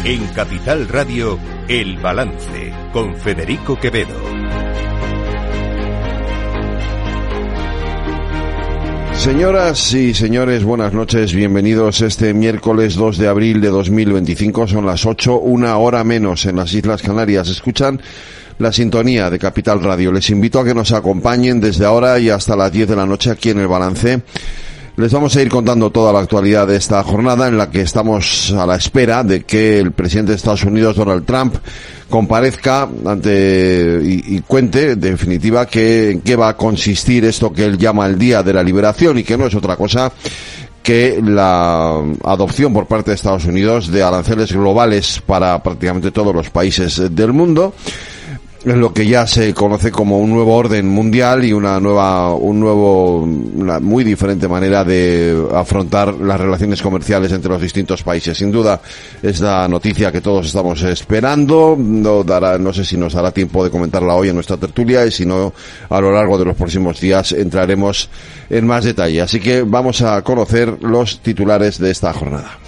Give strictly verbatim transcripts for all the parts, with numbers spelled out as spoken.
En Capital Radio, El Balance, con Federico Quevedo. Señoras y señores, buenas noches, bienvenidos este miércoles dos de abril de dos mil veinticinco, son las ocho, una hora menos en las Islas Canarias. Escuchan la sintonía de Capital Radio. Les invito a que nos acompañen desde ahora y hasta las diez de la noche aquí en El Balance. Les vamos a ir contando toda la actualidad de esta jornada en la que estamos a la espera de que el presidente de Estados Unidos, Donald Trump, comparezca ante y, y cuente, en definitiva, que, en qué va a consistir esto que él llama el Día de la Liberación y que no es otra cosa que la adopción por parte de Estados Unidos de aranceles globales para prácticamente todos los países del mundo. Es lo que ya se conoce como un nuevo orden mundial y una nueva, un nuevo, una muy diferente manera de afrontar las relaciones comerciales entre los distintos países. Sin duda, es la noticia que todos estamos esperando. No dará, no sé si nos dará tiempo de comentarla hoy en nuestra tertulia y si no, a lo largo de los próximos días entraremos en más detalle. Así que vamos a conocer los titulares de esta jornada.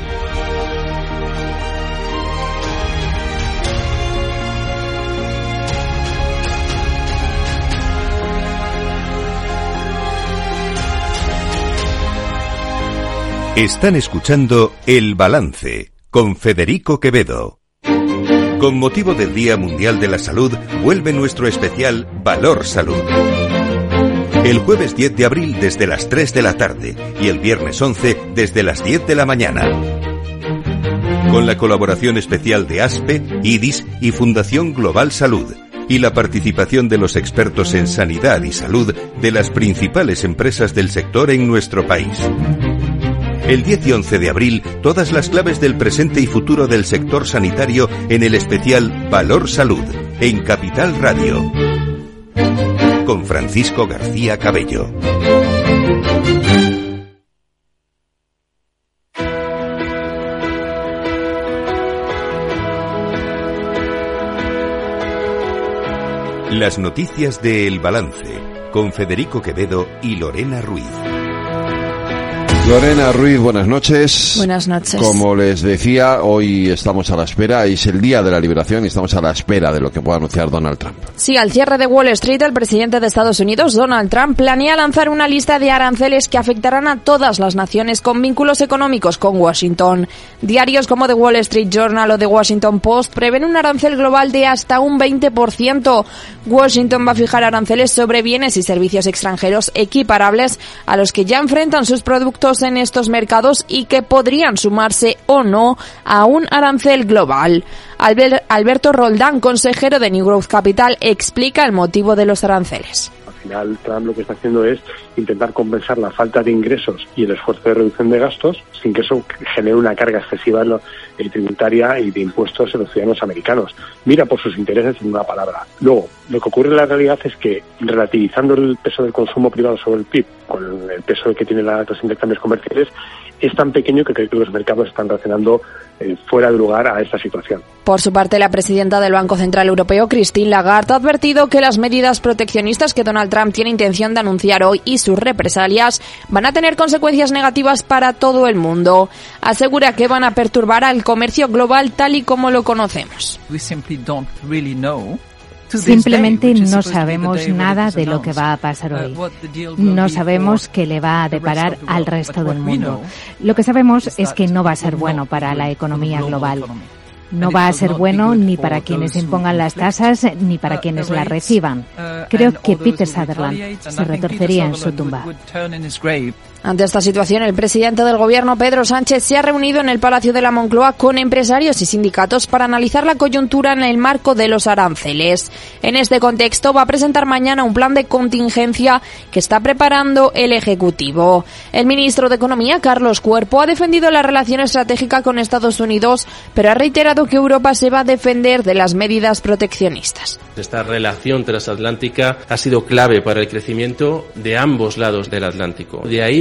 Están escuchando El Balance, con Federico Quevedo. Con motivo del Día Mundial de la Salud, vuelve nuestro especial Valor Salud. El jueves diez de abril desde las tres de la tarde y el viernes once desde las diez de la mañana. Con la colaboración especial de ASPE, IDIS y Fundación Global Salud, y la participación de los expertos en sanidad y salud de las principales empresas del sector en nuestro país. El diez y once de abril, todas las claves del presente y futuro del sector sanitario en el especial Valor Salud, en Capital Radio. Con Francisco García Cabello. Las noticias de El Balance, con Federico Quevedo y Lorena Ruiz. Lorena Ruiz, buenas noches. Buenas noches. Como les decía, hoy estamos a la espera, es el Día de la Liberación y estamos a la espera de lo que pueda anunciar Donald Trump. Sí, al cierre de Wall Street, el presidente de Estados Unidos, Donald Trump, planea lanzar una lista de aranceles que afectarán a todas las naciones con vínculos económicos con Washington. Diarios como The Wall Street Journal o The Washington Post prevén un arancel global de hasta un veinte por ciento. Washington va a fijar aranceles sobre bienes y servicios extranjeros equiparables a los que ya enfrentan sus productos en estos mercados y que podrían sumarse o no a un arancel global. Albert, Alberto Roldán, consejero de New Growth Capital, explica el motivo de los aranceles. Al final, Trump lo que está haciendo es intentar compensar la falta de ingresos y el esfuerzo de reducción de gastos sin que eso genere una carga excesiva en lo, eh, tributaria y de impuestos en los ciudadanos americanos. Mira por sus intereses en una palabra. Luego, lo que ocurre en la realidad es que, relativizando el peso del consumo privado sobre el P I B con el peso que tienen los intercambios comerciales, es tan pequeño que creo que los mercados están reaccionando eh, fuera de lugar a esta situación. Por su parte, la presidenta del Banco Central Europeo, Christine Lagarde, ha advertido que las medidas proteccionistas que Donald Trump tiene intención de anunciar hoy y sus represalias van a tener consecuencias negativas para todo el mundo. Asegura que van a perturbar al comercio global tal y como lo conocemos. Simplemente no sabemos nada de lo que va a pasar hoy. No sabemos qué le va a deparar al resto del mundo. Lo que sabemos es que no va a ser bueno para la economía global. No va a ser bueno ni para quienes impongan las tasas ni para quienes las reciban. Creo que Peter Sutherland se retorcería en su tumba. Ante esta situación, el presidente del gobierno, Pedro Sánchez, se ha reunido en el Palacio de la Moncloa con empresarios y sindicatos para analizar la coyuntura en el marco de los aranceles. En este contexto, va a presentar mañana un plan de contingencia que está preparando el Ejecutivo. El ministro de Economía, Carlos Cuerpo, ha defendido la relación estratégica con Estados Unidos, pero ha reiterado que Europa se va a defender de las medidas proteccionistas. Esta relación transatlántica ha sido clave para el crecimiento de ambos lados del Atlántico. De ahí la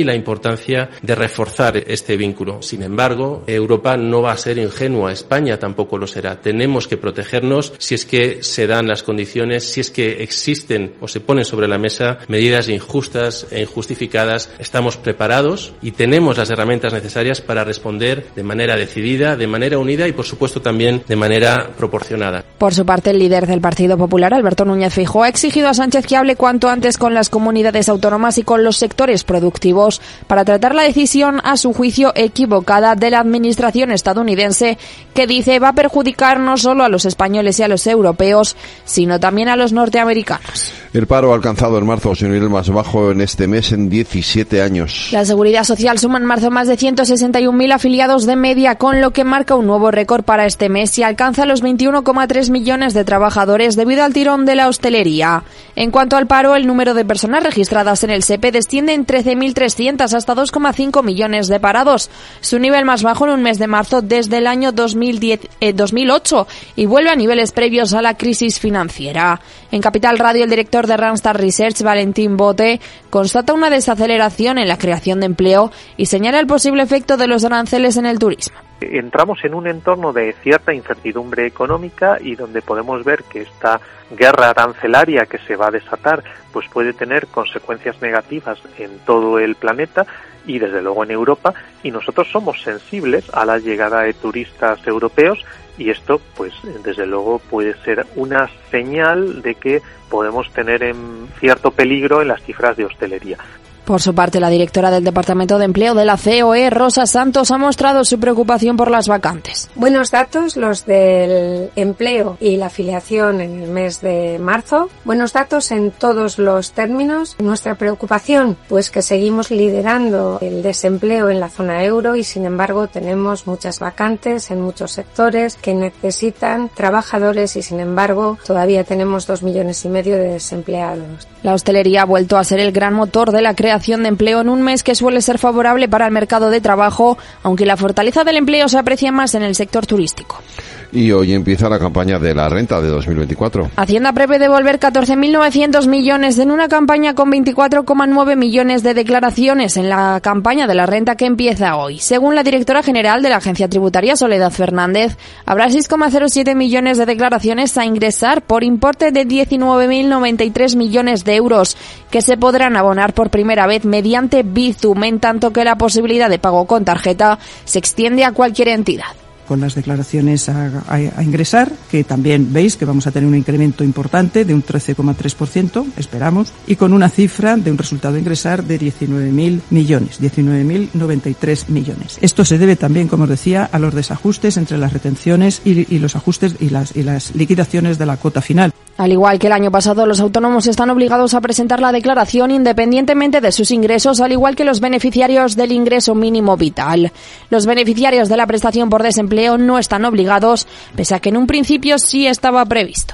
la importancia de reforzar este vínculo. Sin embargo, Europa no va a ser ingenua, España tampoco lo será. Tenemos que protegernos si es que se dan las condiciones, si es que existen o se ponen sobre la mesa medidas injustas e injustificadas. Estamos preparados y tenemos las herramientas necesarias para responder de manera decidida, de manera unida y, por supuesto, también de manera proporcionada. Por su parte, el líder del Partido Popular, Alberto Núñez Feijóo, ha exigido a Sánchez que hable cuanto antes con las comunidades autónomas y con los sectores productivos para tratar la decisión, a su juicio, equivocada de la administración estadounidense, que dice va a perjudicar no solo a los españoles y a los europeos, sino también a los norteamericanos. El paro ha alcanzado en marzo su nivel más bajo en este mes en diecisiete años. La Seguridad Social suma en marzo más de ciento sesenta y un mil afiliados de media, con lo que marca un nuevo récord para este mes y alcanza los veintiuno coma tres millones de trabajadores debido al tirón de la hostelería. En cuanto al paro, el número de personas registradas en el S E P E desciende en trece mil trescientos hasta dos coma cinco millones de parados, su nivel más bajo en un mes de marzo desde el año dos mil diez, eh, dos mil ocho, y vuelve a niveles previos a la crisis financiera. En Capital Radio, el director de Randstad Research, Valentín Bote, constata una desaceleración en la creación de empleo y señala el posible efecto de los aranceles en el turismo. Entramos en un entorno de cierta incertidumbre económica y donde podemos ver que esta guerra arancelaria que se va a desatar pues puede tener consecuencias negativas en todo el planeta y desde luego en Europa, y nosotros somos sensibles a la llegada de turistas europeos y esto pues desde luego puede ser una señal de que podemos tener en cierto peligro en las cifras de hostelería. Por su parte, la directora del Departamento de Empleo de la C O E, Rosa Santos, ha mostrado su preocupación por las vacantes. Buenos datos los del empleo y la afiliación en el mes de marzo. Buenos datos en todos los términos. Nuestra preocupación, pues que seguimos liderando el desempleo en la zona euro y sin embargo tenemos muchas vacantes en muchos sectores que necesitan trabajadores y sin embargo todavía tenemos dos millones y medio de desempleados. La hostelería ha vuelto a ser el gran motor de la creación de empleo en un mes que suele ser favorable para el mercado de trabajo, aunque la fortaleza del empleo se aprecia más en el sector turístico. Y hoy empieza la campaña de la renta de dos mil veinticuatro. Hacienda prevé devolver catorce mil novecientos millones en una campaña con veinticuatro coma nueve millones de declaraciones en la campaña de la renta que empieza hoy. Según la directora general de la Agencia Tributaria, Soledad Fernández, habrá seis coma cero siete millones de declaraciones a ingresar por importe de diecinueve mil noventa y tres millones de euros que se podrán abonar por primera vez mediante Bizum, en tanto que la posibilidad de pago con tarjeta se extiende a cualquier entidad. Con las declaraciones a, a, a ingresar, que también veis que vamos a tener un incremento importante de un trece coma tres por ciento, esperamos, y con una cifra de un resultado a ingresar de diecinueve mil millones, diecinueve mil noventa y tres millones. Esto se debe también, como os decía, a los desajustes entre las retenciones y, y los ajustes y las, y las liquidaciones de la cuota final. Al igual que el año pasado, los autónomos están obligados a presentar la declaración independientemente de sus ingresos, al igual que los beneficiarios del ingreso mínimo vital. Los beneficiarios de la prestación por desempleo no están obligados, pese a que en un principio sí estaba previsto.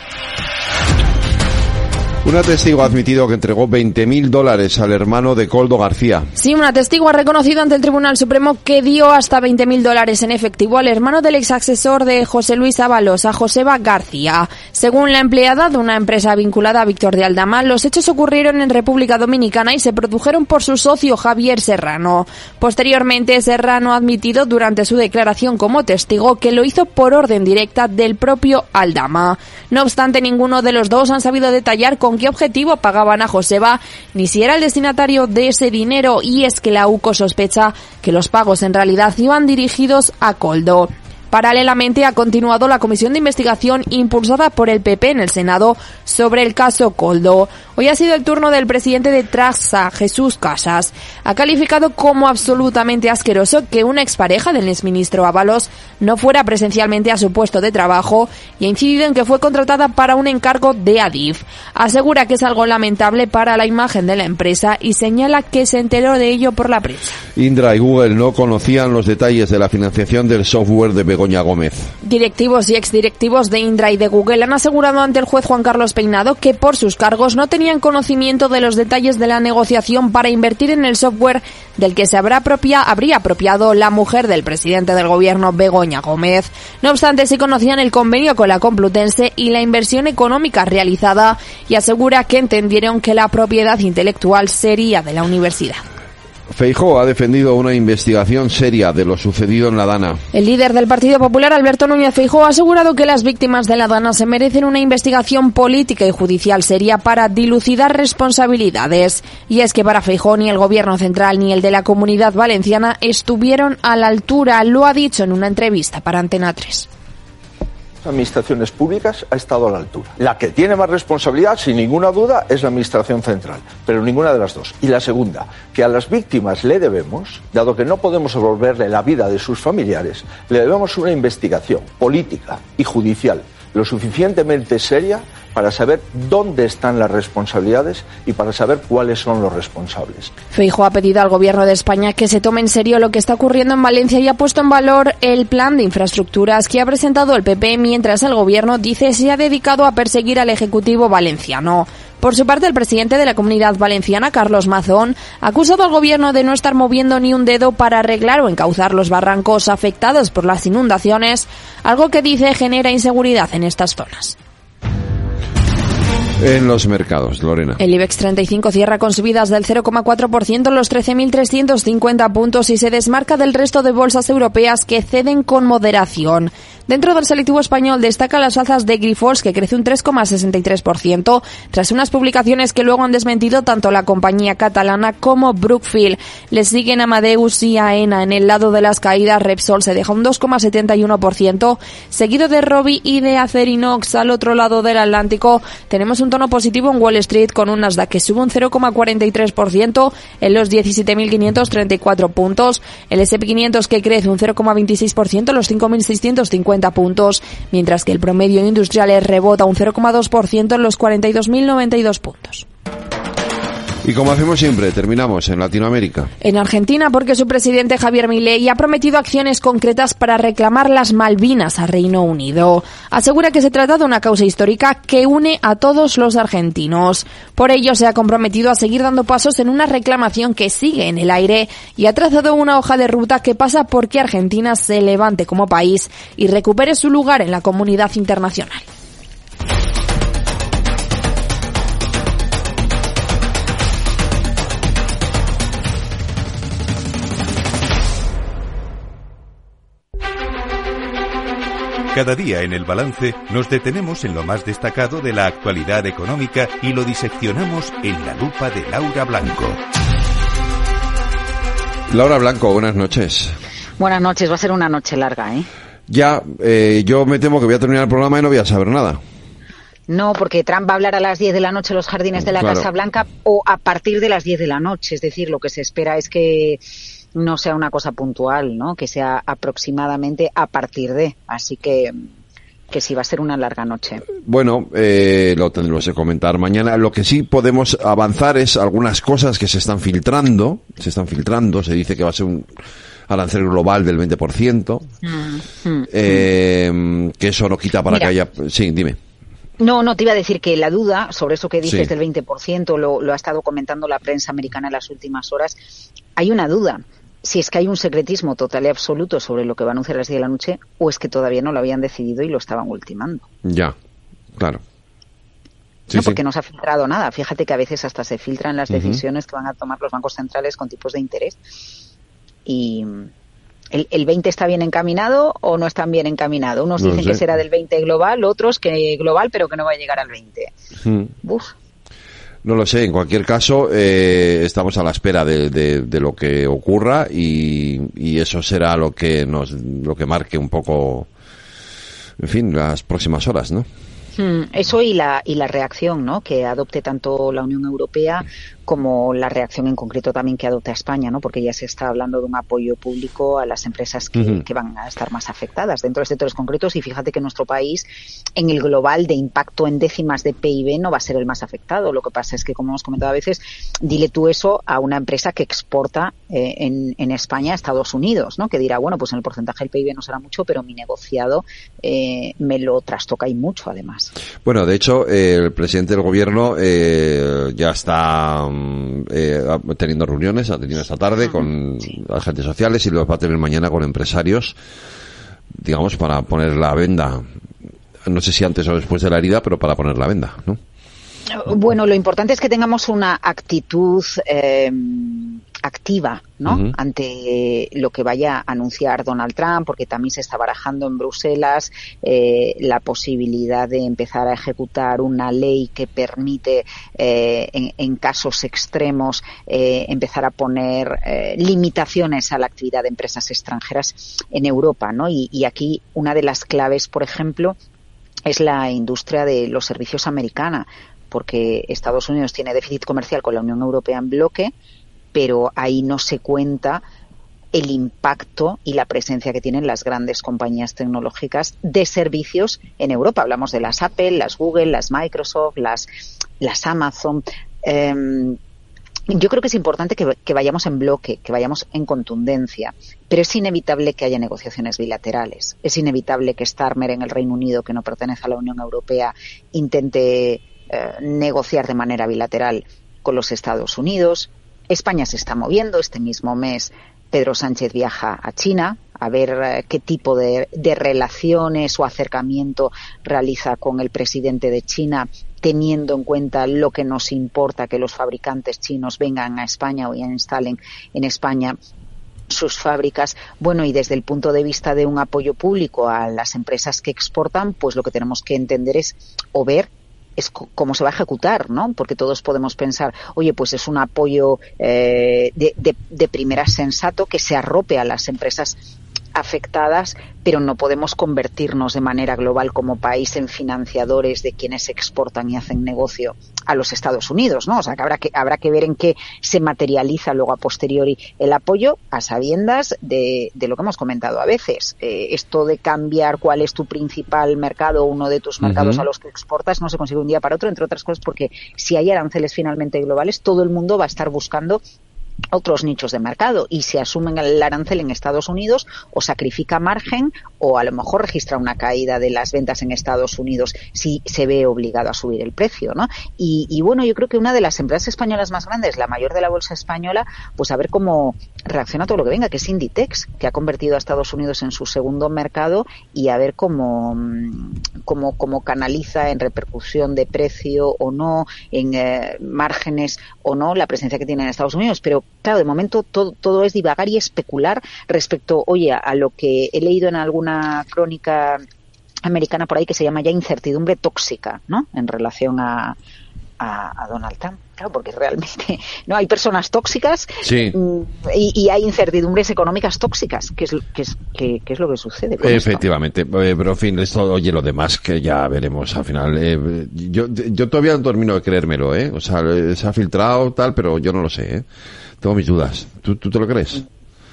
Una testigo ha admitido que entregó veinte mil dólares al hermano de Koldo García. Sí, una testigo ha reconocido ante el Tribunal Supremo que dio hasta veinte mil dólares en efectivo al hermano del exasesor de José Luis Ábalos, a Joseba García. Según la empleada de una empresa vinculada a Víctor de Aldama, los hechos ocurrieron en República Dominicana y se produjeron por su socio Javier Serrano. Posteriormente, Serrano ha admitido durante su declaración como testigo que lo hizo por orden directa del propio Aldama. No obstante, ninguno de los dos han sabido detallar con qué objetivo pagaban a Joseba, ni si era el destinatario de ese dinero, y es que la U C O sospecha que los pagos en realidad iban dirigidos a Koldo. Paralelamente, ha continuado la comisión de investigación impulsada por el P P en el Senado sobre el caso Koldo. Hoy ha sido el turno del presidente de Traxa, Jesús Casas. Ha calificado como absolutamente asqueroso que una expareja del exministro Ábalos no fuera presencialmente a su puesto de trabajo y ha incidido en que fue contratada para un encargo de Adif. Asegura que es algo lamentable para la imagen de la empresa y señala que se enteró de ello por la prensa. Indra y Google no conocían los detalles de la financiación del software de Begoña Gómez. Directivos y exdirectivos de Indra y de Google han asegurado ante el juez Juan Carlos Peinado que por sus cargos no tenían conocimiento de los detalles de la negociación para invertir en el software del que se habrá apropia, habría apropiado la mujer del presidente del gobierno, Begoña Gómez. No obstante, sí conocían el convenio con la Complutense y la inversión económica realizada, y asegura que entendieron que la propiedad intelectual sería de la universidad. Feijóo ha defendido una investigación seria de lo sucedido en la Dana. El líder del Partido Popular, Alberto Núñez Feijóo, ha asegurado que las víctimas de la Dana se merecen una investigación política y judicial seria para dilucidar responsabilidades. Y es que para Feijóo ni el Gobierno central ni el de la Comunidad Valenciana estuvieron a la altura, lo ha dicho en una entrevista para Antena tres. Administraciones públicas ha estado a la altura. La que tiene más responsabilidad, sin ninguna duda, es la Administración central, pero ninguna de las dos. Y la segunda, que a las víctimas le debemos, dado que no podemos devolverle la vida de sus familiares, le debemos una investigación política y judicial lo suficientemente seria para saber dónde están las responsabilidades y para saber cuáles son los responsables. Feijóo ha pedido al Gobierno de España que se tome en serio lo que está ocurriendo en Valencia y ha puesto en valor el plan de infraestructuras que ha presentado el P P, mientras el Gobierno dice se ha dedicado a perseguir al Ejecutivo valenciano. Por su parte, el presidente de la Comunidad Valenciana, Carlos Mazón, ha acusado al Gobierno de no estar moviendo ni un dedo para arreglar o encauzar los barrancos afectados por las inundaciones, algo que dice genera inseguridad en estas zonas. En los mercados, Lorena. El IBEX treinta y cinco cierra con subidas del cero coma cuatro por ciento en los trece mil trescientos cincuenta puntos y se desmarca del resto de bolsas europeas que ceden con moderación. Dentro del selectivo español destacan las alzas de Grifols, que crece un tres coma sesenta y tres por ciento, tras unas publicaciones que luego han desmentido tanto la compañía catalana como Brookfield. Les siguen Amadeus y Aena. En el lado de las caídas, Repsol se deja un dos coma setenta y uno por ciento, seguido de Robi y de Acerinox. Al otro lado del Atlántico tenemos un tono positivo en Wall Street, con un Nasdaq que sube un cero coma cuarenta y tres por ciento en los diecisiete mil quinientos treinta y cuatro puntos, el ese and pe quinientos que crece un cero coma veintiséis por ciento en los cinco mil seiscientos cincuenta puntos, mientras que el promedio industrial rebota un cero coma dos por ciento en los cuarenta y dos mil noventa y dos puntos. Y como hacemos siempre, terminamos en Latinoamérica. En Argentina, porque su presidente Javier Milei ha prometido acciones concretas para reclamar las Malvinas a Reino Unido. Asegura que se trata de una causa histórica que une a todos los argentinos. Por ello, se ha comprometido a seguir dando pasos en una reclamación que sigue en el aire y ha trazado una hoja de ruta que pasa por que Argentina se levante como país y recupere su lugar en la comunidad internacional. Cada día en El Balance nos detenemos en lo más destacado de la actualidad económica y lo diseccionamos en la lupa de Laura Blanco. Laura Blanco, buenas noches. Buenas noches, va a ser una noche larga, ¿eh? Ya, eh, yo me temo que voy a terminar el programa y no voy a saber nada. No, porque Trump va a hablar a las diez de la noche en los jardines de la claro. Casa Blanca o a partir de las diez de la noche. Es decir, lo que se espera es que no sea una cosa puntual, ¿no? Que sea aproximadamente a partir de. Así que que sí va a ser una larga noche. Bueno, eh, lo tendremos que comentar mañana. Lo que sí podemos avanzar es algunas cosas que se están filtrando. Se están filtrando. Se dice que va a ser un arancel global del veinte por ciento. Mm, mm, eh, mm. Que eso no quita para Mira. que haya... Sí, dime. No, no, te iba a decir que la duda sobre eso que dices sí. del veinte por ciento lo, lo ha estado comentando la prensa americana en las últimas horas. Hay una duda. Si es que hay un secretismo total y absoluto sobre lo que va a anunciar a las diez de la noche o es que todavía no lo habían decidido y lo estaban ultimando. Ya, claro. Sí, no, porque sí. no se ha filtrado nada. Fíjate que a veces hasta se filtran las decisiones uh-huh. que van a tomar los bancos centrales con tipos de interés. Y ¿el, el veinte está bien encaminado o no está bien encaminado? Unos no dicen sé. que será del veinte global, otros que global pero que no va a llegar al veinte. Uh-huh. Uf. No lo sé, en cualquier caso eh, estamos a la espera de, de, de lo que ocurra y, y eso será lo que nos lo que marque un poco, en fin, las próximas horas, ¿no? Hmm, eso y la y la reacción, ¿no? Que adopte tanto la Unión Europea como la reacción en concreto también que adopta España, ¿no? Porque ya se está hablando de un apoyo público a las empresas que, uh-huh. que van a estar más afectadas dentro de sectores concretos y fíjate que nuestro país en el global de impacto en décimas de P I B no va a ser el más afectado. Lo que pasa es que, como hemos comentado a veces, dile tú eso a una empresa que exporta eh, en, en España a Estados Unidos, ¿no? Que dirá, bueno, pues en el porcentaje del P I B no será mucho, pero mi negociado eh, me lo trastoca y mucho además. Bueno, de hecho, eh, el presidente del gobierno eh, ya está Eh, teniendo reuniones, ha tenido esta tarde con sí. agentes sociales y los va a tener mañana con empresarios, digamos, para poner la venda, no sé si antes o después de la herida, pero para poner la venda, ¿no? Bueno, lo importante es que tengamos una actitud eh, activa, ¿no? Uh-huh. Ante lo que vaya a anunciar Donald Trump, porque también se está barajando en Bruselas eh, la posibilidad de empezar a ejecutar una ley que permite, eh, en, en casos extremos, eh, empezar a poner eh, limitaciones a la actividad de empresas extranjeras en Europa, ¿no? Y, y aquí una de las claves, por ejemplo, es la industria de los servicios americana, porque Estados Unidos tiene déficit comercial con la Unión Europea en bloque, pero ahí no se cuenta el impacto y la presencia que tienen las grandes compañías tecnológicas de servicios en Europa. Hablamos de las Apple, las Google, las Microsoft, las, las Amazon. Eh, yo creo que es importante que, que vayamos en bloque, que vayamos en contundencia, pero es inevitable que haya negociaciones bilaterales. Es inevitable que Starmer en el Reino Unido, que no pertenece a la Unión Europea, intente eh, negociar de manera bilateral con los Estados Unidos. España se está moviendo. Este mismo mes Pedro Sánchez viaja a China a ver eh, qué tipo de, de relaciones o acercamiento realiza con el presidente de China, teniendo en cuenta lo que nos importa que los fabricantes chinos vengan a España o ya instalen en España sus fábricas. Bueno, y desde el punto de vista de un apoyo público a las empresas que exportan, pues lo que tenemos que entender es o ver es cómo se va a ejecutar, ¿no? Porque todos podemos pensar, oye, pues es un apoyo eh, de, de, de primera sensato que se arrope a las empresas afectadas, pero no podemos convertirnos de manera global como país en financiadores de quienes exportan y hacen negocio a los Estados Unidos, ¿no? O sea, que habrá que habrá que ver en qué se materializa luego a posteriori el apoyo, a sabiendas de, de lo que hemos comentado a veces. Eh, esto de cambiar cuál es tu principal mercado, uno de tus mercados uh-huh. a los que exportas, no se consigue un día para otro, entre otras cosas porque si hay aranceles finalmente globales, todo el mundo va a estar buscando otros nichos de mercado, y si asumen el arancel en Estados Unidos o sacrifica margen o a lo mejor registra una caída de las ventas en Estados Unidos si se ve obligado a subir el precio, ¿no? Y, y bueno, yo creo que una de las empresas españolas más grandes, la mayor de la bolsa española, pues a ver cómo reacciona a todo lo que venga, que es Inditex, que ha convertido a Estados Unidos en su segundo mercado, y a ver cómo cómo, cómo canaliza en repercusión de precio o no, en eh, márgenes o no, la presencia que tiene en Estados Unidos. Pero claro, de momento todo, todo es divagar y especular respecto, oye, a lo que he leído en alguna crónica americana por ahí que se llama ya incertidumbre tóxica, ¿no? En relación a, a, a Donald Trump. Claro, porque realmente no hay personas tóxicas sí. y, y hay incertidumbres económicas tóxicas, que es, que es, que, que es lo que sucede. Efectivamente, esto. Pero en fin, esto, oye, lo demás que ya veremos al final. Eh, yo, yo todavía no termino de creérmelo, ¿eh? O sea, se ha filtrado tal, pero yo no lo sé, ¿eh? Tengo mis dudas. ¿Tú, tú te lo crees?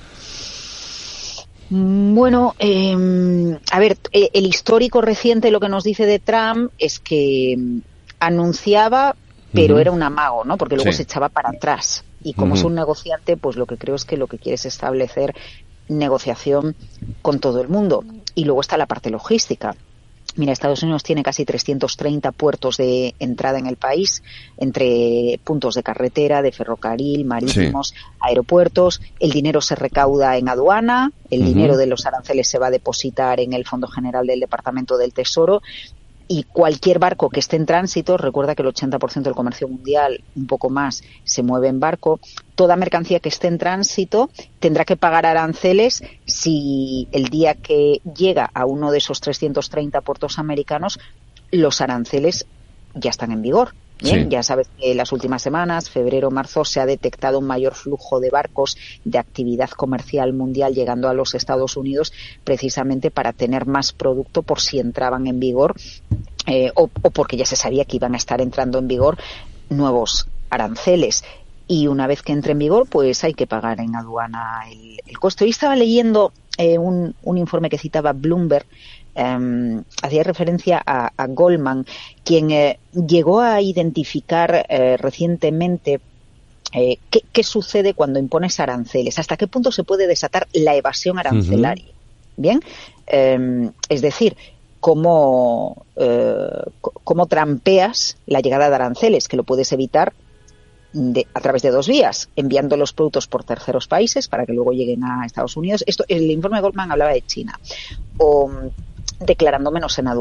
Bueno, eh, a ver, el histórico reciente lo que nos dice de Trump es que anunciaba, pero uh-huh. era un amago, ¿no? Porque luego sí. se echaba para atrás. Y como uh-huh. es un negociante, pues lo que creo es que lo que quiere es establecer negociación con todo el mundo. Y luego está la parte logística. Mira, Estados Unidos tiene casi trescientos treinta puertos de entrada en el país, entre puntos de carretera, de ferrocarril, marítimos, sí. aeropuertos. El dinero se recauda en aduana, el uh-huh. dinero de los aranceles se va a depositar en el Fondo General del Departamento del Tesoro. Y cualquier barco que esté en tránsito, recuerda que el ochenta por ciento del comercio mundial, un poco más, se mueve en barco. Toda mercancía que esté en tránsito tendrá que pagar aranceles si el día que llega a uno de esos trescientos treinta puertos americanos, los aranceles ya están en vigor. Bien, sí. Ya sabes que en las últimas semanas, febrero, marzo, se ha detectado un mayor flujo de barcos de actividad comercial mundial llegando a los Estados Unidos, precisamente para tener más producto por si entraban en vigor eh, o, o porque ya se sabía que iban a estar entrando en vigor nuevos aranceles. Y una vez que entre en vigor, pues hay que pagar en aduana el, el costo. Y estaba leyendo eh, un, un informe que citaba Bloomberg. Um, hacía referencia a, a Goldman, quien eh, llegó a identificar eh, recientemente eh, qué, qué sucede cuando impones aranceles, hasta qué punto se puede desatar la evasión arancelaria. Uh-huh. Bien, um, es decir, cómo, uh, cómo trampeas la llegada de aranceles, que lo puedes evitar De, a través de dos vías, enviando los productos por terceros países para que luego lleguen a Estados Unidos. Esto, el informe de Goldman hablaba de China. O declarando menos en aduana.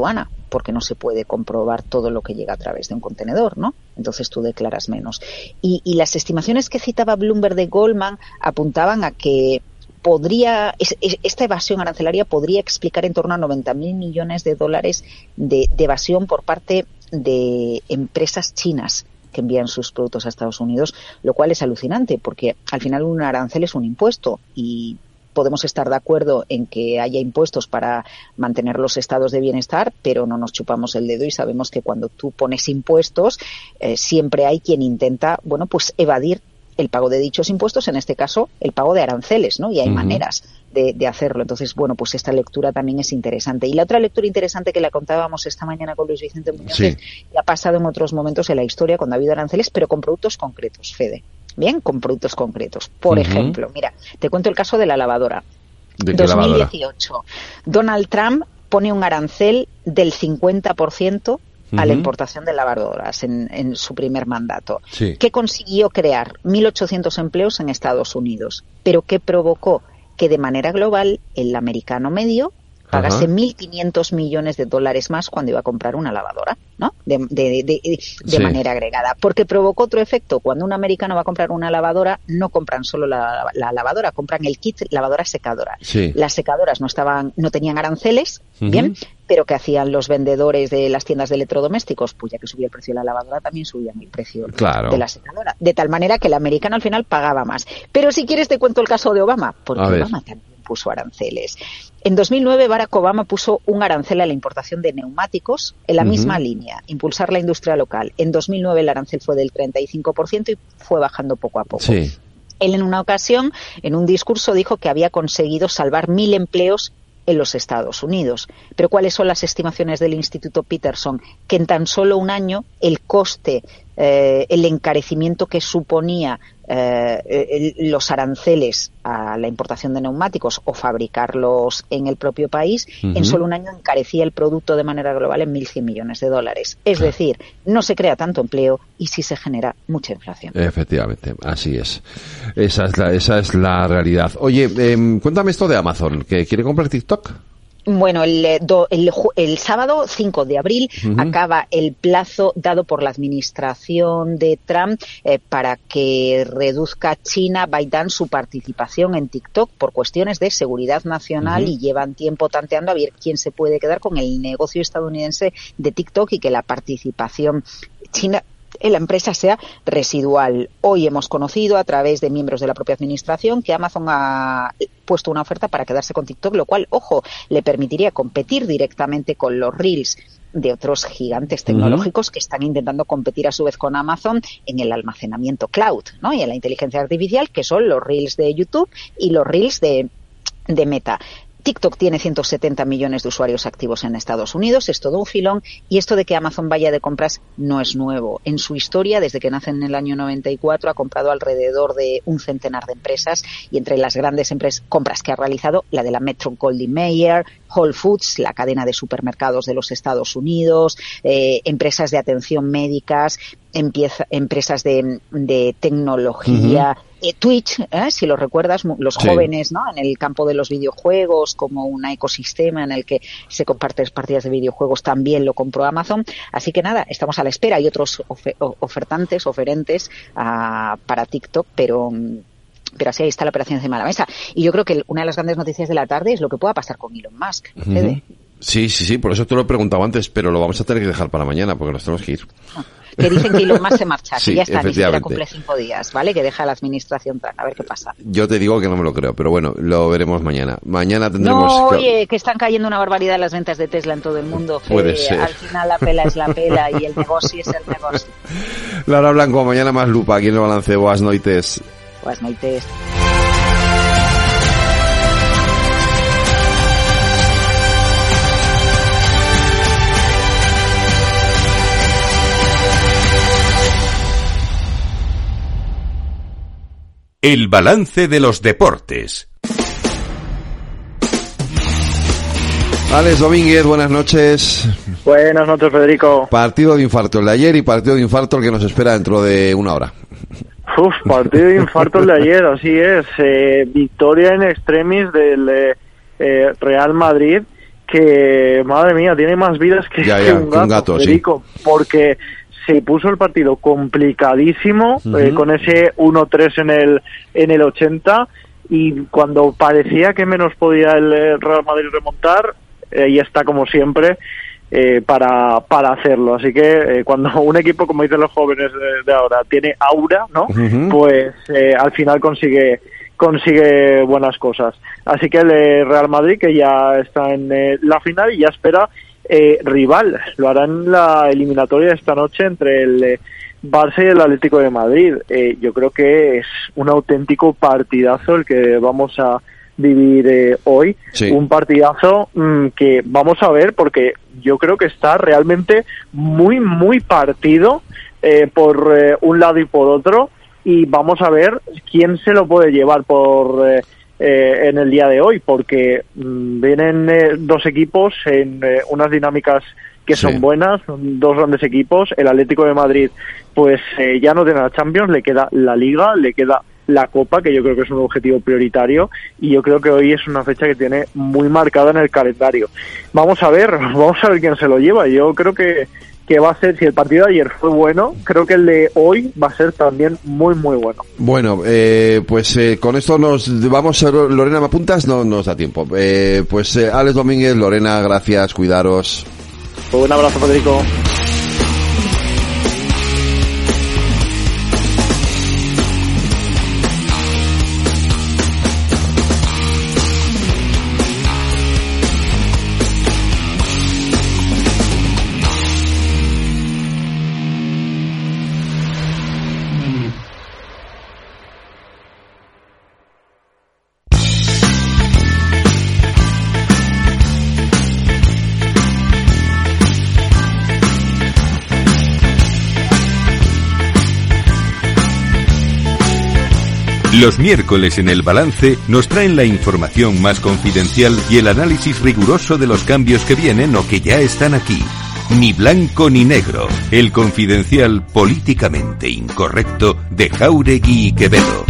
porque no se puede comprobar todo lo que llega a través de un contenedor, ¿no? Entonces tú declaras menos. Y, y las estimaciones que citaba Bloomberg de Goldman apuntaban a que podría, es, es, esta evasión arancelaria podría explicar en torno a noventa mil millones de dólares de, de evasión por parte de empresas chinas que envían sus productos a Estados Unidos, lo cual es alucinante, porque al final un arancel es un impuesto y podemos estar de acuerdo en que haya impuestos para mantener los estados de bienestar, pero no nos chupamos el dedo y sabemos que cuando tú pones impuestos, eh, siempre hay quien intenta, bueno, pues evadir el pago de dichos impuestos, en este caso el pago de aranceles, ¿no? Y hay uh-huh. maneras de, de hacerlo. Entonces, bueno, pues esta lectura también es interesante. Y la otra lectura interesante que la contábamos esta mañana con Luis Vicente Muñoz, sí. que ha pasado en otros momentos en la historia cuando ha habido aranceles, pero con productos concretos, Fede. Bien, con productos concretos. Por uh-huh. ejemplo, mira, te cuento el caso de la lavadora. ¿De qué dos mil dieciocho. Lavadora? Donald Trump pone un arancel del cincuenta por ciento a la importación de lavadoras en, en su primer mandato, sí. que consiguió crear mil ochocientos empleos en Estados Unidos, pero que provocó que de manera global el americano medio pagase uh-huh. mil quinientos millones de dólares más cuando iba a comprar una lavadora, ¿no? De, de, de, de, de sí. manera agregada. Porque provocó otro efecto. Cuando un americano va a comprar una lavadora, no compran solo la, la lavadora, compran el kit lavadora secadora. Sí. Las secadoras no estaban, no tenían aranceles, uh-huh. bien, pero que hacían los vendedores de las tiendas de electrodomésticos, pues ya que subía el precio de la lavadora, también subían el precio claro. de la secadora. De tal manera que el americano al final pagaba más. Pero si quieres te cuento el caso de Obama, porque Obama también puso aranceles. En dos mil nueve Barack Obama puso un arancel a la importación de neumáticos en la uh-huh. misma línea, impulsar la industria local. En dos mil nueve el arancel fue del treinta y cinco por ciento y fue bajando poco a poco. Sí. Él en una ocasión, en un discurso, dijo que había conseguido salvar mil empleos en los Estados Unidos. Pero ¿cuáles son las estimaciones del Instituto Peterson? Que en tan solo un año el coste, eh, el encarecimiento que suponía eh, el, los aranceles a la importación de neumáticos o fabricarlos en el propio país, uh-huh. en solo un año encarecía el producto de manera global en mil cien millones de dólares. Es decir, no se crea tanto empleo y sí se genera mucha inflación. Efectivamente, así es. Esa es la, esa es la realidad. Oye, eh, cuéntame esto de Amazon, que quiere comprar TikTok. Bueno, el, el, el sábado cinco de abril uh-huh. acaba el plazo dado por la administración de Trump eh, para que reduzca China, ByteDance, su participación en TikTok por cuestiones de seguridad nacional uh-huh. y llevan tiempo tanteando a ver quién se puede quedar con el negocio estadounidense de TikTok y que la participación china en la empresa sea residual. Hoy hemos conocido a través de miembros de la propia administración que Amazon ha puesto una oferta para quedarse con TikTok, lo cual, ojo, le permitiría competir directamente con los Reels de otros gigantes tecnológicos uh-huh. que están intentando competir a su vez con Amazon en el almacenamiento cloud, ¿no? Y en la inteligencia artificial, que son los Reels de YouTube y los Reels de, de Meta. TikTok tiene ciento setenta millones de usuarios activos en Estados Unidos, es todo un filón, y esto de que Amazon vaya de compras no es nuevo. En su historia, desde que nace en el año noventa y cuatro, ha comprado alrededor de un centenar de empresas, y entre las grandes empresas, compras que ha realizado, la de la Metro Goldwyn Mayer, Whole Foods, la cadena de supermercados de los Estados Unidos, eh, empresas de atención médicas, empieza, empresas de, de tecnología, uh-huh. eh, Twitch, eh, si lo recuerdas, los sí. jóvenes, ¿no? En el campo de los videojuegos, como un ecosistema en el que se comparten partidas de videojuegos, también lo compró Amazon. Así que nada, estamos a la espera. Hay otros ofer- ofertantes, oferentes uh, para TikTok, pero... pero así ahí está la operación encima de la mesa. Y yo creo que una de las grandes noticias de la tarde es lo que pueda pasar con Elon Musk. Uh-huh. Sí, sí, sí, por eso te lo he preguntado antes, pero lo vamos a tener que dejar para mañana porque nos tenemos que ir. Ah, que dicen que Elon Musk se marcha, sí, que ya está, ni siquiera cumple cinco días, ¿vale? Que deja la administración, a ver qué pasa. Yo te digo que no me lo creo, pero bueno, lo veremos mañana. Mañana tendremos... No, que... oye, que están cayendo una barbaridad las ventas de Tesla en todo el mundo. Puede Fede. ser. Al final la pela es la pela y el negocio es el negocio. Laura Blanco, mañana más lupa aquí en el balance. Boas noites. Boas noites. El balance de los deportes. Alex Domínguez, buenas noches. Buenas noches, Federico. Partido de infarto el de ayer y partido de infarto el que nos espera dentro de una hora. Uf, partido de infarto el de ayer, así es. Eh, victoria en extremis del eh, Real Madrid que, madre mía, tiene más vidas que, ya, ya, que un gato, un gato Federico, sí. Porque se puso el partido complicadísimo, uh-huh. eh, con ese uno tres en el en el ochenta, y cuando parecía que menos podía el Real Madrid remontar, ahí eh, está como siempre eh, para para hacerlo. Así que eh, cuando un equipo, como dicen los jóvenes de, de ahora, tiene aura, ¿no? Uh-huh. Pues eh, al final consigue consigue buenas cosas. Así que el eh, Real Madrid, que ya está en eh, la final y ya espera eh, rival, lo hará en la eliminatoria esta noche entre el eh, Barça y el Atlético de Madrid. Eh, yo creo que es un auténtico partidazo el que vamos a vivir eh, hoy. Sí. Un partidazo mmm, que vamos a ver, porque yo creo que está realmente muy, muy partido eh, por eh, un lado y por otro, y vamos a ver quién se lo puede llevar por eh, eh, en el día de hoy, porque mmm, vienen eh, dos equipos en eh, unas dinámicas que son sí. buenas, son dos grandes equipos. El Atlético de Madrid pues eh, ya no tiene la Champions, le queda la Liga, le queda la Copa, que yo creo que es un objetivo prioritario, y yo creo que hoy es una fecha que tiene muy marcada en el calendario. Vamos a ver, vamos a ver quién se lo lleva. Yo creo que, que va a ser, si el partido de ayer fue bueno, creo que el de hoy va a ser también muy, muy bueno. Bueno, eh, pues eh, con esto nos vamos a Lorena, ¿me apuntas? No nos da tiempo. Eh, pues eh, Alex Domínguez, Lorena, gracias, cuidaros. Un abrazo, Federico. Los miércoles en El Balance nos traen la información más confidencial y el análisis riguroso de los cambios que vienen o que ya están aquí. Ni blanco ni negro. El confidencial políticamente incorrecto de Jáuregui y Quevedo.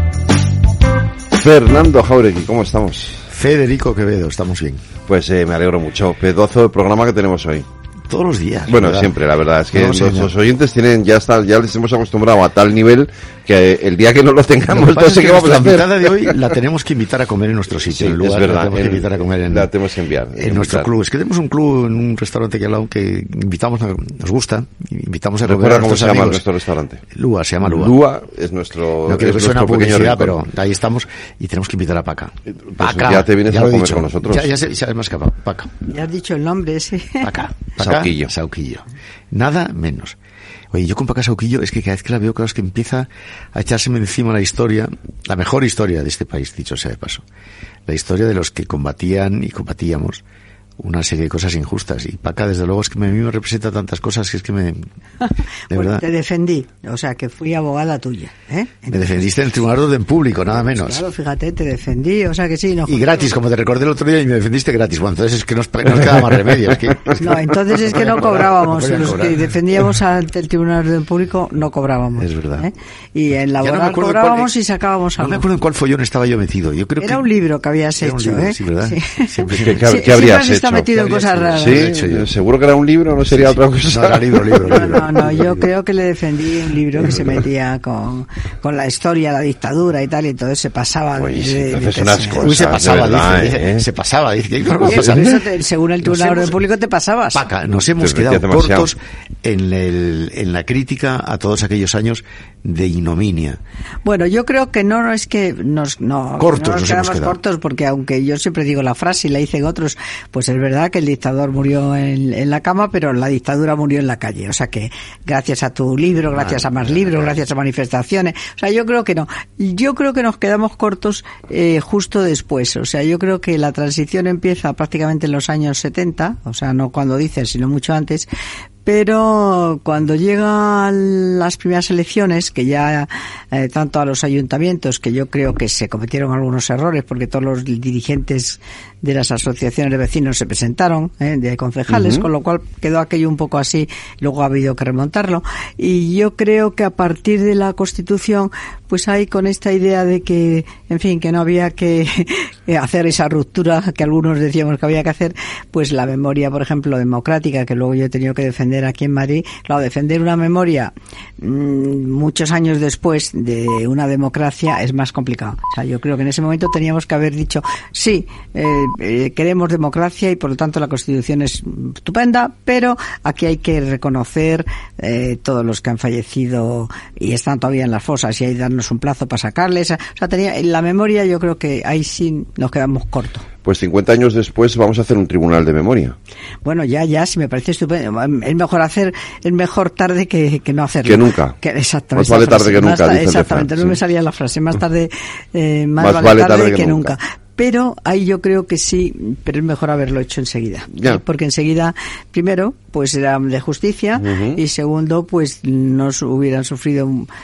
Fernando Jáuregui, ¿cómo estamos? Federico Quevedo, estamos bien. Pues eh, me alegro mucho. Pedazo del programa que tenemos hoy. Todos los días. Bueno, ¿verdad? Siempre, la verdad es que no, los, los oyentes tienen ya está, ya les hemos acostumbrado a tal nivel que el día que no los tengamos, no sé qué vamos a hacer. La invitada de hoy la tenemos que invitar a comer en nuestro sitio. Sí, en lugar, es verdad. La tenemos en, que invitar a comer en, la tenemos que enviar. En invitar. nuestro club. Es que tenemos un club en un restaurante que al lado que invitamos, a, nos gusta, invitamos a comer. ¿Recuerda cómo se llama nuestro restaurante? Lúa, se llama Lúa. Lúa es nuestro. No quiero es que suene nuestro publicidad, pero ahí estamos y tenemos que invitar a Paca. Pues Paca. Ya te vienes ya a comer dicho. con nosotros. Ya, ya se, se me escapa. Paca. Ya has dicho el nombre ese. Paca. Paca. Sauquillo. Sauquillo. Nada menos. Oye, yo con Paca Sauquillo es que cada vez que la veo, claro, es que empieza a echárseme encima la historia, la mejor historia de este país, dicho sea de paso. La historia de los que combatían y combatíamos una serie de cosas injustas. Y Paca, desde luego, es que a mí me representa tantas cosas que es que me... De bueno, verdad. Te defendí, o sea, que fui abogada tuya, ¿eh? Entonces, me defendiste en el tribunal de orden público, nada menos. Claro, fíjate, te defendí, o sea que sí. No, y gratis, como te recordé el otro día, y me defendiste gratis. Bueno, entonces es que nos, nos queda más remedio. Es que, no, entonces es que no cobrábamos. Los que defendíamos ante el tribunal de orden público no cobrábamos. Es verdad. ¿eh? Y en laboral no cobrábamos cuál, y sacábamos algo. No me acuerdo en cuál follón estaba yo metido. Yo creo Era que un libro que habías hecho, libro, ¿eh? Sí, ¿verdad? Sí. Siempre, ¿Qué, qué, ¿qué habrías Siempre hecho? Está metido en cosas raras. Sí, seguro que era un libro, no sería sí, otra cosa. No, era libro, libro, libro. No, no, no, yo creo que le defendí un libro que se metía con, con la historia, la dictadura y tal, y entonces se pasaba. Uy, de, sí, de, de, de unas cosas, Uy, se pasaba, verdad, dice, ¿eh? se pasaba, dice. ¿Qué Oye, eso te, según el tribunal hemos, público te pasabas. Paca, nos hemos te quedado cortos en, el, en la crítica a todos aquellos años de ignominia. Bueno, yo creo que no, no es que nos, no, cortos, no nos, nos quedamos hemos quedado. cortos, porque aunque yo siempre digo la frase y la dicen otros, pues es verdad que el dictador murió en en la cama, pero la dictadura murió en la calle. O sea que gracias a tu libro, gracias a más libros, gracias a manifestaciones, o sea, yo creo que no. Yo creo que nos quedamos cortos eh, justo después. O sea, yo creo que la transición empieza prácticamente en los años setenta, o sea, no cuando dicen, sino mucho antes. Pero cuando llegan las primeras elecciones, que ya eh, tanto a los ayuntamientos, que yo creo que se cometieron algunos errores, porque todos los dirigentes de las asociaciones de vecinos se presentaron, ¿eh? de concejales, uh-huh. con lo cual quedó aquello un poco así, luego ha habido que remontarlo. Y yo creo que a partir de la Constitución, pues hay con esta idea de que, en fin, que no había que hacer esa ruptura que algunos decíamos que había que hacer, pues la memoria, por ejemplo, democrática, que luego yo he tenido que defender aquí en Madrid. Claro, defender una memoria mmm, muchos años después de una democracia es más complicado. O sea, yo creo que en ese momento teníamos que haber dicho, sí, eh, eh, queremos democracia y por lo tanto la Constitución es estupenda, pero aquí hay que reconocer eh, todos los que han fallecido y están todavía en las fosas y hay que darnos un plazo para sacarles. O sea, tenía, la memoria yo creo que ahí sí nos quedamos cortos. Pues cincuenta años después vamos a hacer un tribunal de memoria. Bueno, ya, ya, sí me parece estupendo. Es mejor hacer, es mejor tarde que, que no hacerlo. Que nunca. Que, exactamente. Más vale tarde que nunca, dice exactamente, no sí. me salía la frase. Más tarde, eh, más, más vale, vale tarde, tarde que, que nunca. nunca. Pero ahí yo creo que sí, pero es mejor haberlo hecho enseguida. Ya. Porque enseguida, primero, pues era de justicia, uh-huh. y segundo, pues no hubieran sufrido,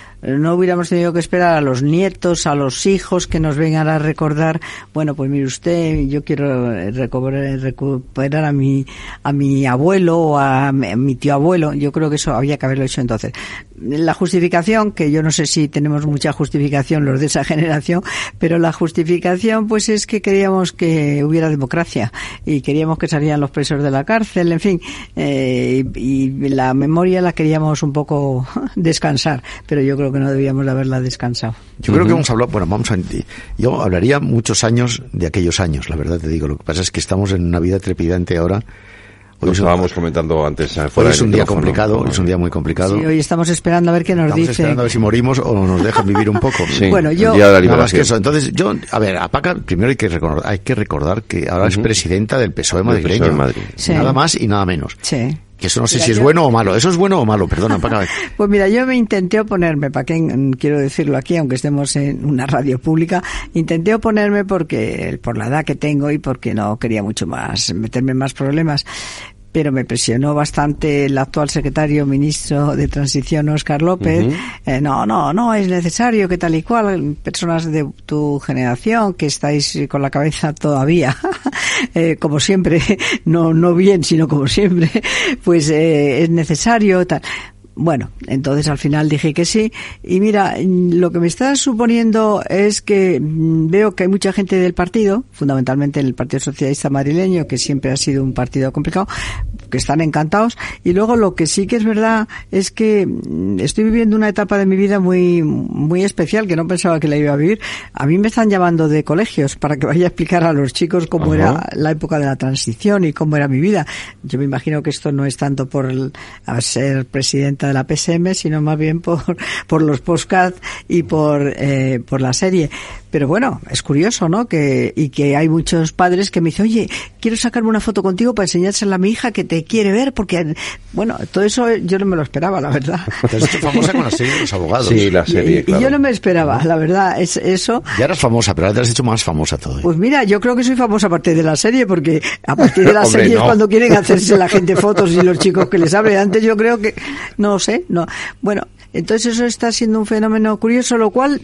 no hubiéramos tenido que esperar a los nietos, a los hijos que nos vengan a recordar, bueno, pues mire usted, yo quiero recuperar, recuperar a mi, a mi abuelo o a mi, a mi tío abuelo. Yo creo que eso había que haberlo hecho entonces. La justificación, que yo no sé si tenemos mucha justificación los de esa generación, pero la justificación pues es que queríamos que hubiera democracia y queríamos que salieran los presos de la cárcel, en fin, eh, y, y la memoria la queríamos un poco descansar, pero yo creo que no debíamos de haberla descansado. Yo creo uh-huh. que vamos a hablar, bueno, vamos a, yo hablaría muchos años de aquellos años, la verdad te digo, lo que pasa es que estamos en una vida trepidante ahora. Hoy lo estábamos comentando antes. Fuera hoy es un día complicado, hoy es un día muy complicado. Sí, hoy estamos esperando a ver qué nos estamos dice. Estamos esperando a ver si morimos o nos dejan vivir un poco. Sí, bueno, yo... el día de la liberación. Nada más que eso. Entonces, yo, a ver, a Paca, primero hay que recordar, hay que recordar que ahora uh-huh. es presidenta del P S O E madrileño. P S O E Madrid. Sí. Nada más y nada menos. Sí. Que eso no sé mira, si es yo... bueno o malo. ¿Eso es bueno o malo? Perdona, Paca. Pues mira, yo me intenté oponerme, para que quiero decirlo aquí, aunque estemos en una radio pública, intenté oponerme porque, por la edad que tengo y porque no quería mucho más, meterme en más problemas. Pero me presionó bastante el actual secretario ministro de Transición, Óscar López. Uh-huh. Eh, no, no, no es necesario que tal y cual, personas de tu generación que estáis con la cabeza todavía, eh, como siempre, no, no bien, sino como siempre, pues eh, es necesario tal. Bueno, entonces al final dije que sí. Y mira, lo que me está suponiendo es que veo que hay mucha gente del partido, fundamentalmente el Partido Socialista Madrileño, que siempre ha sido un partido complicado, que están encantados. Y luego lo que sí que es verdad es que estoy viviendo una etapa de mi vida muy muy especial, que no pensaba que la iba a vivir. A mí me están llamando de colegios para que vaya a explicar a los chicos cómo uh-huh. era la época de la transición y cómo era mi vida. Yo me imagino que esto no es tanto por el, a ser presidenta de la P S M, sino más bien por por los podcasts y por eh, por la serie. Pero bueno, es curioso, ¿no? Que y que hay muchos padres que me dicen, oye, quiero sacarme una foto contigo para enseñársela a mi hija que te quiere ver, porque, bueno, todo eso yo no me lo esperaba, la verdad. Te has hecho famosa con la serie de los abogados. Sí, la serie, y, claro. y yo no me esperaba, la verdad, es eso. Ya eras famosa, pero ahora te has hecho más famosa todavía. Pues mira, yo creo que soy famosa a partir de la serie, porque a partir de la Hombre, serie no. es cuando quieren hacerse la gente fotos y los chicos que les hablen. Antes yo creo que, no sé, no. Bueno, entonces eso está siendo un fenómeno curioso, lo cual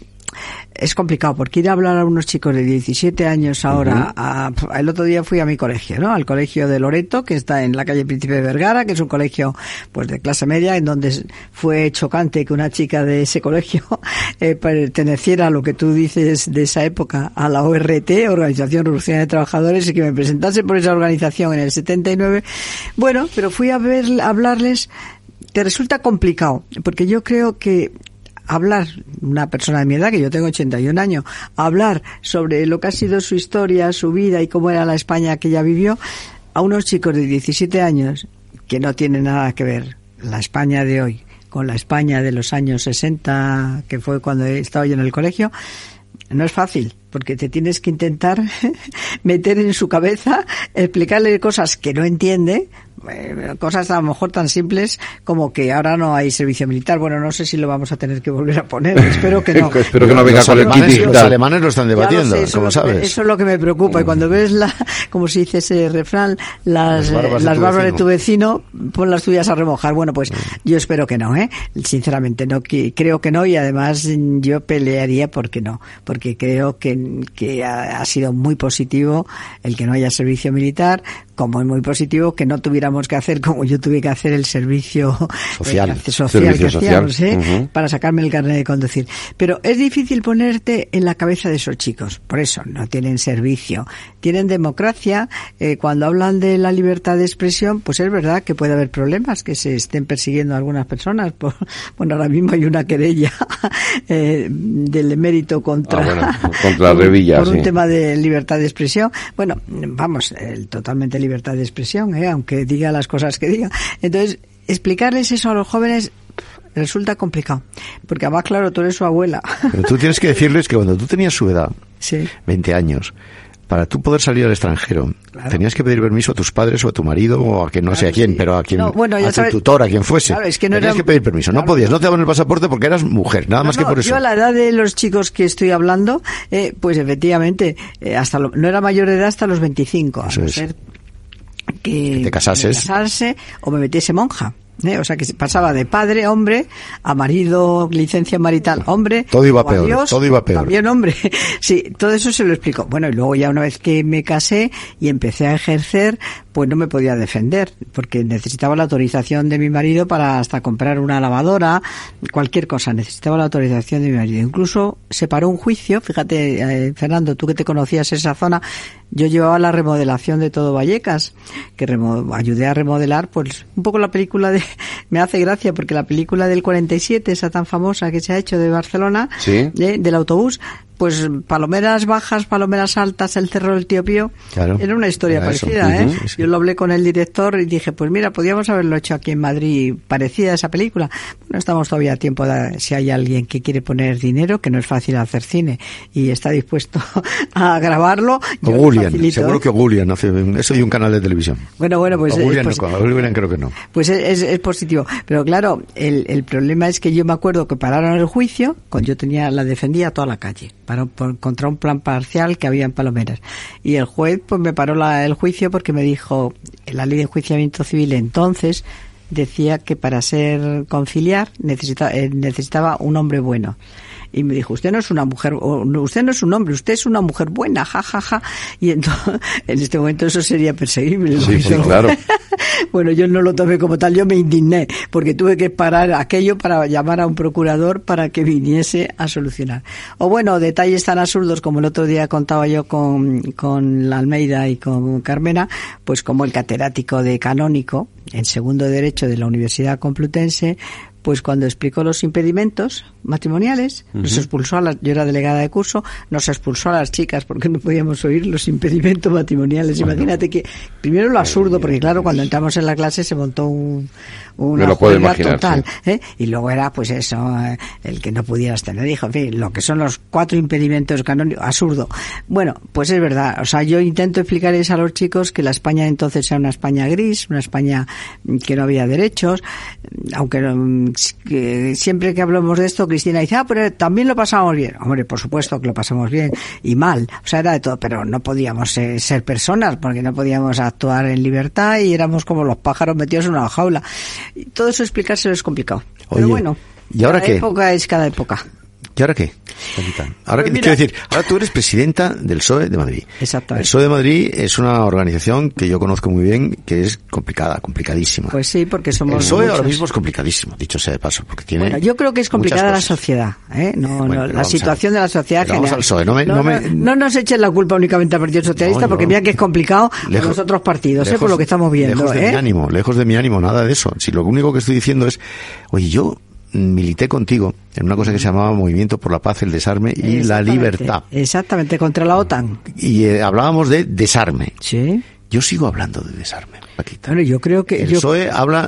es complicado, porque ir a hablar a unos chicos de diecisiete años ahora, uh-huh. a, a, el otro día fui a mi colegio, ¿no? Al colegio de Loreto, que está en la calle Príncipe de Vergara, que es un colegio pues de clase media, en donde fue chocante que una chica de ese colegio eh, perteneciera a lo que tú dices de esa época, a la O R T, Organización Revolucionaria de Trabajadores, y que me presentase por esa organización en el setenta y nueve. Bueno, pero fui a ver, a hablarles. Te resulta complicado, porque yo creo que hablar, una persona de mi edad, que yo tengo ochenta y un años, hablar sobre lo que ha sido su historia, su vida y cómo era la España que ella vivió, a unos chicos de diecisiete años que no tienen nada que ver la España de hoy con la España de los años sesenta, que fue cuando estaba yo en el colegio, no es fácil, porque te tienes que intentar meter en su cabeza, explicarle cosas que no entiende, eh, cosas a lo mejor tan simples como que ahora no hay servicio militar. Bueno, no sé si lo vamos a tener que volver a poner, espero que no. Espero que no venga con el kit digital. Los alemanes lo están debatiendo, sé, eso como sabes. Me, eso es lo que me preocupa, y cuando ves, la, como se dice ese refrán, las, las barbas, las de, tu barbas de tu vecino, pon las tuyas a remojar. Bueno, pues yo espero que no, ¿eh? Sinceramente, no que, creo que no, y además yo pelearía porque no, porque creo que, que ha, ha sido muy positivo el que no haya servicio militar, como es muy positivo que no tuviéramos que hacer, como yo tuve que hacer, el servicio social, el social servicio que hacíamos, social. ¿eh? Uh-huh. Para sacarme el carnet de conducir. Pero es difícil ponerte en la cabeza de esos chicos, por eso no tienen servicio, tienen democracia. Eh, cuando hablan de la libertad de expresión, pues es verdad que puede haber problemas, que se estén persiguiendo a algunas personas. Por, bueno, ahora mismo hay una querella eh, del emérito contra, ah, bueno, contra Revilla, por un sí. tema de libertad de expresión. Bueno, vamos, el, totalmente libertad de expresión, ¿eh? Aunque diga las cosas que diga. Entonces, explicarles eso a los jóvenes resulta complicado, porque además, claro, tú eres su abuela. Pero tú tienes que decirles que cuando tú tenías su edad, sí. veinte años, para tú poder salir al extranjero, claro, tenías que pedir permiso a tus padres o a tu marido o a quien no claro, sé a quién, sí. pero a quien, no, bueno, a tu sabes, tutor, a quien fuese. Claro, es que no tenías era, que pedir permiso, claro, no podías, no te daban el pasaporte porque eras mujer, nada no, más que no, por eso. Yo a la edad de los chicos que estoy hablando, eh, pues efectivamente, eh, hasta lo, no era mayor de edad hasta los veinticinco, a no ser que, que te casases. Me casase o me metiese monja. ¿Eh? O sea que pasaba de padre, hombre, a marido, licencia marital, hombre. Todo iba peor, Dios, todo iba peor. También hombre. Sí, todo eso se lo explico. Bueno, y luego ya una vez que me casé y empecé a ejercer, pues no me podía defender, porque necesitaba la autorización de mi marido para hasta comprar una lavadora, cualquier cosa, necesitaba la autorización de mi marido. Incluso se paró un juicio, fíjate, eh, Fernando, tú que te conocías esa zona, yo llevaba la remodelación de todo Vallecas, que remo- ayudé a remodelar, pues un poco la película de, me hace gracia porque la película del cuarenta y siete, esa tan famosa que se ha hecho de Barcelona, ¿sí? de, del autobús, pues Palomeras Bajas, Palomeras Altas, el Cerro del Tío Pío, claro, era una historia era parecida, ¿eh? Uh-huh, sí. Yo lo hablé con el director y dije, pues mira, podríamos haberlo hecho aquí en Madrid, parecida a esa película. No estamos todavía a tiempo de, si hay alguien que quiere poner dinero, que no es fácil hacer cine, y está dispuesto a grabarlo. O Gulian, seguro ¿eh? que Gulian hace eso y un canal de televisión. Bueno, bueno, pues... O Gulian, pues, no, Gulian creo que no. Pues es, es, es positivo. Pero claro, el, el problema es que yo me acuerdo que pararon el juicio, cuando yo tenía, la defendía a toda la calle, paró por, contra un plan parcial que había en Palomeras. Y el juez pues me paró la, el juicio porque me dijo, la ley de enjuiciamiento civil entonces decía que para ser conciliar necesita, eh, necesitaba un hombre bueno. Y me dijo, usted no es una mujer, usted no es un hombre, usted es una mujer buena, ja, ja, ja. Y entonces, en este momento eso sería perseguible. Sí, sí, claro. Bueno, yo no lo tomé como tal, yo me indigné, porque tuve que parar aquello para llamar a un procurador para que viniese a solucionar. O bueno, detalles tan absurdos como el otro día contaba yo con, con la Almeida y con Carmena, pues como el catedrático de Canónico, en segundo de Derecho de la Universidad Complutense, pues cuando explicó los impedimentos matrimoniales, uh-huh. nos expulsó a las, yo era delegada de curso, nos expulsó a las chicas porque no podíamos oír los impedimentos matrimoniales. Bueno. Imagínate que, primero lo absurdo, porque claro, cuando entramos en la clase se montó un, una lo puedo imaginar, total, sí. ¿eh? Y luego era pues eso, eh, el que no pudieras tener hijo, en fin, lo que son los cuatro impedimentos canónicos, absurdo. Bueno, pues es verdad, o sea, yo intento explicarles a los chicos que la España entonces era una España gris, una España que no había derechos, aunque que siempre que hablamos de esto, Cristina dice, ah, pero también lo pasamos bien. Hombre, por supuesto que lo pasamos bien y mal, o sea, era de todo, pero no podíamos eh, ser personas, porque no podíamos actuar en libertad y éramos como los pájaros metidos en una jaula. Y todo eso explicárselo es complicado. Oye, pero bueno, ¿y ahora cada qué? época es cada época. ¿Y ahora qué? Ahora Pues que, quiero decir, ahora tú eres presidenta del P S O E de Madrid. Exactamente. El P S O E de Madrid es una organización que yo conozco muy bien, que es complicada, complicadísima. Pues sí, porque somos El P S O E muchos. Ahora mismo es complicadísimo, dicho sea de paso, porque tiene Bueno, yo creo que es complicada la sociedad, ¿eh? No, bueno, no la situación de la sociedad pero general. vamos al P S O E, no me, no, no me... no, no nos echen la culpa únicamente al Partido Socialista, No, porque no. mira que es complicado Lejos- con los otros partidos, lejos- ¿eh? Por lo que estamos viendo, Lejos de ¿eh? mi ánimo, lejos de mi ánimo, nada de eso. Si lo único que estoy diciendo es, oye, yo milité contigo en una cosa que se llamaba Movimiento por la Paz, el Desarme y la Exactamente, Libertad. Exactamente, contra la OTAN. Y eh, hablábamos de desarme. Sí. Yo sigo hablando de desarme, Paquita. Bueno, yo creo que... El yo, P S O E habla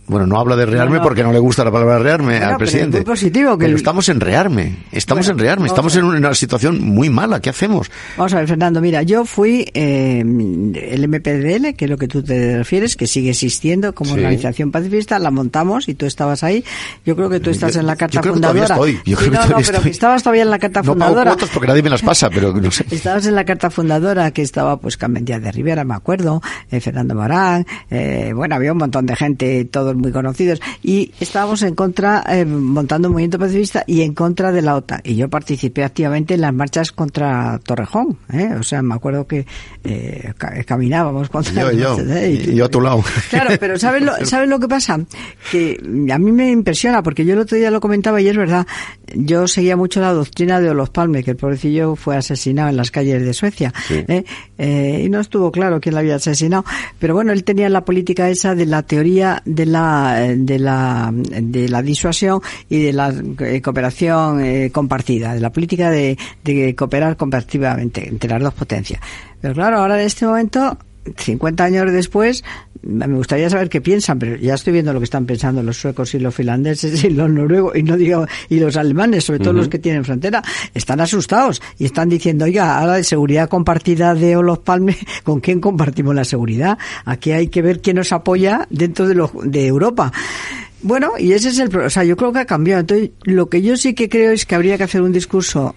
Bueno, no habla de rearme bueno, porque no le gusta la palabra rearme bueno, al presidente. Pero, es muy positivo que pero el... estamos en rearme, estamos bueno, en rearme, estamos en una situación muy mala. ¿Qué hacemos? Vamos a ver, Fernando, mira, yo fui eh, el M P D L, que es lo que tú te refieres, que sigue existiendo como sí. organización pacifista, la montamos y tú estabas ahí. Yo creo que tú estás yo, en la carta yo creo fundadora. Que todavía estoy. Yo sí, creo no, que todavía no, pero estoy. que estabas todavía en la carta no fundadora. No pago cuotas porque nadie me las pasa, pero no sé. Estabas en la carta fundadora que estaba pues Carmen Díaz de Rivera, me acuerdo, eh, Fernando Morán, eh, bueno, había un montón de gente, todos muy conocidos, y estábamos en contra, eh, montando un movimiento pacifista y en contra de la OTAN. Y yo participé activamente en las marchas contra Torrejón, ¿eh? O sea, me acuerdo que eh, caminábamos contra... Yo, yo, ¿eh? y, y yo a tu lado. Claro, pero ¿sabes lo, ¿sabes lo que pasa? Que a mí me impresiona, porque yo el otro día lo comentaba y es verdad, yo seguía mucho la doctrina de Olof Palme, que el pobrecillo fue asesinado en las calles de Suecia, sí. ¿eh? Eh, y no estuvo claro quién lo había asesinado, pero bueno, él tenía la política esa de la teoría de la de la de la disuasión y de la eh, cooperación eh, compartida, de la política de, de cooperar compartidamente entre las dos potencias. Pero claro, ahora en este momento, cincuenta años después, me gustaría saber qué piensan, pero ya estoy viendo lo que están pensando los suecos y los finlandeses y los noruegos y no digo y los alemanes, sobre todo uh-huh. los que tienen frontera, están asustados y están diciendo, oiga, ahora de seguridad compartida de Olof Palme, ¿con quién compartimos la seguridad? Aquí hay que ver quién nos apoya dentro de, lo, de Europa. Bueno, y ese es el problema. O sea, yo creo que ha cambiado. Entonces, lo que yo sí que creo es que habría que hacer un discurso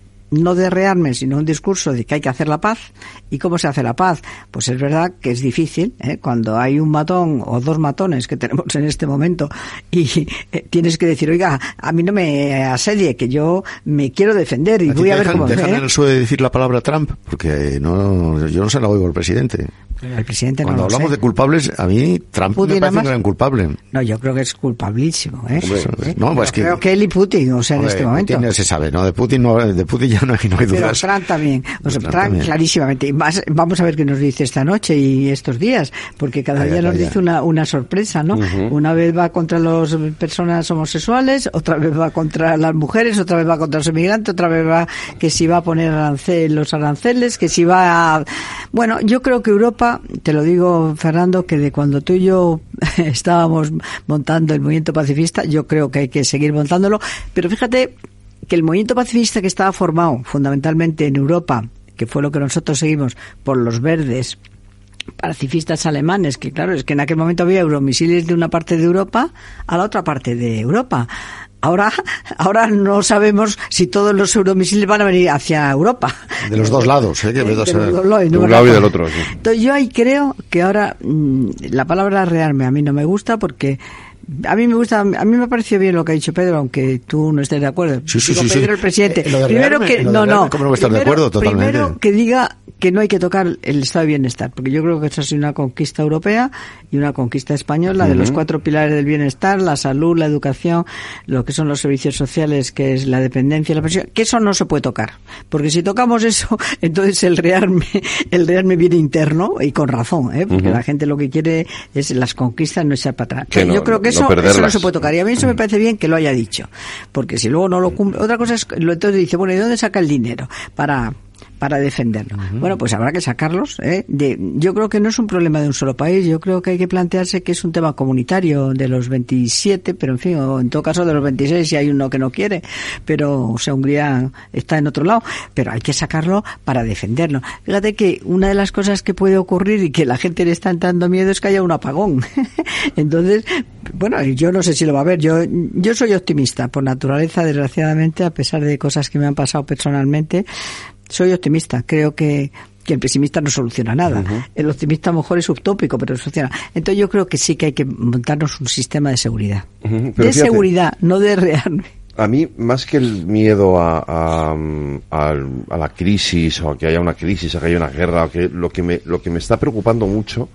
no de rearme, sino un discurso de que hay que hacer la paz. ¿Y cómo se hace la paz? Pues es verdad que es difícil, ¿eh? Cuando hay un matón o dos matones que tenemos en este momento y eh, tienes que decir, oiga, a mí no me asedie, que yo me quiero defender y voy a ver dejan, cómo... Dejan ¿eh? el suelo de decir la palabra Trump, porque no, yo no se la oigo al presidente. El presidente Cuando no lo hablamos sé. de culpables, a mí Trump Putin me parece además, un gran culpable. No, yo creo que es culpabilísimo, ¿eh? Hombre, no, pues que, creo que él y Putin, o sea, hombre, en este momento. Putin ya se sabe, ¿no? De Putin no, de Putin ya no hay, no hay Pero dudas. Trump también, o sea, Trump Trump también. clarísimamente. Y más, vamos a ver qué nos dice esta noche y estos días, porque cada Calla, día nos calla. dice una, una sorpresa, ¿no? Uh-huh. Una vez va contra las personas homosexuales, otra vez va contra las mujeres, otra vez va contra los inmigrantes, otra vez va que si va a poner arancel, los aranceles, que si va a... Bueno, yo creo que Europa, te lo digo, Fernando, que de cuando tú y yo estábamos montando el movimiento pacifista, yo creo que hay que seguir montándolo, pero fíjate que el movimiento pacifista que estaba formado fundamentalmente en Europa, que fue lo que nosotros seguimos por los verdes, pacifistas alemanes, que claro, es que en aquel momento había euromisiles de una parte de Europa a la otra parte de Europa. Ahora, ahora no sabemos si todos los euromisiles van a venir hacia Europa. De los dos lados, ¿eh? Que de, de, de, los dos, de un lado y del otro. Sí. Entonces yo ahí creo que ahora mmm, la palabra rearme a mí no me gusta porque a mí me gusta, a mí me ha parecido bien lo que ha dicho Pedro, aunque tú no estés de acuerdo. Sí, sí, Digo, sí, Pedro, sí. el presidente. Eh, lo de primero rearme, que, lo de no, rearme, no. ¿cómo no voy a estar primero, de acuerdo? Totalmente. Primero que diga que no hay que tocar el estado de bienestar, porque yo creo que esa es una conquista europea y una conquista española, uh-huh, de los cuatro pilares del bienestar, la salud, la educación, lo que son los servicios sociales, que es la dependencia y la pensión, que eso no se puede tocar, porque si tocamos eso, entonces el rearme, el rearme viene interno y con razón, ¿eh? Porque uh-huh, la gente lo que quiere es las conquistas, no echar para atrás. No, yo creo que eso no, eso no se puede tocar y a mí eso me parece bien que lo haya dicho, porque si luego no lo cumple, otra cosa es, entonces dice, bueno, ¿y dónde saca el dinero para para defenderlo? Uh-huh. Bueno, pues habrá que sacarlos, ¿eh? De, yo creo que no es un problema de un solo país, yo creo que hay que plantearse que es un tema comunitario de los veintisiete, pero en fin, o en todo caso de los veintiséis si hay uno que no quiere, pero, o sea, Hungría está en otro lado, pero hay que sacarlo para defenderlo. Fíjate que una de las cosas que puede ocurrir y que la gente le está entrando miedo es que haya un apagón. Entonces, bueno, yo no sé si lo va a haber, yo, yo soy optimista por naturaleza, desgraciadamente, a pesar de cosas que me han pasado personalmente. Soy optimista, creo que, que el pesimista no soluciona nada. Uh-huh. El optimista a lo mejor es utópico, pero soluciona. Entonces yo creo que sí que hay que montarnos un sistema de seguridad. Uh-huh. De fíjate, seguridad, no de rearme. A mí, más que el miedo a, a, a, a la crisis, o a que haya una crisis, a que haya una guerra, o que, lo, que me, lo que me está preocupando mucho,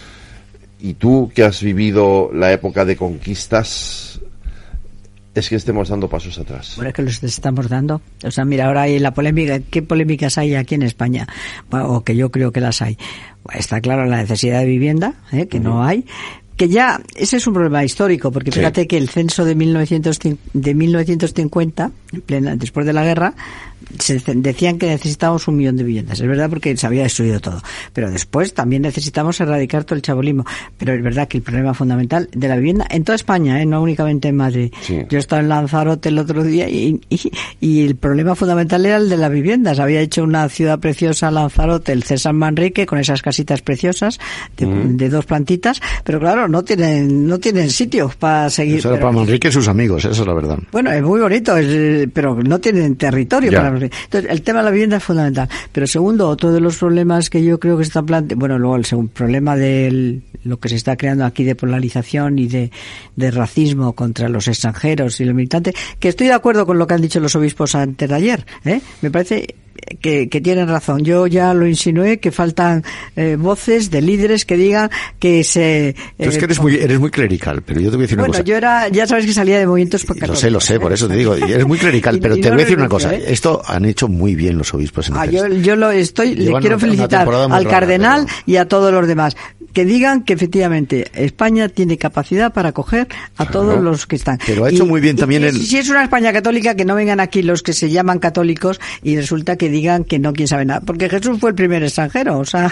y tú que has vivido la época de conquistas, es que estemos dando pasos atrás. Bueno, es que los estamos dando. O sea, mira, ahora hay la polémica. ¿Qué polémicas hay aquí en España? Bueno, o que yo creo que las hay. Bueno, está claro la necesidad de vivienda, ¿eh? Que uh-huh, no hay. Que ya, ese es un problema histórico, porque fíjate sí, que el censo de mil novecientos, de mil novecientos cincuenta, en plena, después de la guerra, se decían que necesitábamos un millón de viviendas. Es verdad, porque se había destruido todo. Pero después también necesitamos erradicar todo el chabolismo. Pero es verdad que el problema fundamental de la vivienda en toda España, ¿eh? No únicamente en Madrid. Sí. Yo estaba en Lanzarote el otro día y, y, y el problema fundamental era el de las viviendas. Había hecho una ciudad preciosa Lanzarote, el César Manrique, con esas casitas preciosas de, mm. de dos plantitas, pero claro, no tienen no tienen sitio para seguir. Eso era pero, para Manrique y sus amigos, eso es la verdad. Bueno, es muy bonito, es, pero no tienen territorio ya. para. Entonces, el tema de la vivienda es fundamental. Pero segundo, otro de los problemas que yo creo que se están planteando, bueno, luego el segundo problema de lo que se está creando aquí de polarización y de, de racismo contra los extranjeros y los militantes, que estoy de acuerdo con lo que han dicho los obispos antes de ayer, ¿eh? Me parece que, que tienen razón. Yo ya lo insinué, que faltan eh, voces de líderes que digan que se... Eh, Tú es que eres muy, eres muy clerical, pero yo te voy a decir bueno, una cosa. Bueno, yo era, ya sabes que salía de movimientos católicos. Lo sé, lo sé, por eso te digo, eres muy clerical, y, pero y te no voy a decir una cosa. ¿Eh? Esto han hecho muy bien los obispos en ah, yo, yo lo estoy, Llevan le quiero felicitar al rara, cardenal pero... y a todos los demás. Que digan que efectivamente España tiene capacidad para acoger a claro, todos los que están. Pero ha hecho y, muy bien también el... Si es una España católica, que no vengan aquí los que se llaman católicos y resulta que digan que no quién sabe nada. Porque Jesús fue el primer extranjero, o sea,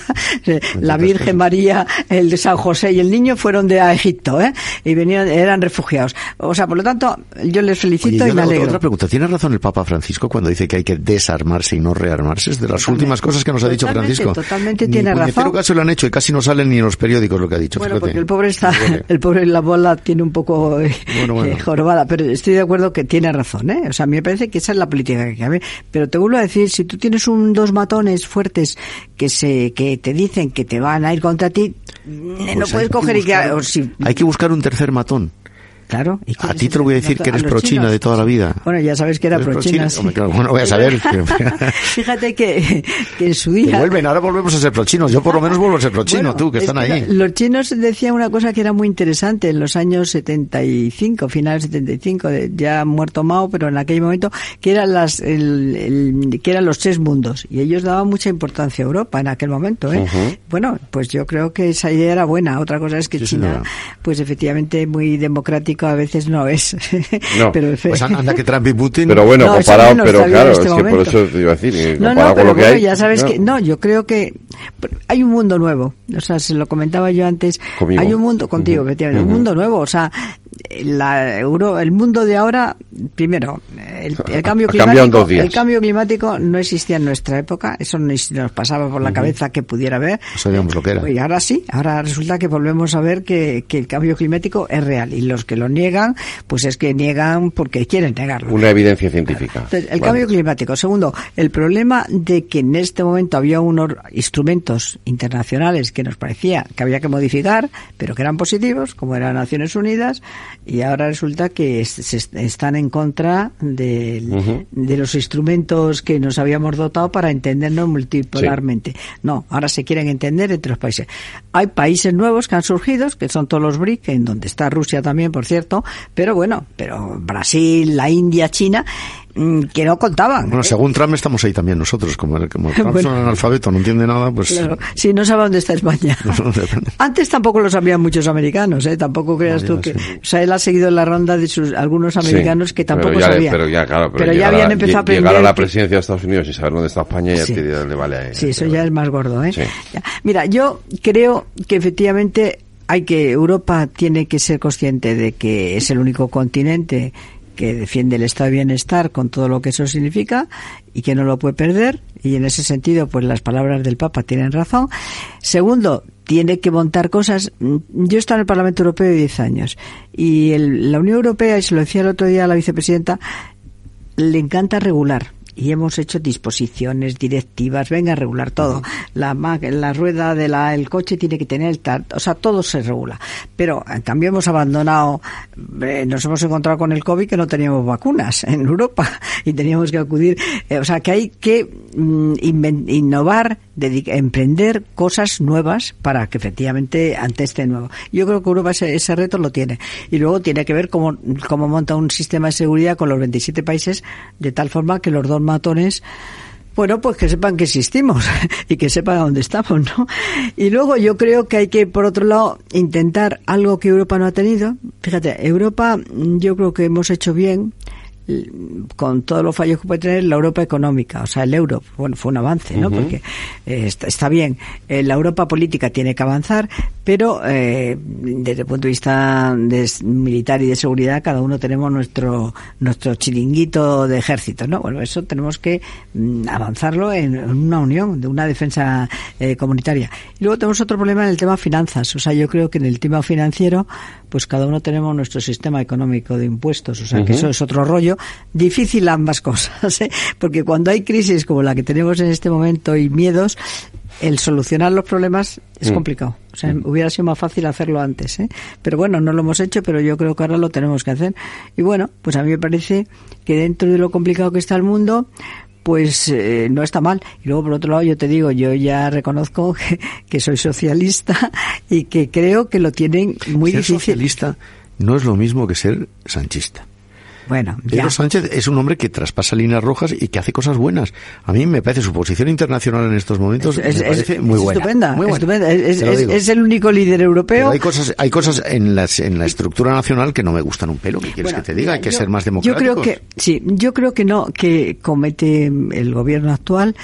la Virgen María, el de San José y el niño fueron de Egipto, ¿eh? Y venían, eran refugiados. O sea, por lo tanto, yo les felicito. Oye, y me alegro. Otra pregunta, ¿tiene razón el Papa Francisco cuando dice que hay que desarmarse y no rearmarse? Es de las totalmente, últimas cosas que nos ha dicho Francisco. Totalmente tiene razón. En caso lo han hecho y casi no salen ni en los periódicos lo que ha dicho. Bueno, fíjate. Porque el pobre está, el pobre la bola tiene un poco eh, bueno, bueno. Eh, jorobada, pero estoy de acuerdo que tiene razón, ¿eh? O sea, a mí me parece que esa es la política que hay que haber. Pero te vuelvo a decir, si tú tienes un dos matones fuertes que se que te dicen que te van a ir contra ti, pues no puedes coger buscar, y que... O si, hay que buscar un tercer matón. Claro. ¿Y a ti te lo voy a decir que eres pro-China de toda la vida. Bueno, ya sabes que era pro-China. Sí. Claro, bueno, voy a saber. Fíjate que, que en su día... Que vuelven, ahora volvemos a ser pro-chinos. Yo por lo menos vuelvo a ser pro-chino, bueno, tú, que están que ahí. Los chinos decían una cosa que era muy interesante en los años setenta y cinco, finales setenta y cinco, de, ya muerto Mao, pero en aquel momento, que eran las, el, el, que eran los tres mundos. Y ellos daban mucha importancia a Europa en aquel momento, ¿eh? Uh-huh. Bueno, pues yo creo que esa idea era buena. Otra cosa es que sí, China, señora. Pues efectivamente muy democrático a veces no es. No. Pero, pues anda que Trump y Putin... Pero bueno, no, comparado, pero claro, este es que momento. por eso te iba a decir, no, comparado no, con pero lo que bueno, hay... ya sabes no. que... No, yo creo que hay un mundo nuevo. O sea, se lo comentaba yo antes. Conmigo. Hay un mundo, contigo, uh-huh. efectivamente, uh-huh. un mundo nuevo. O sea, la Euro, el mundo de ahora, primero, el, el cambio climático, el cambio climático no existía en nuestra época, eso no nos pasaba por la uh-huh. cabeza que pudiera haber. No sabíamos lo que era. Y ahora sí, ahora resulta que volvemos a ver que, que el cambio climático es real y los que lo niegan, pues es que niegan porque quieren negarlo. Una evidencia científica. Entonces, el vale. cambio climático. Segundo, el problema de que en este momento había unos instrumentos internacionales que nos parecía que había que modificar, pero que eran positivos, como eran Naciones Unidas, y ahora resulta que se están en contra de, uh-huh. de los instrumentos que nos habíamos dotado para entendernos multipolarmente. Sí. No, ahora se quieren entender entre los países. Hay países nuevos que han surgido, que son todos los B R I C, en donde está Rusia también, por cierto, pero bueno, pero Brasil, la India, China, que no contaban. Bueno, según Trump estamos ahí también nosotros, como, como Trump bueno, es un analfabeto, no entiende nada, pues... Claro, sí, no sabe dónde está España. No, no, antes tampoco lo sabían muchos americanos, ¿eh? Tampoco creas no, tú que... Sí. O sea, él ha seguido la ronda de sus algunos americanos sí, que tampoco pero ya, sabían. Pero ya, claro, pero, pero ya habían empezado a aprender... Llegar a la que... presidencia de Estados Unidos y saber dónde está España ya sí. te, le vale a él. Sí, eso ya es más gordo, ¿eh? Sí. Ya. Mira, yo creo que efectivamente hay que... Europa tiene que ser consciente de que es el único continente que defiende el estado de bienestar con todo lo que eso significa y que no lo puede perder, y en ese sentido pues las palabras del Papa tienen razón. Segundo, tiene que montar cosas. Yo he estado en el Parlamento Europeo de diez años y el, la Unión Europea, y se lo decía el otro día a la vicepresidenta, le encanta regular. Y hemos hecho disposiciones, directivas, venga a regular todo. La, la rueda del el coche tiene que tener el tar, o sea, todo se regula. Pero, en cambio, hemos abandonado, eh, nos hemos encontrado con el COVID que no teníamos vacunas en Europa y teníamos que acudir. Eh, o sea, que hay que mm, inven, innovar, dedica, emprender cosas nuevas para que efectivamente ante este nuevo. Yo creo que Europa ese, ese reto lo tiene. Y luego tiene que ver cómo, cómo monta un sistema de seguridad con los veintisiete países de tal forma que los dos matones, bueno, pues que sepan que existimos y que sepan a dónde estamos, ¿no? Y luego yo creo que hay que, por otro lado, intentar algo que Europa no ha tenido. Fíjate, Europa, yo creo que hemos hecho bien con todos los fallos que puede tener la Europa económica, o sea, el euro, bueno, fue un avance, ¿no? Uh-huh. Porque eh, está, está bien, eh, la Europa política tiene que avanzar, pero eh, desde el punto de vista de militar y de seguridad, cada uno tenemos nuestro nuestro chiringuito de ejércitos, ¿no? Bueno, eso tenemos que mm, avanzarlo en, en una unión, de una defensa eh, comunitaria. Y luego tenemos otro problema en el tema finanzas, o sea, yo creo que en el tema financiero, pues cada uno tenemos nuestro sistema económico de impuestos, o sea, uh-huh. que eso es otro rollo. Difícil ambas cosas, ¿eh? Porque cuando hay crisis como la que tenemos en este momento y miedos, el solucionar los problemas es mm. complicado. O sea, mm. hubiera sido más fácil hacerlo antes, ¿eh? Pero bueno, no lo hemos hecho, pero yo creo que ahora lo tenemos que hacer. Y bueno, pues a mí me parece que dentro de lo complicado que está el mundo, pues eh, no está mal. Y luego, por otro lado, yo te digo, yo ya reconozco que, que soy socialista y que creo que lo tienen muy ser difícil. Ser socialista no es lo mismo que ser sanchista. Bueno, Pedro Sánchez es un hombre que traspasa líneas rojas y que hace cosas buenas. A mí me parece su posición internacional en estos momentos es, me parece es, muy es buena. Estupenda, muy buena. estupenda. Es, es, es el único líder europeo. Pero hay cosas, hay cosas en, las, en la estructura nacional que no me gustan un pelo. ¿Qué quieres bueno, que te diga? Hay que yo, ser más democráticos. Yo creo que sí. Yo creo que no, que comete el gobierno actual.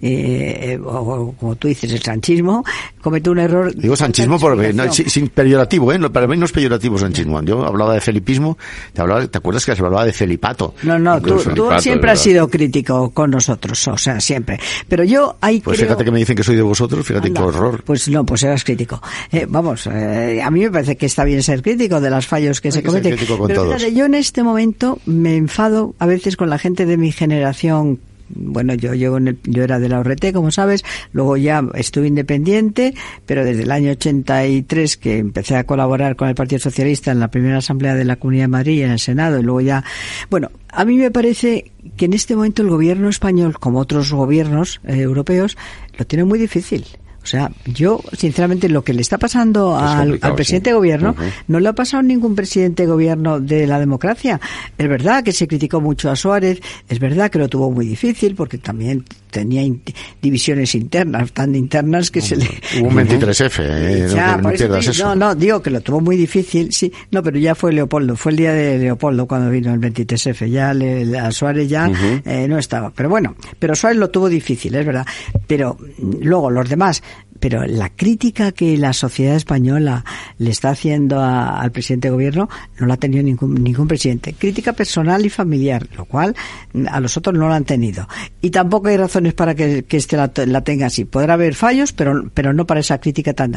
Eh, o, o como tú dices, el sanchismo comete un error. Digo sanchismo porque no, sin, sin peyorativo, ¿eh? Para mí no es peyorativo sanchismo. Yo hablaba de felipismo, te hablaba, ¿te acuerdas que se hablaba de felipato? No, no, tú, tú siempre has sido crítico con nosotros, o sea, siempre. Pero yo hay Pues creo... fíjate que me dicen que soy de vosotros, fíjate Anda, qué horror. Pues no, pues eras crítico. Eh, vamos, eh, a mí me parece que está bien ser crítico de los fallos que Hay se que cometen. Pero fíjate, yo en este momento me enfado a veces con la gente de mi generación. Bueno, yo llevo en el, yo era de la O R T, como sabes, luego ya estuve independiente, pero desde el año ochenta y tres que empecé a colaborar con el Partido Socialista en la primera asamblea de la Comunidad de Madrid y en el Senado, y luego ya, bueno, a mí me parece que en este momento el gobierno español, como otros gobiernos eh, europeos, lo tiene muy difícil. O sea, yo, sinceramente, lo que le está pasando al, al presidente sí. de gobierno, uh-huh. no le ha pasado a ningún presidente de gobierno de la democracia. Es verdad que se criticó mucho a Suárez, es verdad que lo tuvo muy difícil, porque también tenía in- divisiones internas, tan internas que uh-huh. se le... Hubo un veintitrés efe, eh, ya, no, no pierdas eso. No, no, digo que lo tuvo muy difícil, sí, no, pero ya fue Leopoldo, fue el día de Leopoldo cuando vino el veintitrés efe, ya le, a Suárez ya uh-huh. eh, no estaba. Pero bueno, pero Suárez lo tuvo difícil, es verdad. Pero luego los demás... Pero la crítica que la sociedad española le está haciendo a, al presidente de gobierno no la ha tenido ningún, ningún presidente. Crítica personal y familiar, lo cual a los otros no la han tenido. Y tampoco hay razones para que, que este la, la tenga así. Podrá haber fallos, pero, pero no para esa crítica tan...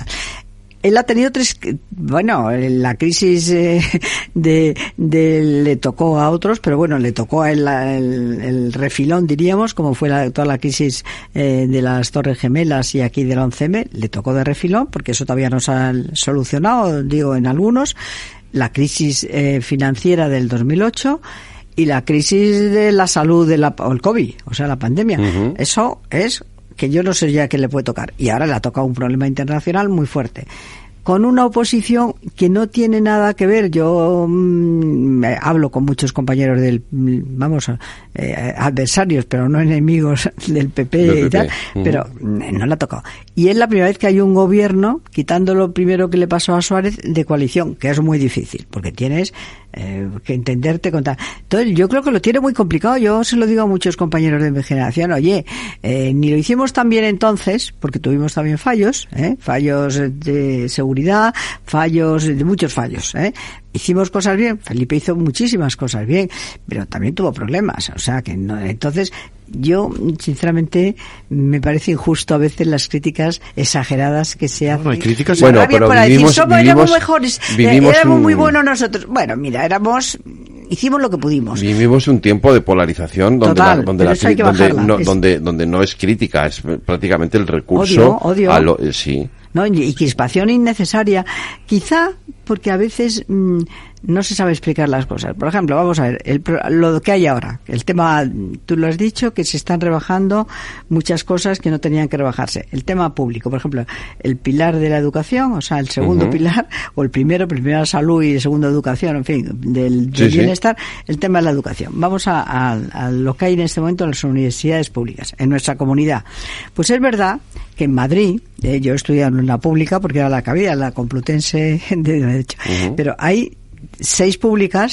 Él ha tenido tres, bueno, la crisis eh, de, de le tocó a otros, pero bueno, le tocó el, el, el refilón, diríamos, como fue la, toda la crisis eh, de las Torres Gemelas y aquí del once eme, le tocó de refilón, porque eso todavía no se ha solucionado, digo, en algunos, la crisis eh, financiera del dos mil ocho y la crisis de la salud de la, o el COVID, o sea, la pandemia. Uh-huh. Eso es... que yo no sé ya qué le puede tocar. Y ahora le ha tocado un problema internacional muy fuerte. Con una oposición que no tiene nada que ver. Yo mmm, hablo con muchos compañeros del, vamos, eh, adversarios, pero no enemigos del P P, del P P. Y tal, uh-huh. pero no le ha tocado. Y es la primera vez que hay un gobierno, quitando lo primero que le pasó a Suárez, de coalición, que es muy difícil, porque tienes eh, que entenderte con tal. Entonces, yo creo que lo tiene muy complicado. Yo se lo digo a muchos compañeros de mi generación, oye, eh, ni lo hicimos tan bien entonces, porque tuvimos también fallos, ¿eh? fallos de seguridad, fallos, de muchos fallos, ¿eh? Hicimos cosas bien, Felipe hizo muchísimas cosas bien, pero también tuvo problemas, o sea que no, entonces yo sinceramente me parece injusto a veces las críticas exageradas que se hacen. No, hay críticas, bueno, pero vivimos, decir, somos, vivimos, éramos mejores, vivimos éramos un, muy buenos nosotros. Bueno, mira, éramos hicimos lo que pudimos. Vivimos un tiempo de polarización donde Total, la, donde, la, donde, no, es... donde donde no es crítica, es prácticamente el recurso odio, odio. a lo eh, sí. No, y crispación innecesaria, quizá porque a veces mmm, no se sabe explicar las cosas. Por ejemplo, vamos a ver, el, lo que hay ahora, el tema, tú lo has dicho, que se están rebajando muchas cosas que no tenían que rebajarse. El tema público, por ejemplo, el pilar de la educación, o sea, el segundo uh-huh. pilar, o el primero, primero la salud y el segundo educación, en fin, del, del sí, bienestar, sí. el tema de la educación. Vamos a, a, a lo que hay en este momento en las universidades públicas, en nuestra comunidad. Pues es verdad que en Madrid, eh, yo he estudiado en la pública porque era la que había, la Complutense de Derecho, uh-huh. pero hay seis públicas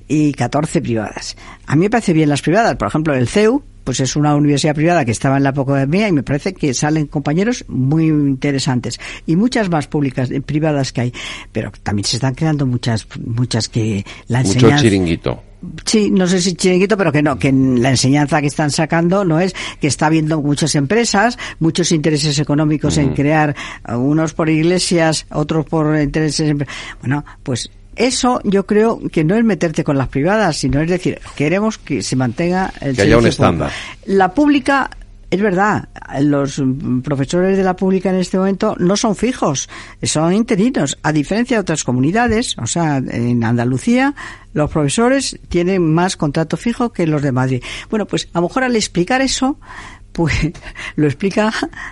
y catorce privadas. A mí me parece bien las privadas, por ejemplo, el C E U, pues es una universidad privada que estaba en la época mía y me parece que salen compañeros muy interesantes y muchas más públicas, privadas que hay, pero también se están creando muchas, muchas que la enseñanza... Mucho chiringuito. Sí, no sé si chiringuito, pero que no, que la enseñanza que están sacando no es que está habiendo muchas empresas, muchos intereses económicos mm. en crear, unos por iglesias, otros por intereses, en... bueno, pues eso yo creo que no es meterte con las privadas, sino es decir, queremos que se mantenga el que haya un estándar. La pública, es verdad, los profesores de la pública en este momento no son fijos, son interinos, a diferencia de otras comunidades, o sea, en Andalucía los profesores tienen más contrato fijo que los de Madrid. Bueno, pues a lo mejor al explicar eso, pues lo explica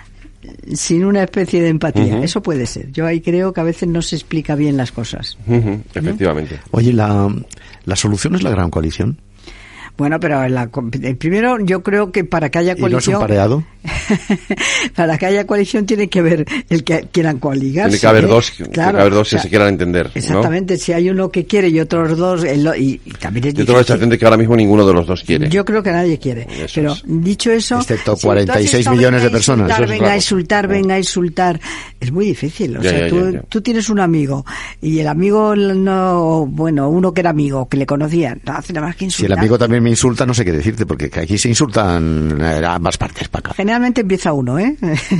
sin una especie de empatía. Uh-huh. Eso puede ser. Yo ahí creo que a veces no se explica bien las cosas. Uh-huh. Efectivamente. ¿No? Oye, la, ¿la solución es la gran coalición? Bueno, pero la, primero yo creo que para que haya coalición... ¿Y no es un pareado? Para que haya coalición tiene que haber el que quieran coaligarse. Tiene que haber ¿eh? dos, claro, tiene que haber dos que o sea, se quieran entender. Exactamente, ¿no? Si hay uno que quiere y otros dos... El, y, y también es yo tengo la sensación de que ahora mismo ninguno de los dos quiere. Yo creo que nadie quiere. Eso pero es. Dicho eso... Excepto cuarenta y seis millones de personas. Insultar, eso venga a insultar, venga a insultar. Es muy difícil. O ya, sea, ya, tú, ya, ya. tú tienes un amigo y el amigo no... Bueno, uno que era amigo, que le conocía, no hace nada más que insultar. Si el amigo también me insulta, no sé qué decirte, porque aquí se insultan a ambas partes para acá. Generalmente empieza uno, ¿eh?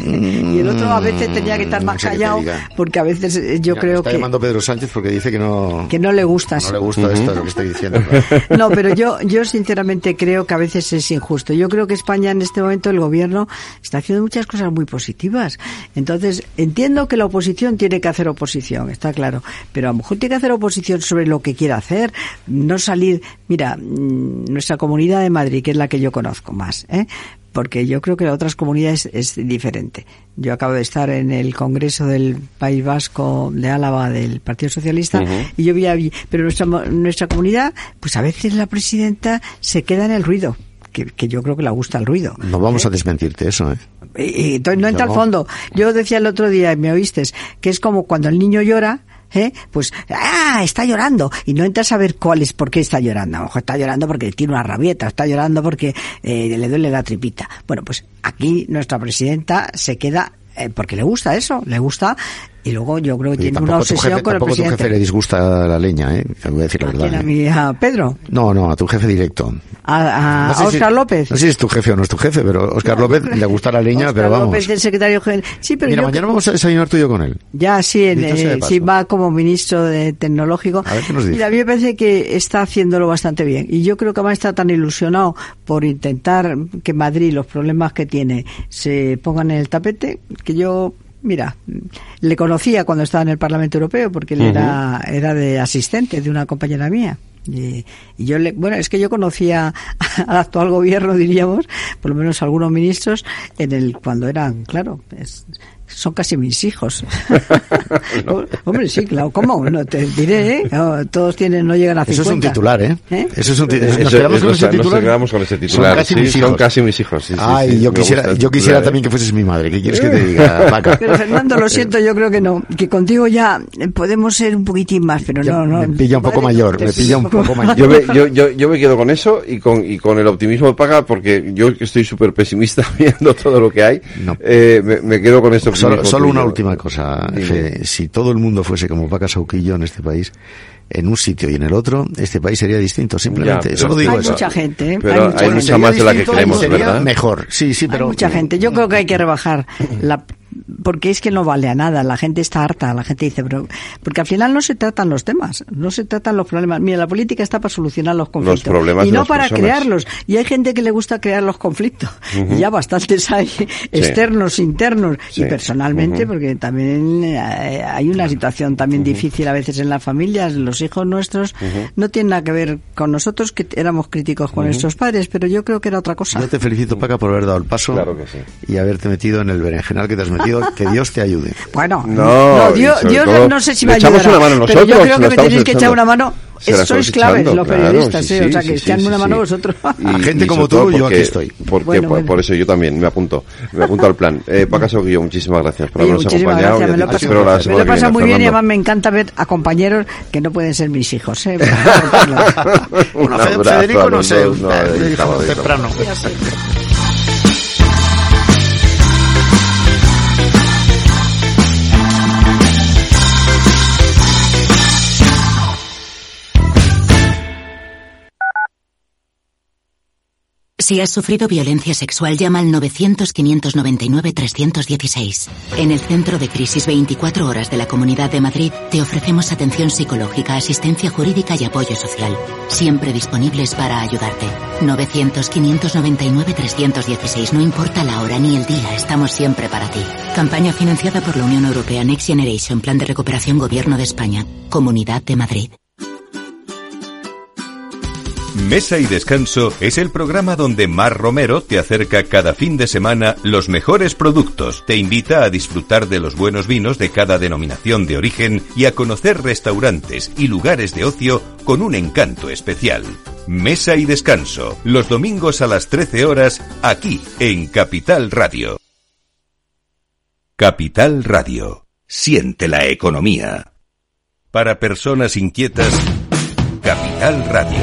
Y el otro a veces tenía que estar más no sé callado, porque a veces yo Mira, creo está que... llamando Pedro Sánchez porque dice que no... Que no le gusta. No le gusta uh-huh. esto, lo que estoy diciendo. No, pero yo, yo sinceramente creo que a veces es injusto. Yo creo que España en este momento, el gobierno, está haciendo muchas cosas muy positivas. Entonces, entiendo que la oposición tiene que hacer oposición, está claro. Pero a lo mejor tiene que hacer oposición sobre lo que quiera hacer. No salir... Mira, nuestra Comunidad de Madrid, que es la que yo conozco más, ¿eh? Porque yo creo que en otras comunidades es diferente. Yo acabo de estar en el Congreso del País Vasco de Álava del Partido Socialista uh-huh. y yo vi allí, pero nuestra nuestra comunidad, pues a veces la presidenta se queda en el ruido. Que, que yo creo que le gusta el ruido. No vamos ¿eh? a desmentirte eso, ¿eh? Y, y entonces no entra al fondo. Yo decía el otro día, me oíste, que es como cuando el niño llora, ¿eh? Pues, ah, está llorando, y no entras a ver cuál es, por qué está llorando. A lo mejor está llorando porque tiene una rabieta, está llorando porque eh, le duele la tripita. Bueno, pues aquí nuestra presidenta se queda eh, porque le gusta eso, le gusta. Y luego yo creo que tiene una obsesión jefe, con el presidente. Tampoco a tu jefe le disgusta la leña, ¿eh? Te voy a decir la verdad. ¿A, ¿eh? mi, a Pedro? No, no, a tu jefe directo. ¿A, a, no sé a Óscar si, López? No sé si es tu jefe o no es tu jefe, pero Óscar López le gusta la leña, Óscar pero vamos. López, el secretario general. Sí, pero Mira, yo mañana que... vamos a desayunar tú y yo con él. Ya, sí, en, eh, sí va como ministro de Tecnológico. A ver qué nos dice. Mira, a mí me parece que está haciéndolo bastante bien. Y yo creo que además está tan ilusionado por intentar que Madrid, los problemas que tiene, se pongan en el tapete, que yo... Mira, le conocía cuando estaba en el Parlamento Europeo porque él uh-huh. era, era de asistente de una compañera mía. Y, y yo le, bueno, es que yo conocía al actual gobierno, diríamos, por lo menos algunos ministros, en el, cuando eran, claro, es, son casi mis hijos. No. Hombre, sí, claro, ¿cómo? No te diré, ¿eh? No, todos tienen, no llegan a cincuenta. Eso es un titular, ¿eh? ¿Eh? Eso es un titular. ¿Nos quedamos con ese titular? Nos quedamos con ese titular. Son casi sí, mis hijos. Son casi mis hijos. Sí, sí, Ay, sí, yo quisiera, yo quisiera también que fueses mi madre. ¿Qué quieres que te diga, Paca? Pero Fernando, lo siento, yo creo que no. Que contigo ya podemos ser un poquitín más, pero no, no. Me pilla un poco vale, mayor, me pilla un poco mayor. Yo me, yo, yo, yo me quedo con eso y con, y con el optimismo de Paca, porque yo estoy súper pesimista viendo todo lo que hay. No. Eh, me, me quedo con esto. Solo, solo una última cosa, Fede. Si todo el mundo fuese como Paca Sauquillo en este país, en un sitio y en el otro, este país sería distinto, simplemente. Ya, Solo digo hay eso. Mucha gente, ¿eh? Pero hay mucha, hay mucha más de la que creemos, ¿verdad? Mejor, sí, sí, pero... Hay mucha gente. Yo creo que hay que rebajar la... Porque es que no vale a nada, la gente está harta, la gente dice, pero porque al final no se tratan los temas, no se tratan los problemas. Mira, la política está para solucionar los conflictos los problemas y no para personas. crearlos. Y hay gente que le gusta crear los conflictos. Uh-huh. Y ya bastantes hay, sí. externos, internos sí. y personalmente, uh-huh. porque también hay una situación también uh-huh. difícil a veces en las familias. Los hijos nuestros uh-huh. no tienen nada que ver con nosotros, que éramos críticos con uh-huh. nuestros padres, pero yo creo que era otra cosa. Yo te felicito, Paca, por haber dado el paso claro que sí. y haberte metido en el berenjenal que te has metido. Que Dios te ayude. Bueno, no, no Dios, Dios todo, no sé si me ayudará. Echamos una mano nosotros, pero yo creo que me tenéis que echar una mano sois claves los periodistas, sí, sí, ¿eh? O sea, que sí, echan sí, una mano sí. vosotros. Y, gente y como tú, porque, yo aquí estoy. Porque, bueno, por, bueno. por eso yo también me apunto, me apunto al plan. Eh, Paca Sauguillo, muchísimas gracias por Oye, habernos acompañado. Gracias, me lo, paso, espero la me lo pasa muy Fernando. bien y además me encanta ver a compañeros que no pueden ser mis hijos. ¿eh? Un abrazo, Federico, no sé, no, no, temprano. Si has sufrido violencia sexual, llama al novecientos, quinientos noventa y nueve, trescientos dieciséis. En el Centro de Crisis veinticuatro Horas de la Comunidad de Madrid te ofrecemos atención psicológica, asistencia jurídica y apoyo social. Siempre disponibles para ayudarte. novecientos, quinientos noventa y nueve, trescientos dieciséis. No importa la hora ni el día, estamos siempre para ti. Campaña financiada por la Unión Europea Next Generation, Plan de Recuperación Gobierno de España. Comunidad de Madrid. Mesa y Descanso es el programa donde Mar Romero te acerca cada fin de semana los mejores productos, te invita a disfrutar de los buenos vinos de cada denominación de origen y a conocer restaurantes y lugares de ocio con un encanto especial. Mesa y Descanso, los domingos a las trece horas, aquí en Capital Radio. Capital Radio. Siente la economía. Para personas inquietas, Capital Radio.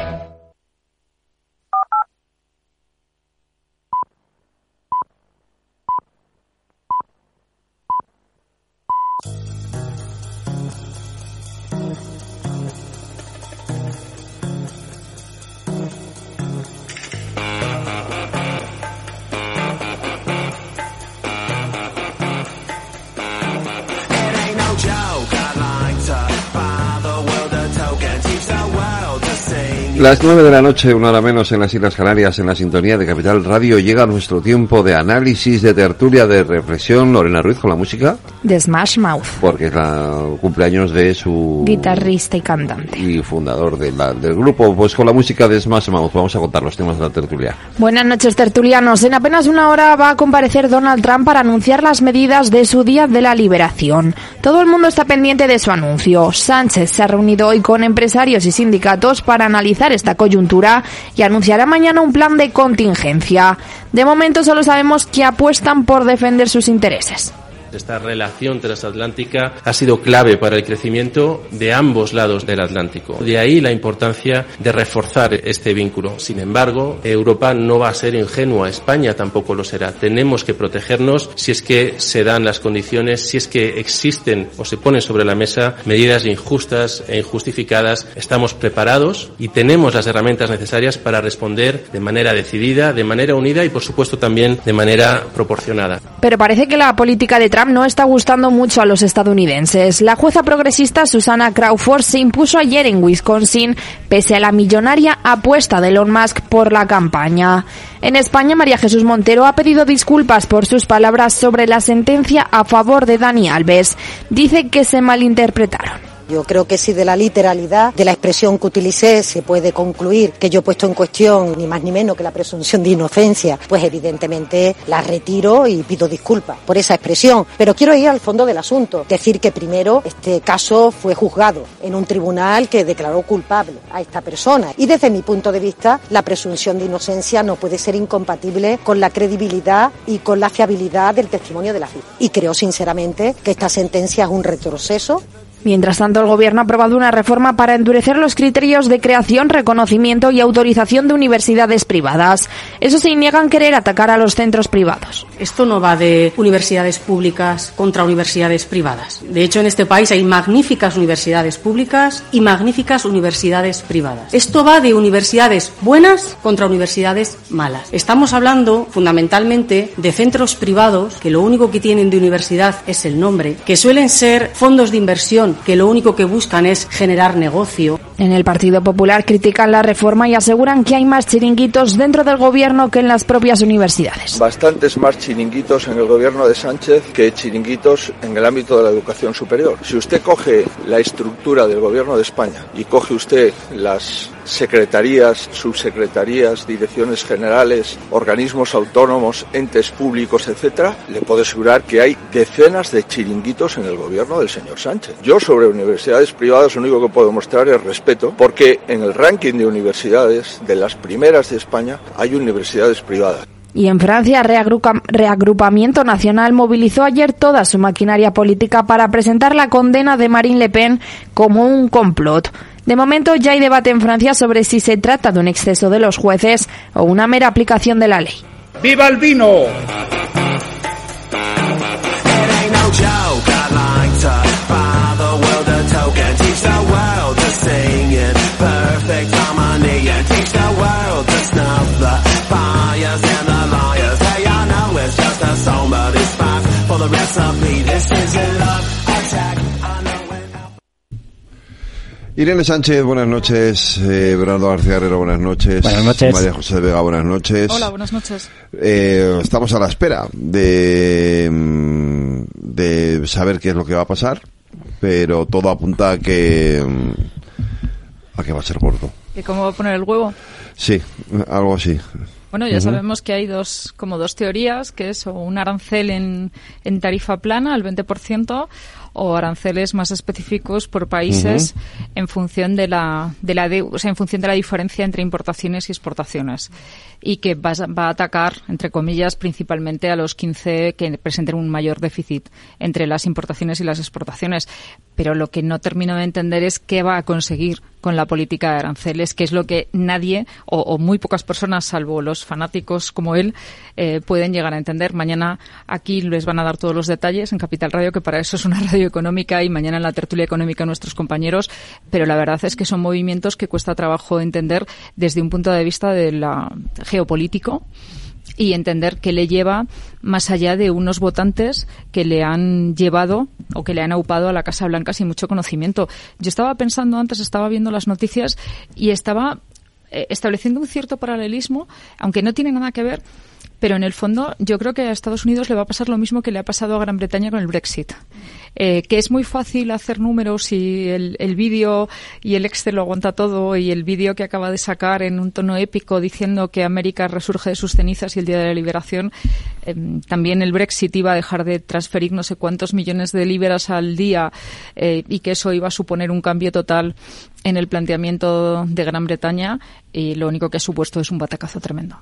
Las nueve de la noche, una hora menos en las Islas Canarias, en la sintonía de Capital Radio, llega nuestro tiempo de análisis, de tertulia, de reflexión. Lorena Ruiz con la música. De Smash Mouth. Porque es el cumpleaños de su... guitarrista y cantante. Y fundador de la, del grupo. Pues con la música de Smash Mouth vamos a contar los temas de la tertulia. Buenas noches, tertulianos. En apenas una hora va a comparecer Donald Trump para anunciar las medidas de su Día de la Liberación. Todo el mundo está pendiente de su anuncio. Sánchez se ha reunido hoy con empresarios y sindicatos para analizar esta coyuntura y anunciará mañana un plan de contingencia. De momento solo sabemos que apuestan por defender sus intereses. Esta relación transatlántica ha sido clave para el crecimiento de ambos lados del Atlántico. De ahí la importancia de reforzar este vínculo. Sin embargo, Europa no va a ser ingenua, España tampoco lo será. Tenemos que protegernos si es que se dan las condiciones, si es que existen o se ponen sobre la mesa medidas injustas e injustificadas. Estamos preparados y tenemos las herramientas necesarias para responder de manera decidida, de manera unida y, por supuesto, también de manera proporcionada. Pero parece que la política de Trump no está gustando mucho a los estadounidenses. La jueza progresista Susana Crawford se impuso ayer en Wisconsin pese a la millonaria apuesta de Elon Musk por la campaña. En España, María Jesús Montero ha pedido disculpas por sus palabras sobre la sentencia a favor de Dani Alves. Dice que se malinterpretaron. Yo creo que si de la literalidad de la expresión que utilicé se puede concluir que yo he puesto en cuestión ni más ni menos que la presunción de inocencia, pues evidentemente la retiro y pido disculpas por esa expresión. Pero quiero ir al fondo del asunto, decir que primero este caso fue juzgado en un tribunal que declaró culpable a esta persona y desde mi punto de vista la presunción de inocencia no puede ser incompatible con la credibilidad y con la fiabilidad del testimonio de la víctima. Y creo sinceramente que esta sentencia es un retroceso. Mientras tanto, el Gobierno ha aprobado una reforma para endurecer los criterios de creación, reconocimiento y autorización de universidades privadas. Eso sí, niegan querer atacar a los centros privados. Esto no va de universidades públicas contra universidades privadas. De hecho, en este país hay magníficas universidades públicas y magníficas universidades privadas. Esto va de universidades buenas contra universidades malas. Estamos hablando fundamentalmente de centros privados que lo único que tienen de universidad es el nombre, que suelen ser fondos de inversión que lo único que buscan es generar negocio. En el Partido Popular critican la reforma y aseguran que hay más chiringuitos dentro del gobierno que en las propias universidades. Bastantes más chiringuitos en el gobierno de Sánchez que chiringuitos en el ámbito de la educación superior. Si usted coge la estructura del gobierno de España y coge usted las secretarías, subsecretarías, direcciones generales, organismos autónomos, entes públicos, etcétera, le puedo asegurar que hay decenas de chiringuitos en el gobierno del señor Sánchez. Yo sobre universidades privadas, lo único que puedo mostrar es respeto, porque en el ranking de universidades, de las primeras de España, hay universidades privadas. Y en Francia, Reagrupa- Reagrupamiento Nacional movilizó ayer toda su maquinaria política para presentar la condena de Marine Le Pen como un complot. De momento ya hay debate en Francia sobre si se trata de un exceso de los jueces o una mera aplicación de la ley. ¡Viva el vino! Irene Sánchez, buenas noches. Eh, Bernardo García Herrero, buenas noches. Buenas noches. María José Vega, buenas noches. Hola, buenas noches. Eh, estamos a la espera de, de saber qué es lo que va a pasar, pero todo apunta a que, a que va a ser gordo. ¿Y cómo va a poner el huevo? Sí, algo así. Bueno, ya Uh-huh. sabemos que hay dos, como dos teorías, que es o un arancel en, en tarifa plana, al veinte por ciento, o aranceles más específicos por países uh-huh. en función de la, de la de, o sea, en función de la diferencia entre importaciones y exportaciones, y que va, va a atacar, entre comillas, principalmente a los quince que presenten un mayor déficit entre las importaciones y las exportaciones. Pero lo que no termino de entender es qué va a conseguir con la política de aranceles, que es lo que nadie o, o muy pocas personas, salvo los fanáticos como él, eh, pueden llegar a entender. Mañana aquí les van a dar todos los detalles en Capital Radio, que para eso es una radio económica, y mañana en la tertulia económica nuestros compañeros, pero la verdad es que son movimientos que cuesta trabajo entender desde un punto de vista de la geopolítico, y entender qué le lleva más allá de unos votantes que le han llevado o que le han aupado a la Casa Blanca sin mucho conocimiento. Yo estaba pensando antes, estaba viendo las noticias y estaba eh, estableciendo un cierto paralelismo, aunque no tiene nada que ver, pero en el fondo yo creo que a Estados Unidos le va a pasar lo mismo que le ha pasado a Gran Bretaña con el Brexit. Eh, que es muy fácil hacer números y el, el vídeo y el Excel lo aguanta todo, y el vídeo que acaba de sacar en un tono épico diciendo que América resurge de sus cenizas y el día de la liberación, eh, también el Brexit iba a dejar de transferir no sé cuántos millones de libras al día, eh, y que eso iba a suponer un cambio total en el planteamiento de Gran Bretaña, y lo único que ha supuesto es un batacazo tremendo.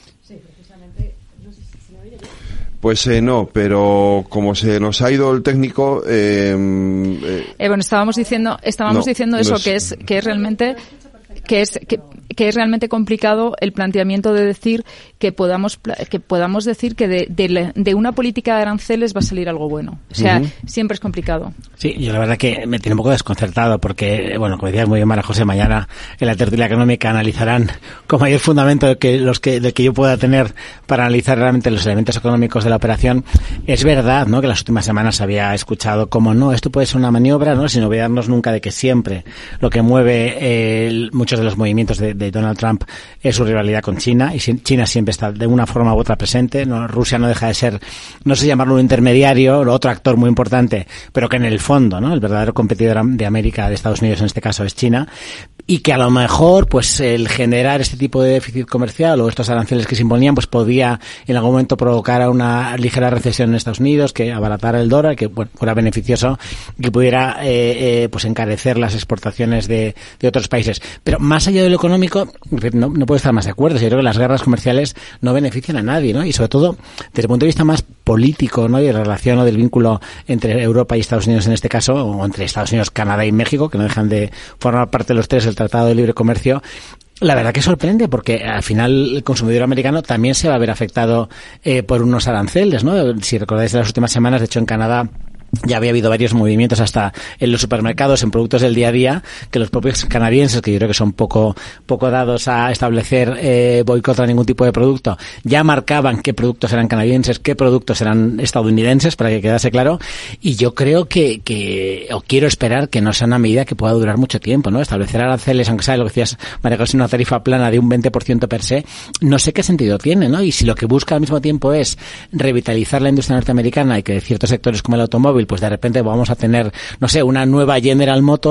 Pues eh, no, pero como se nos ha ido el técnico... Eh, eh, eh, bueno, estábamos diciendo estábamos no, diciendo eso, no es... que es que es realmente que es que, que es realmente complicado el planteamiento de decir que podamos que podamos decir que de, de, de una política de aranceles va a salir algo bueno. O sea, uh-huh. siempre es complicado. Sí, yo la verdad que me tiene un poco desconcertado porque, bueno, como decías muy bien, María José, mañana en la tertulia económica analizarán con mayor fundamento que los que, de que yo pueda tener para analizar realmente los elementos económicos de la operación. Es verdad, ¿no?, que las últimas semanas había escuchado como no, esto puede ser una maniobra, ¿no?, sin olvidarnos nunca de que siempre lo que mueve eh, muchos de los movimientos de, de Donald Trump es su rivalidad con China, y China siempre está de una forma u otra presente, ¿no? Rusia no deja de ser, no sé llamarlo un intermediario, otro actor muy importante, pero que en el fondo, ¿no?, el verdadero competidor de América, de Estados Unidos en este caso, es China, y que a lo mejor pues el generar este tipo de déficit comercial o estos aranceles que se imponían pues podía en algún momento provocar una ligera recesión en Estados Unidos, que abaratara el dólar, que bueno, fuera beneficioso, que pudiera eh, eh, pues encarecer las exportaciones de, de otros países. Pero más allá de lo económico, no, no puedo estar más de acuerdo. Yo creo que las guerras comerciales no benefician a nadie, ¿no? Y sobre todo desde el punto de vista más político, ¿no?, y de relación o del vínculo entre Europa y Estados Unidos en este caso, o entre Estados Unidos, Canadá y México, que no dejan de formar parte de los tres del Tratado de Libre Comercio. La verdad que sorprende, porque al final el consumidor americano también se va a ver afectado eh, por unos aranceles, ¿no? Si recordáis de las últimas semanas, de hecho en Canadá ya había habido varios movimientos hasta en los supermercados, en productos del día a día, que los propios canadienses, que yo creo que son poco poco dados a establecer eh, boicot a ningún tipo de producto, ya marcaban qué productos eran canadienses, qué productos eran estadounidenses, para que quedase claro. Y yo creo que, que o quiero esperar que no sea una medida que pueda durar mucho tiempo, ¿no? Establecer aranceles, aunque sea lo que decías, María José, una tarifa plana de un veinte por ciento per se, no sé qué sentido tiene, ¿no? Y si lo que busca al mismo tiempo es revitalizar la industria norteamericana y que ciertos sectores como el automóvil, pues de repente vamos a tener, no sé, una nueva General Motors,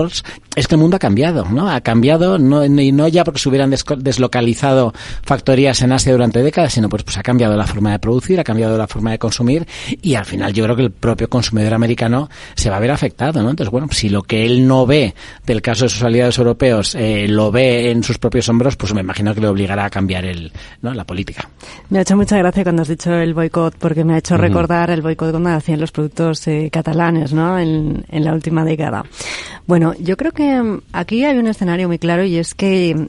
es que el mundo ha cambiado, ¿no? Ha cambiado, no, y no ya porque se hubieran des- deslocalizado factorías en Asia durante décadas, sino pues, pues ha cambiado la forma de producir, ha cambiado la forma de consumir, y al final yo creo que el propio consumidor americano se va a ver afectado, ¿no? Entonces, bueno, si lo que él no ve del caso de sus aliados europeos eh, lo ve en sus propios hombros, pues me imagino que le obligará a cambiar el, ¿no? la política. Me ha hecho mucha gracia cuando has dicho el boicot, porque me ha hecho uh-huh. recordar el boicot cuando hacían los productos eh, catalanes, ¿no? En, en la última década. Bueno, yo creo que aquí hay un escenario muy claro, y es que,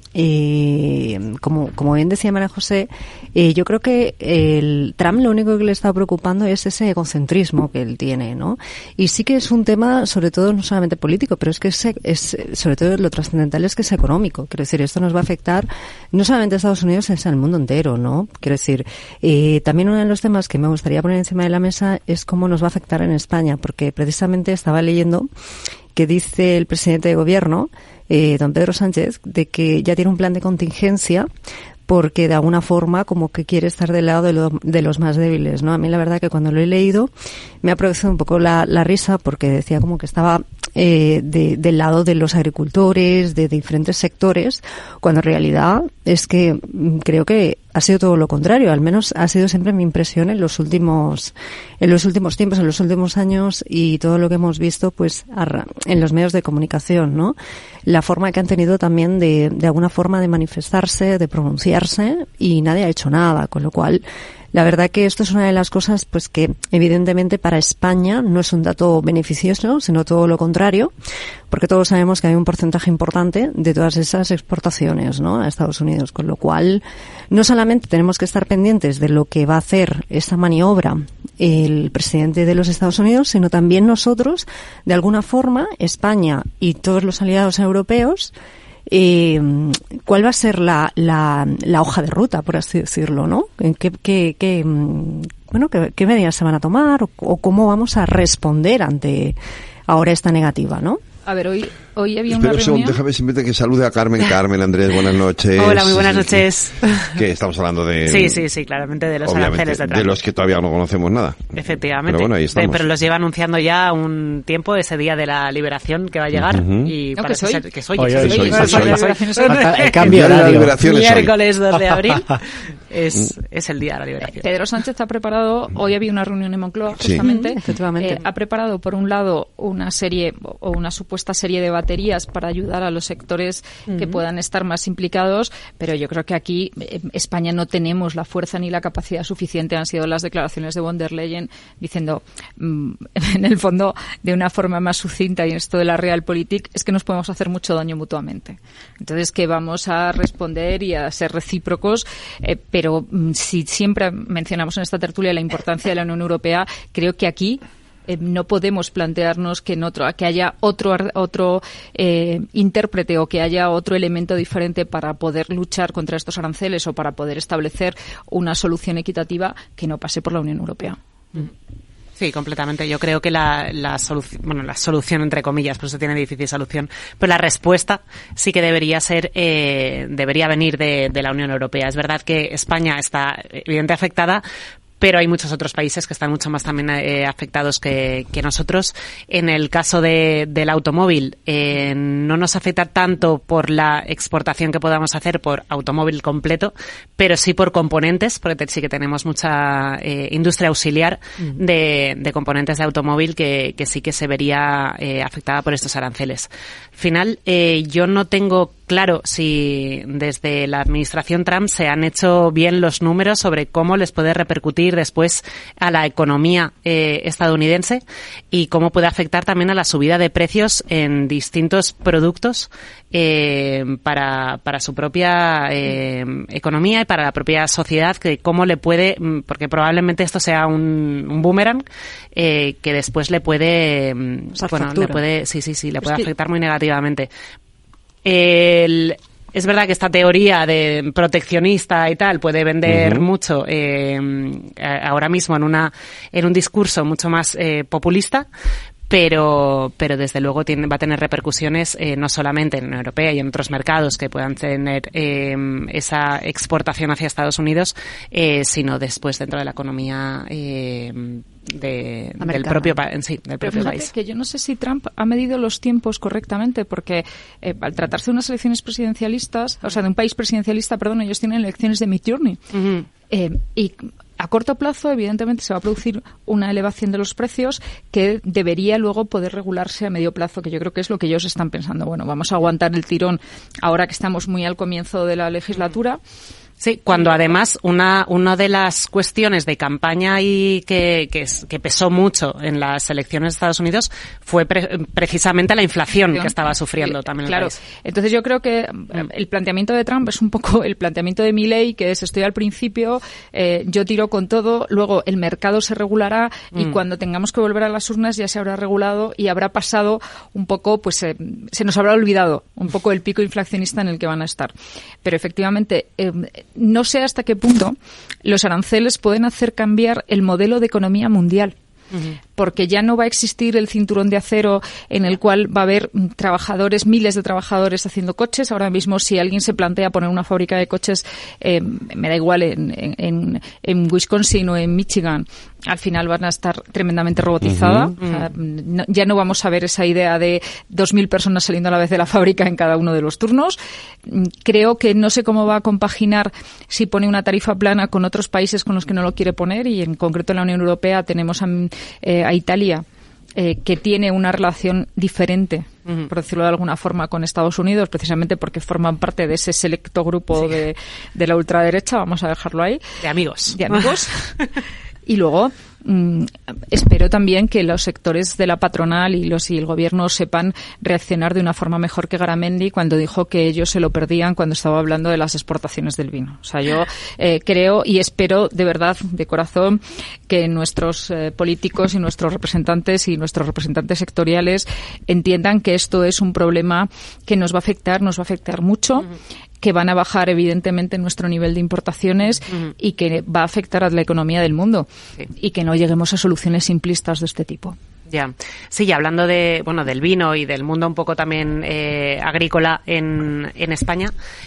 eh, como, como bien decía María José, eh, yo creo que el Trump lo único que le está preocupando es ese egocentrismo que él tiene, ¿no? Y sí que es un tema, sobre todo, no solamente político, pero es que es, es sobre todo lo trascendental es que es económico. Quiero decir, esto nos va a afectar no solamente a Estados Unidos, sino al mundo entero, ¿no? Quiero decir, eh, también uno de los temas que me gustaría poner encima de la mesa es cómo nos va a afectar en España, porque precisamente estaba leyendo que dice el presidente de gobierno, eh, don Pedro Sánchez, de que ya tiene un plan de contingencia porque de alguna forma como que quiere estar del lado de, lo, de los más débiles, ¿no? A mí la verdad que cuando lo he leído me ha producido un poco la, la risa, porque decía como que estaba eh, de, del lado de los agricultores, de diferentes sectores, cuando en realidad es que creo que ha sido todo lo contrario. Al menos ha sido siempre mi impresión en los últimos, en los últimos tiempos, en los últimos años, y todo lo que hemos visto, pues, en los medios de comunicación, ¿no? La forma que han tenido también de, de alguna forma de manifestarse, de pronunciarse, y nadie ha hecho nada, con lo cual, la verdad que esto es una de las cosas, pues, que evidentemente para España no es un dato beneficioso, sino todo lo contrario, porque todos sabemos que hay un porcentaje importante de todas esas exportaciones, ¿no? A Estados Unidos, con lo cual no solamente tenemos que estar pendientes de lo que va a hacer esta maniobra el presidente de los Estados Unidos, sino también nosotros, de alguna forma, España y todos los aliados europeos, eh, cuál va a ser la, la, la hoja de ruta, por así decirlo, ¿no? ¿Qué, qué, qué, bueno, qué, qué medidas se van a tomar, o, o cómo vamos a responder ante ahora esta negativa, ¿no? A ver, hoy, hoy había Espera una un segundo, reunión... déjame simplemente que salude a Carmen. Carmen, Andrés, buenas noches. Hola, muy buenas noches. Que estamos hablando de... Sí, sí, sí, claramente de los aranceles de Trump. De los que todavía no conocemos nada. Efectivamente. Pero bueno, ahí estamos. Pero los lleva anunciando ya un tiempo, ese día de la liberación que va a llegar. Uh-huh. Y no, parece que soy. ser que soy. Hoy, hoy, soy, soy, soy, soy. El cambio de horario. Miércoles dos de abril es, es el día de la liberación. Pedro Sánchez ha preparado, hoy había una reunión en Moncloa, sí. justamente. Efectivamente. Eh, ha preparado, por un lado, una serie o una supuesta serie de baterías para ayudar a los sectores uh-huh. que puedan estar más implicados, pero yo creo que aquí en España no tenemos la fuerza ni la capacidad suficiente. Han sido las declaraciones de von der Leyen diciendo, mmm, en el fondo, de una forma más sucinta, y esto de la Realpolitik, es que nos podemos hacer mucho daño mutuamente. Entonces, que vamos a responder y a ser recíprocos, eh, pero mmm, si siempre mencionamos en esta tertulia la importancia de la Unión Europea, creo que aquí Eh, no podemos plantearnos que en otro, que haya otro otro eh, intérprete, o que haya otro elemento diferente para poder luchar contra estos aranceles, o para poder establecer una solución equitativa que no pase por la Unión Europea. Sí, completamente. Yo creo que la, la solución, bueno, la solución entre comillas, por eso tiene difícil solución, pero la respuesta sí que debería ser, eh, debería venir de, de la Unión Europea. Es verdad que España está evidentemente afectada, pero hay muchos otros países que están mucho más también eh, afectados que, que nosotros. En el caso de, del automóvil, eh, no nos afecta tanto por la exportación que podamos hacer por automóvil completo, pero sí por componentes, porque sí que tenemos mucha eh, industria auxiliar uh-huh. de, de componentes de automóvil que, que sí que se vería eh, afectada por estos aranceles. Al final, eh, yo no tengo claro si desde la administración Trump se han hecho bien los números sobre cómo les puede repercutir después a la economía eh, estadounidense, y cómo puede afectar también a la subida de precios en distintos productos eh, para, para su propia eh, economía y para la propia sociedad, que cómo le puede, porque probablemente esto sea un, un boomerang eh, que después le puede, Usar bueno, factura. le puede, sí, sí, sí, le puede es que... afectar muy negativamente. El, es verdad que esta teoría de proteccionista y tal puede vender uh-huh. mucho eh, ahora mismo en una en un discurso mucho más eh, populista, pero pero desde luego tiene, va a tener repercusiones eh, no solamente en la Unión Europea y en otros mercados que puedan tener eh, esa exportación hacia Estados Unidos, eh, sino después dentro de la economía eh, de, del propio, sí, del Pero propio fíjate país. que yo no sé si Trump ha medido los tiempos correctamente, porque eh, al tratarse de unas elecciones presidencialistas, o sea, de un país presidencialista, perdón, ellos tienen elecciones de mid-journey. Uh-huh. eh, y a corto plazo, evidentemente, se va a producir una elevación de los precios que debería luego poder regularse a medio plazo, que yo creo que es lo que ellos están pensando. Bueno, vamos a aguantar el tirón ahora que estamos muy al comienzo de la legislatura. Sí, cuando además una una de las cuestiones de campaña y que que, que pesó mucho en las elecciones de Estados Unidos fue pre, precisamente la inflación que estaba sufriendo también claro. el país. Entonces yo creo que el planteamiento de Trump es un poco el planteamiento de Milley, que es estoy al principio, eh, yo tiro con todo, luego el mercado se regulará y mm. cuando tengamos que volver a las urnas ya se habrá regulado y habrá pasado un poco, pues eh, se nos habrá olvidado un poco el pico inflacionista en el que van a estar. Pero efectivamente, eh, no sé hasta qué punto los aranceles pueden hacer cambiar el modelo de economía mundial. Uh-huh. Porque ya no va a existir el cinturón de acero en el cual va a haber trabajadores, miles de trabajadores haciendo coches. Ahora mismo, si alguien se plantea poner una fábrica de coches, eh, me da igual en, en, en Wisconsin o en Michigan, al final van a estar tremendamente robotizadas. Uh-huh. O sea, no, ya no vamos a ver esa idea de dos mil personas saliendo a la vez de la fábrica en cada uno de los turnos. Creo que no sé cómo va a compaginar si pone una tarifa plana con otros países con los que no lo quiere poner, y en concreto en la Unión Europea tenemos a, eh, a Italia, eh, que tiene una relación diferente, uh-huh. por decirlo de alguna forma, con Estados Unidos, precisamente porque forman parte de ese selecto grupo sí. de, de la ultraderecha, vamos a dejarlo ahí. De amigos. De amigos. Y luego mm, espero también que los sectores de la patronal y los y el gobierno sepan reaccionar de una forma mejor que Garamendi cuando dijo que ellos se lo perdían cuando estaba hablando de las exportaciones del vino. O sea, yo eh, creo y espero de verdad, de corazón, que nuestros eh, políticos y nuestros representantes y nuestros representantes sectoriales entiendan que esto es un problema que nos va a afectar, nos va a afectar mucho. Uh-huh. Que van a bajar evidentemente nuestro nivel de importaciones uh-huh. y que va a afectar a la economía del mundo sí. y que no lleguemos a soluciones simplistas de este tipo. Ya, sí, y hablando de, bueno, del vino y del mundo un poco también eh, agrícola en, en España,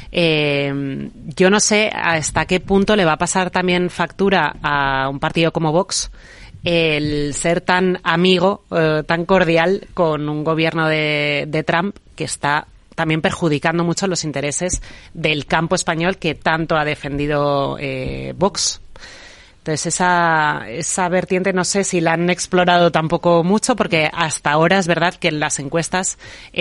eh, yo no sé hasta qué punto le va a pasar también factura a un partido como Vox el ser tan amigo, eh, tan cordial con un gobierno de, de Trump que está también perjudicando mucho los intereses del campo español que tanto ha defendido eh, Vox. Entonces esa esa vertiente no sé si la han explorado tampoco mucho, porque hasta ahora es verdad que en las encuestas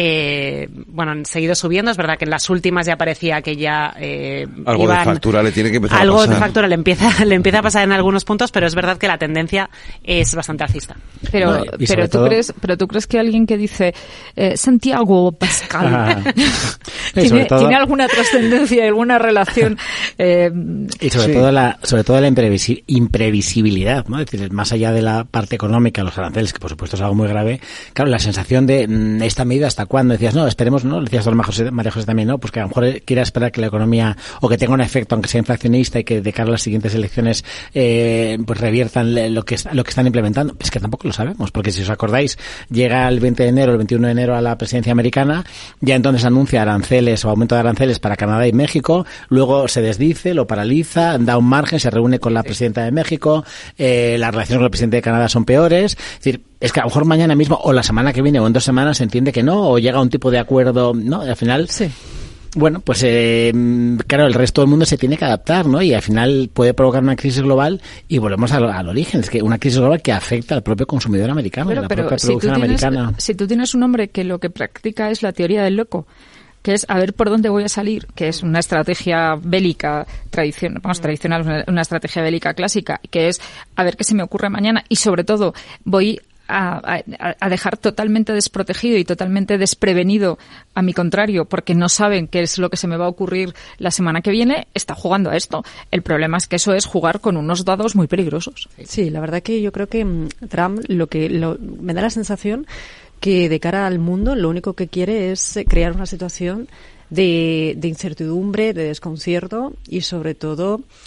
eh, bueno, han seguido subiendo. Es verdad que en las últimas ya parecía que ya eh, algo iban, de factura le tiene que empezar algo a pasar. de factura le empieza le empieza a pasar en algunos puntos, pero es verdad que la tendencia es bastante alcista. Pero no, pero tú todo... crees pero tú crees que alguien que dice eh, Santiago Pascal ah. ¿Tiene, todo... tiene alguna trascendencia, alguna relación eh... y sobre sí. todo la sobre todo la imprevisibilidad imprevisibilidad, ¿no? Es decir, más allá de la parte económica, los aranceles, que por supuesto es algo muy grave, claro, la sensación de mmm, esta medida hasta cuándo, decías, no, esperemos, ¿no? Decías María José, María José también, ¿no? Pues que a lo mejor quiera esperar que la economía, o que tenga un efecto, aunque sea inflacionista, y que de cara a las siguientes elecciones, eh, pues reviertan lo que, lo que están implementando. Es que tampoco lo sabemos, porque si os acordáis, llega el veinte de enero, el veintiuno de enero a la presidencia americana, ya entonces anuncia aranceles o aumento de aranceles para Canadá y México, luego se desdice, lo paraliza, da un margen, se reúne con la presidenta de México, eh, las relaciones con el presidente de Canadá son peores. Es decir, es que a lo mejor mañana mismo o la semana que viene o en dos semanas se entiende que no, o llega a un tipo de acuerdo, ¿no? Y al final, sí. Bueno, pues eh, claro, el resto del mundo se tiene que adaptar, ¿no? Y al final puede provocar una crisis global y volvemos al, al origen. Es que una crisis global que afecta al propio consumidor americano, pero, a la pero propia si producción tienes, americana. Si tú tienes un hombre que lo que practica es la teoría del loco, que es a ver por dónde voy a salir, que es una estrategia bélica tradicional, vamos, tradicional, una, una estrategia bélica clásica, que es a ver qué se me ocurre mañana y sobre todo voy a, a, a dejar totalmente desprotegido y totalmente desprevenido a mi contrario, porque no saben qué es lo que se me va a ocurrir la semana que viene, está jugando a esto. El problema es que eso es jugar con unos dados muy peligrosos. Sí, la verdad que yo creo que Trump lo que lo, me da la sensación que de cara al mundo lo único que quiere es crear una situación de, de incertidumbre, de desconcierto y sobre todo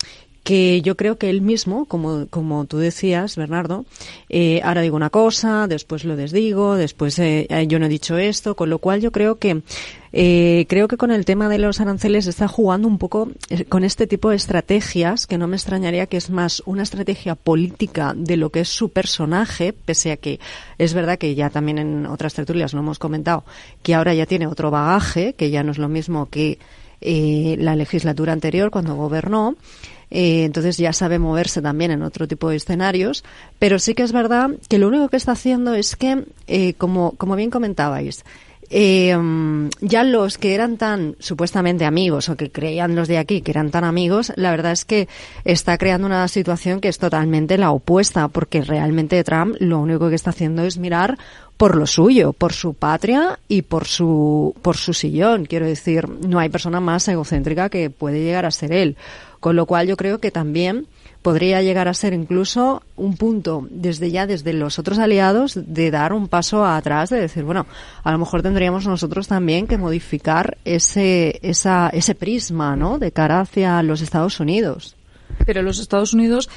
que yo creo que él mismo, como, como tú decías, Bernardo, eh, ahora digo una cosa, después lo desdigo, después eh, yo no he dicho esto, con lo cual yo creo que Eh, creo que con el tema de los aranceles está jugando un poco con este tipo de estrategias, que no me extrañaría que es más una estrategia política de lo que es su personaje, pese a que es verdad que ya también en otras tertulias lo hemos comentado, que ahora ya tiene otro bagaje, que ya no es lo mismo que eh, la legislatura anterior cuando gobernó. Eh, entonces ya sabe moverse también en otro tipo de escenarios, pero sí que es verdad que lo único que está haciendo es que, eh, como, como bien comentabais, Eh, ya los que eran tan supuestamente amigos o que creían los de aquí que eran tan amigos, la verdad es que está creando una situación que es totalmente la opuesta, porque realmente Trump lo único que está haciendo es mirar por lo suyo, por su patria y por su por su sillón. Quiero decir, no hay persona más egocéntrica que puede llegar a ser él, con lo cual yo creo que también podría llegar a ser incluso un punto desde ya, desde los otros aliados, de dar un paso atrás, de decir, bueno, a lo mejor tendríamos nosotros también que modificar ese esa ese prisma, ¿no?, de cara hacia los Estados Unidos. Pero los Estados Unidos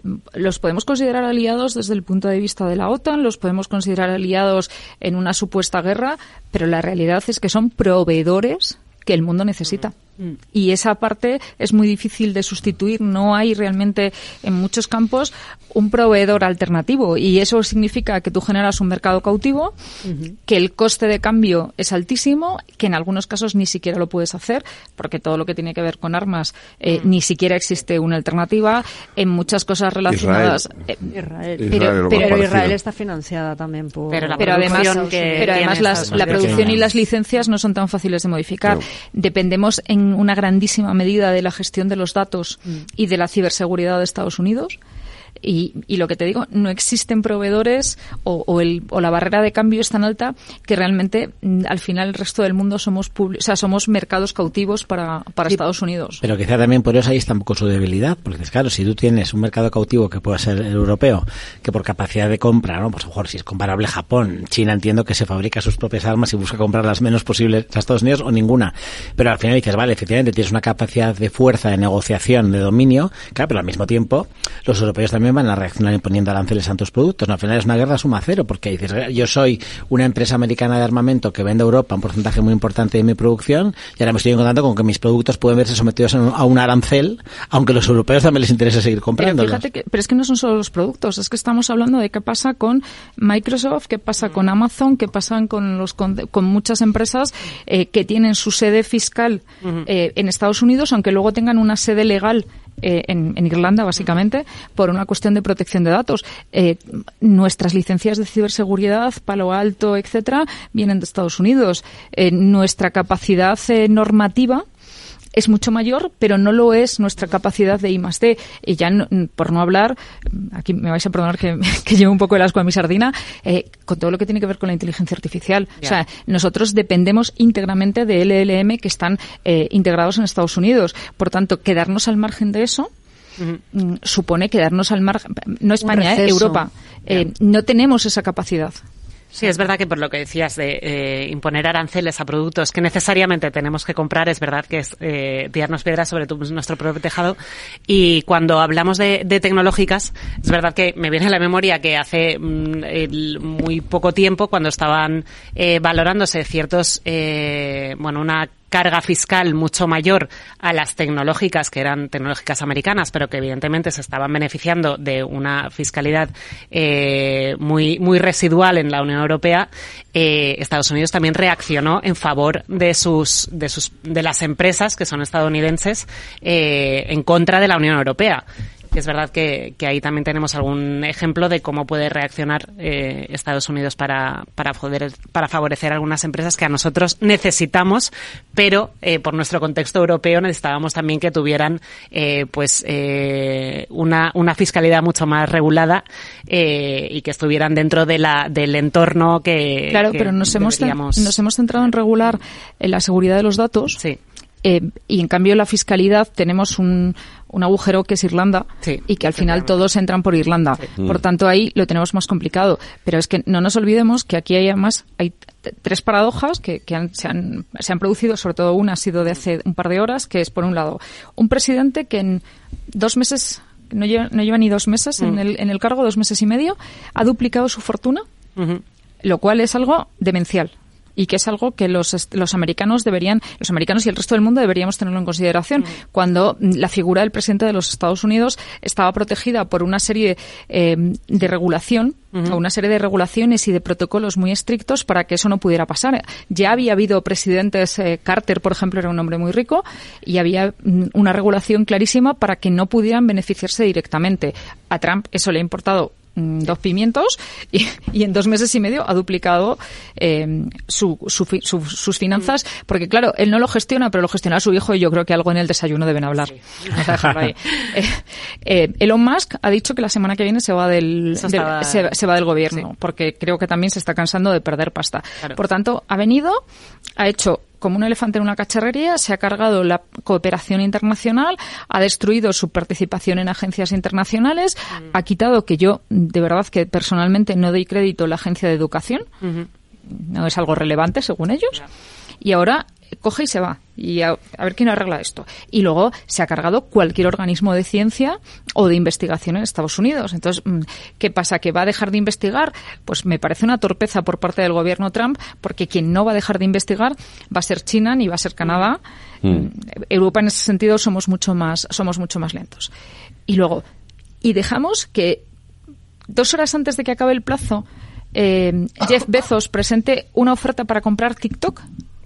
los podemos considerar aliados desde el punto de vista de la OTAN, los podemos considerar aliados en una supuesta guerra, pero la realidad es que son proveedores que el mundo necesita. Y esa parte es muy difícil de sustituir. No hay realmente en muchos campos un proveedor alternativo, y eso significa que tú generas un mercado cautivo, uh-huh. que el coste de cambio es altísimo, que en algunos casos ni siquiera lo puedes hacer porque todo lo que tiene que ver con armas eh, uh-huh. ni siquiera existe una alternativa. En muchas cosas relacionadas Israel, eh, Israel. Pero, pero, pero Israel está financiada también por pero, la pero además, que pero además las, la producción y las licencias no son tan fáciles de modificar. No. Dependemos en una grandísima medida de la gestión de los datos mm. y de la ciberseguridad de Estados Unidos. Y, y lo que te digo, no existen proveedores o, o, el, o la barrera de cambio es tan alta que realmente al final el resto del mundo somos publi- o sea, somos mercados cautivos para, para sí, Estados Unidos. Pero quizá también por eso ahí está un poco su debilidad, porque claro, si tú tienes un mercado cautivo que pueda ser el europeo, que por capacidad de compra, ¿no?, pues a lo mejor si es comparable a Japón, China entiendo que se fabrica sus propias armas y busca comprar las menos posibles a Estados Unidos o ninguna, pero al final dices, vale, efectivamente tienes una capacidad de fuerza, de negociación, de dominio, claro, pero al mismo tiempo los europeos también van a reaccionar imponiendo aranceles a tus productos. No, al final es una guerra suma cero, porque dices, yo soy una empresa americana de armamento que vende a Europa un porcentaje muy importante de mi producción y ahora me estoy encontrando con que mis productos pueden verse sometidos a un arancel, aunque a los europeos también les interesa seguir comprándolos. Pero, fíjate que, pero es que no son solo los productos, es que estamos hablando de qué pasa con Microsoft, qué pasa con Amazon, qué pasa con los con, con muchas empresas eh, que tienen su sede fiscal eh, en Estados Unidos, aunque luego tengan una sede legal Eh, en, en Irlanda, básicamente, por una cuestión de protección de datos. Eh, nuestras licencias de ciberseguridad, Palo Alto, etcétera, vienen de Estados Unidos. Eh, nuestra capacidad eh, normativa es mucho mayor, pero no lo es nuestra capacidad de I más D. Y ya, no, por no hablar, aquí me vais a perdonar que, que llevo un poco el asco a mi sardina, eh, con todo lo que tiene que ver con la inteligencia artificial. Yeah. O sea, nosotros dependemos íntegramente de L L M que están eh, integrados en Estados Unidos. Por tanto, quedarnos al margen de eso uh-huh. supone quedarnos al margen, no España, eh, Europa. Yeah. Eh, no tenemos esa capacidad. Sí, es verdad que por lo que decías de eh, imponer aranceles a productos que necesariamente tenemos que comprar, es verdad que es eh, tirarnos piedras sobre tu, nuestro propio tejado. Y cuando hablamos de, de tecnológicas, es verdad que me viene a la memoria que hace mm, el, muy poco tiempo, cuando estaban eh, valorándose ciertos, eh, bueno, una carga fiscal mucho mayor a las tecnológicas, que eran tecnológicas americanas, pero que evidentemente se estaban beneficiando de una fiscalidad eh, muy muy residual en la Unión Europea, eh, Estados Unidos también reaccionó en favor de sus de sus de las empresas que son estadounidenses eh, en contra de la Unión Europea. Que es verdad que, que ahí también tenemos algún ejemplo de cómo puede reaccionar eh, Estados Unidos para para poder para favorecer algunas empresas que a nosotros necesitamos, pero eh, por nuestro contexto europeo necesitábamos también que tuvieran eh, pues eh, una una fiscalidad mucho más regulada eh, y que estuvieran dentro de la del entorno que claro, que pero nos hemos deberíamos... nos hemos centrado en regular en la seguridad de los datos. Sí. Eh, y en cambio la fiscalidad tenemos un, un agujero que es Irlanda sí, y que al final todos entran por Irlanda. Sí. Por tanto, ahí lo tenemos más complicado. Pero es que no nos olvidemos que aquí hay además hay tres paradojas que, que han, se, han, se han producido, sobre todo una ha sido de hace un par de horas, que es, por un lado, un presidente que en dos meses, no lleva, no lleva ni dos meses mm. en, el, en el cargo, dos meses y medio, ha duplicado su fortuna, uh-huh. lo cual es algo demencial. Y que es algo que los, los americanos deberían, los americanos y el resto del mundo deberíamos tenerlo en consideración. Mm. Cuando la figura del presidente de los Estados Unidos estaba protegida por una serie eh, de regulación, uh-huh. o una serie de regulaciones y de protocolos muy estrictos para que eso no pudiera pasar. Ya había habido presidentes, eh, Carter, por ejemplo, era un hombre muy rico, y había una regulación clarísima para que no pudieran beneficiarse directamente. A Trump eso le ha importado dos pimientos y, y en dos meses y medio ha duplicado eh, su, su, su, sus finanzas, porque claro, él no lo gestiona, pero lo gestiona su hijo, y yo creo que algo en el desayuno deben hablar. Sí. Vamos a dejarlo ahí. Eh, eh, Elon Musk ha dicho que la semana que viene se va del, del estaba... se, se va del gobierno, sí. porque creo que también se está cansando de perder pasta. Claro. Por tanto, ha venido, ha hecho como un elefante en una cacharrería, se ha cargado la cooperación internacional, ha destruido su participación en agencias internacionales, mm. ha quitado, que yo de verdad que personalmente no doy crédito a la agencia de educación, uh-huh. no es algo relevante según ellos, yeah. y ahora coge y se va, y a, a ver quién arregla esto. Y luego se ha cargado cualquier organismo de ciencia o de investigación en Estados Unidos. Entonces, ¿qué pasa? ¿Que va a dejar de investigar? Pues me parece una torpeza por parte del gobierno Trump, porque quien no va a dejar de investigar va a ser China ni va a ser Canadá. Mm. Europa en ese sentido somos mucho más, somos mucho más lentos. Y luego, y dejamos que dos horas antes de que acabe el plazo, eh, Jeff Bezos presente una oferta para comprar TikTok.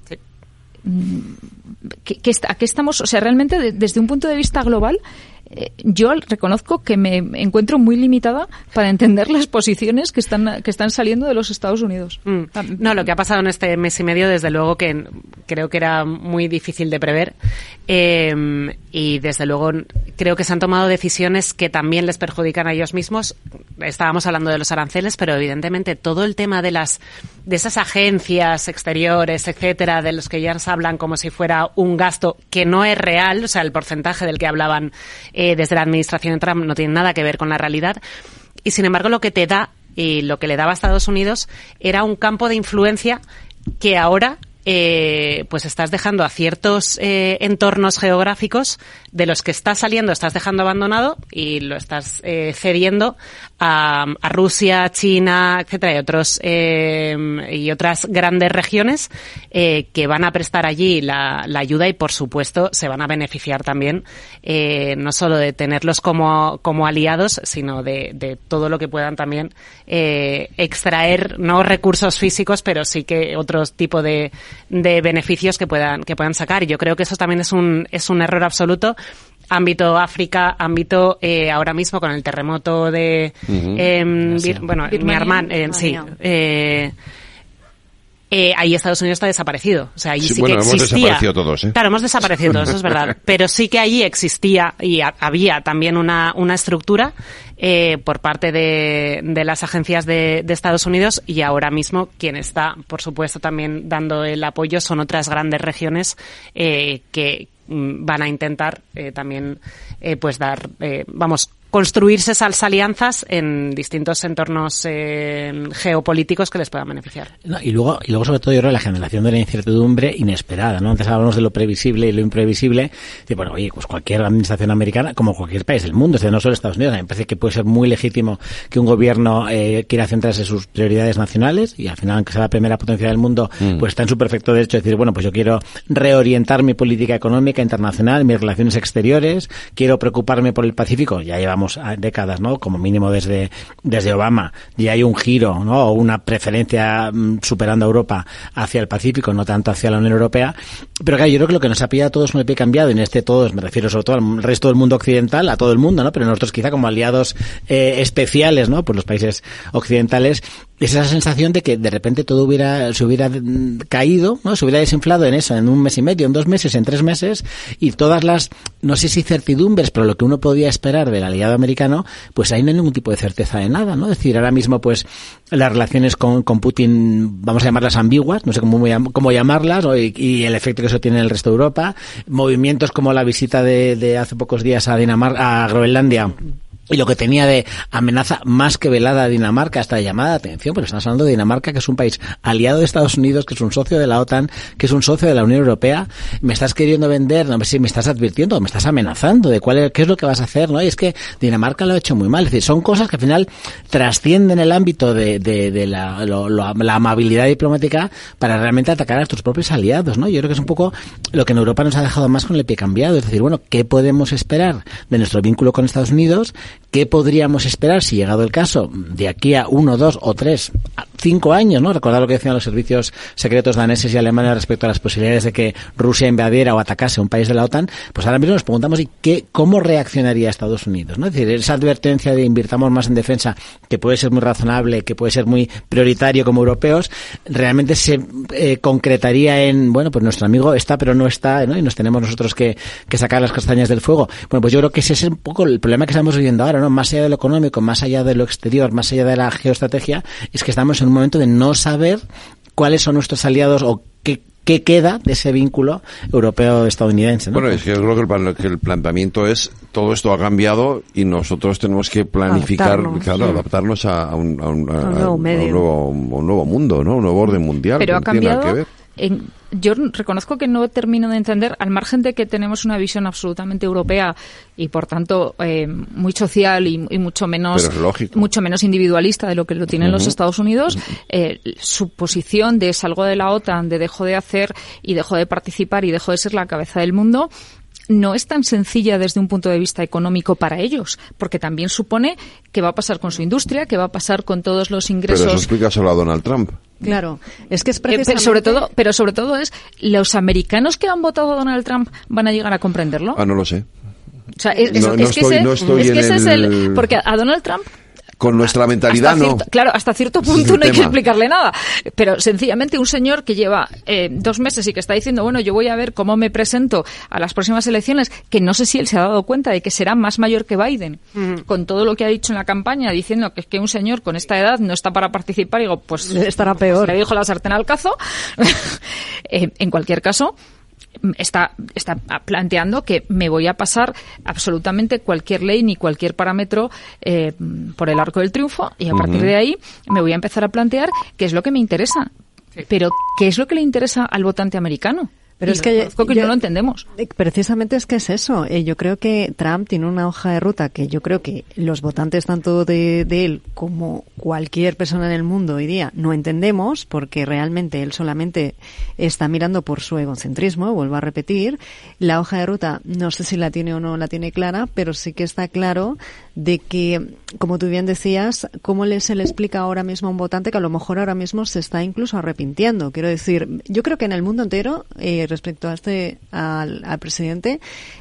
Que, que está, que estamos, o sea, realmente de, desde un punto de vista global, eh, yo reconozco que me encuentro muy limitada para entender las posiciones que están que están saliendo de los Estados Unidos. Mm. No, lo que ha pasado en este mes y medio, desde luego que creo que era muy difícil de prever, eh, y desde luego creo que se han tomado decisiones que también les perjudican a ellos mismos. Estábamos hablando de los aranceles, pero evidentemente todo el tema de las de esas agencias exteriores, etcétera, de los que ya se hablan como si fuera un gasto que no es real, o sea, el porcentaje del que hablaban eh, desde la administración de Trump no tiene nada que ver con la realidad. Y sin embargo, lo que te da y lo que le daba a Estados Unidos era un campo de influencia que ahora eh, pues estás dejando a ciertos eh, entornos geográficos de los que estás saliendo, estás dejando abandonado y lo estás eh, cediendo a, a Rusia, China, etcétera, y otros eh, y otras grandes regiones eh, que van a prestar allí la, la ayuda y, por supuesto, se van a beneficiar también eh, no solo de tenerlos como como aliados, sino de, de todo lo que puedan también eh, extraer, no recursos físicos, pero sí que otro tipo de de beneficios que puedan que puedan sacar. Y yo creo que eso también es un es un error absoluto. Ámbito África, ámbito eh, ahora mismo con el terremoto de uh-huh. eh, Bir, bueno, Myanmar, eh, sí, eh, eh, ahí Estados Unidos está desaparecido. O sea, allí sí, sí bueno, que hemos existía. desaparecido todos, ¿eh? Claro, hemos desaparecido todos, eso es verdad. Pero sí que allí existía y a, había también una una estructura eh, por parte de, de las agencias de, de Estados Unidos, y ahora mismo quien está, por supuesto, también dando el apoyo son otras grandes regiones eh, que van a intentar eh, también eh, pues dar, eh, vamos, construirse esas alianzas en distintos entornos eh, geopolíticos que les puedan beneficiar. No, y luego, y luego sobre todo yo creo la generación de la incertidumbre inesperada, ¿no? Antes hablamos de lo previsible y lo imprevisible. Y bueno, oye, pues cualquier administración americana, como cualquier país del mundo, no solo Estados Unidos, me parece que puede ser muy legítimo que un gobierno eh, quiera centrarse en sus prioridades nacionales, y al final, aunque sea la primera potencia del mundo, mm. pues está en su perfecto derecho de decir, bueno, pues yo quiero reorientar mi política económica internacional, mis relaciones exteriores, quiero preocuparme por el Pacífico. Ya llevamos décadas, ¿no? Como mínimo desde desde Obama, y hay un giro, ¿no? O una preferencia mm, superando a Europa hacia el Pacífico, no tanto hacia la Unión Europea. Pero claro, yo creo que lo que nos ha pillado a todos con el pie cambiado, y en este todos me refiero sobre todo al resto del mundo occidental, a todo el mundo, ¿no? Pero nosotros quizá como aliados eh, especiales, ¿no? Por los países occidentales, es esa sensación de que de repente todo hubiera se hubiera caído, ¿no? Se hubiera desinflado en eso, en un mes y medio, en dos meses, en tres meses, y todas las, no sé si certidumbres, pero lo que uno podía esperar del aliado americano, pues ahí no hay ningún tipo de certeza de nada, ¿no? Es decir, ahora mismo, pues, las relaciones con, con Putin, vamos a llamarlas ambiguas, no sé cómo, cómo llamarlas, ¿no? y, y el efecto que eso tiene en el resto de Europa. Movimientos como la visita de, de hace pocos días a Dinamarca, a Groenlandia, y lo que tenía de amenaza más que velada a Dinamarca, hasta de llamada de atención, pero estamos hablando de Dinamarca, que es un país aliado de Estados Unidos, que es un socio de la OTAN, que es un socio de la Unión Europea. Me estás queriendo vender, no sé si me estás advirtiendo, me estás amenazando de cuál es, qué es lo que vas a hacer, ¿no? Y es que Dinamarca lo ha hecho muy mal. Es decir, son cosas que al final trascienden el ámbito de, de, de la, lo, lo, la amabilidad diplomática para realmente atacar a nuestros propios aliados, ¿no? Yo creo que es un poco lo que en Europa nos ha dejado más con el pie cambiado. Es decir, bueno, ¿qué podemos esperar de nuestro vínculo con Estados Unidos? ¿Qué podríamos esperar, si llegado el caso, de aquí a uno, dos o tres, cinco años, ¿no? Recordad lo que decían los servicios secretos daneses y alemanes respecto a las posibilidades de que Rusia invadiera o atacase un país de la OTAN. Pues ahora mismo nos preguntamos ¿y qué, cómo reaccionaría Estados Unidos, ¿no? Es decir, esa advertencia de invirtamos más en defensa, que puede ser muy razonable, que puede ser muy prioritario como europeos, realmente se eh, concretaría en, bueno, pues nuestro amigo está pero no está, ¿no? Y nos tenemos nosotros que, que sacar las castañas del fuego. Bueno, pues yo creo que ese es un poco el problema que estamos viviendo ahora, ¿no? Más allá de lo económico, más allá de lo exterior, más allá de la geoestrategia, es que estamos en un momento de no saber cuáles son nuestros aliados o qué, qué queda de ese vínculo europeo-estadounidense, ¿no? Bueno, es que yo creo que el, plan, que el planteamiento es todo esto ha cambiado y nosotros tenemos que planificar, adaptarnos, claro, sí. adaptarnos a, a, un, a, un, a, un, nuevo medio. a un, nuevo, un nuevo mundo, ¿no? Un nuevo orden mundial. Pero que ha no tiene nada cambiado. que ver. En, yo reconozco que no termino de entender, al margen de que tenemos una visión absolutamente europea y por tanto eh, muy social y, y mucho menos mucho menos individualista de lo que lo tienen uh-huh. los Estados Unidos, eh, su posición de salgo de la OTAN, de dejo de hacer y dejo de participar y dejo de ser la cabeza del mundo, no es tan sencilla desde un punto de vista económico para ellos, porque también supone qué va a pasar con su industria, qué va a pasar con todos los ingresos. Pero eso explícaselo a Donald Trump. Claro, es que es precisamente... Eh, pero sobre todo, pero sobre todo es, ¿los americanos que han votado a Donald Trump van a llegar a comprenderlo? Ah, no lo sé. O sea, es, es, no, no es que estoy, ese, no estoy es, que ese el... es el... Porque a Donald Trump... Con nuestra mentalidad, cierto, no. Claro, hasta cierto punto no hay que explicarle nada. Pero sencillamente un señor que lleva eh, dos meses y que está diciendo, bueno, yo voy a ver cómo me presento a las próximas elecciones, que no sé si él se ha dado cuenta de que será más mayor que Biden, uh-huh. con todo lo que ha dicho en la campaña, diciendo que es que un señor con esta edad no está para participar, y digo, pues estará peor. Le dijo la sartén al cazo. eh, en cualquier caso, está está planteando que me voy a pasar absolutamente cualquier ley ni cualquier parámetro eh, por el arco del triunfo, y a partir uh-huh. de ahí me voy a empezar a plantear qué es lo que me interesa. Sí. Pero ¿qué es lo que le interesa al votante americano? Pero y es que, yo, que yo, no lo entendemos. Precisamente es que es eso. Eh, yo creo que Trump tiene una hoja de ruta que yo creo que los votantes tanto de, de él como cualquier persona en el mundo hoy día no entendemos, porque realmente él solamente está mirando por su egocentrismo, vuelvo a repetir. La hoja de ruta no sé si la tiene o no la tiene clara, pero sí que está claro de que, como tú bien decías, cómo le, se le explica ahora mismo a un votante que a lo mejor ahora mismo se está incluso arrepintiendo. Quiero decir, yo creo que en el mundo entero, eh, respecto a este al, al presidente,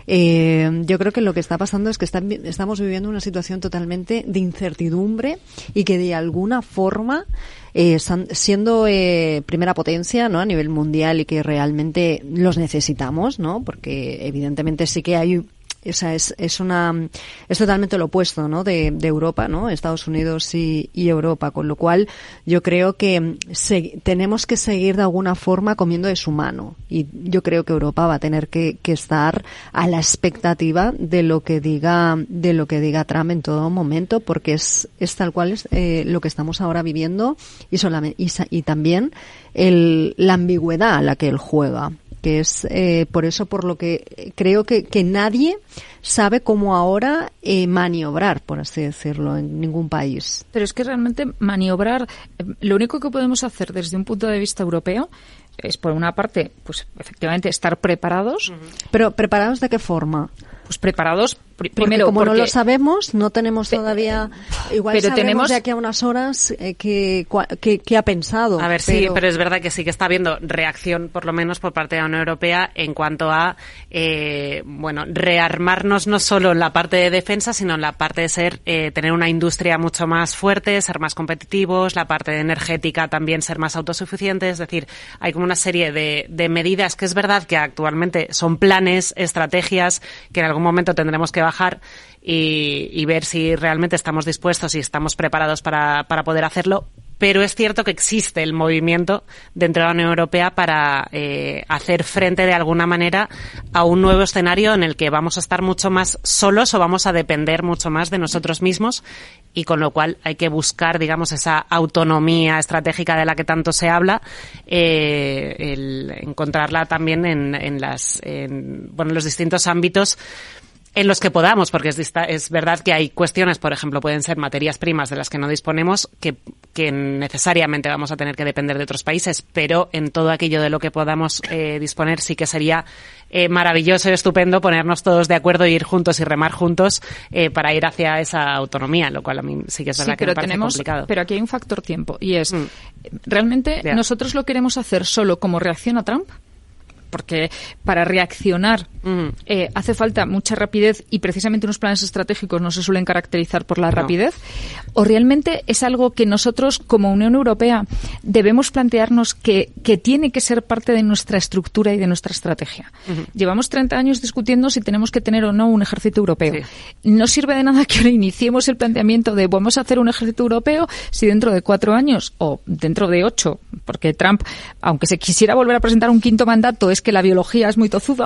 eh, yo creo que lo que está pasando es que está, estamos viviendo una situación totalmente de incertidumbre y que de alguna forma eh, siendo eh, primera potencia, ¿no?, a nivel mundial, y que realmente los necesitamos, ¿no?, porque evidentemente sí que hay O sea, es, es una, es totalmente lo opuesto, ¿no?, de, de Europa, ¿no?, Estados Unidos y, y Europa, con lo cual yo creo que se, tenemos que seguir de alguna forma comiendo de su mano, y yo creo que Europa va a tener que, que estar a la expectativa de lo que diga, de lo que diga Trump en todo momento, porque es, es tal cual es, eh, lo que estamos ahora viviendo, y solamente, y, y también el, la ambigüedad a la que él juega, que es eh, por eso por lo que creo que, que nadie sabe cómo ahora eh, maniobrar, por así decirlo, en ningún país. Pero es que realmente maniobrar, eh, lo único que podemos hacer desde un punto de vista europeo es, por una parte, pues efectivamente estar preparados. Uh-huh. Pero ¿preparados de qué forma? Pues preparados pr- porque primero como porque no lo sabemos, no tenemos todavía, igual pero sabremos tenemos de aquí a unas horas eh, que, que, que ha pensado. A ver, pero... sí, pero es verdad que sí que está habiendo reacción, por lo menos por parte de la Unión Europea, en cuanto a, eh, bueno, rearmarnos no solo en la parte de defensa, sino en la parte de ser, eh, tener una industria mucho más fuerte, ser más competitivos, la parte de energética también ser más autosuficientes. Es decir, hay como una serie de, de medidas que es verdad que actualmente son planes, estrategias que en algún momento tendremos que trabajar y, y ver si realmente estamos dispuestos y estamos preparados para, para poder hacerlo. Pero es cierto que existe el movimiento dentro de la Unión Europea para eh, hacer frente de alguna manera a un nuevo escenario en el que vamos a estar mucho más solos o vamos a depender mucho más de nosotros mismos, y con lo cual hay que buscar, digamos, esa autonomía estratégica de la que tanto se habla, eh, el encontrarla también en, en las, en, bueno, en los distintos ámbitos en los que podamos, porque es, es verdad que hay cuestiones, por ejemplo, pueden ser materias primas de las que no disponemos, que, que necesariamente vamos a tener que depender de otros países, pero en todo aquello de lo que podamos eh, disponer sí que sería eh, maravilloso y estupendo ponernos todos de acuerdo e ir juntos y remar juntos eh, para ir hacia esa autonomía, lo cual a mí sí que es verdad sí, que me pero parece tenemos, complicado. Pero aquí hay un factor tiempo, y es, mm. ¿realmente yeah. nosotros lo queremos hacer solo como reacción a Trump? Porque para reaccionar mm. eh, hace falta mucha rapidez, y precisamente unos planes estratégicos no se suelen caracterizar por la no. rapidez. ¿O realmente es algo que nosotros como Unión Europea debemos plantearnos que, que tiene que ser parte de nuestra estructura y de nuestra estrategia? Uh-huh. Llevamos treinta años discutiendo si tenemos que tener o no un ejército europeo. Sí. No sirve de nada que ahora iniciemos el planteamiento de vamos a hacer un ejército europeo si dentro de cuatro años o dentro de ocho, porque Trump, aunque se quisiera volver a presentar un quinto mandato, es que la biología es muy tozuda,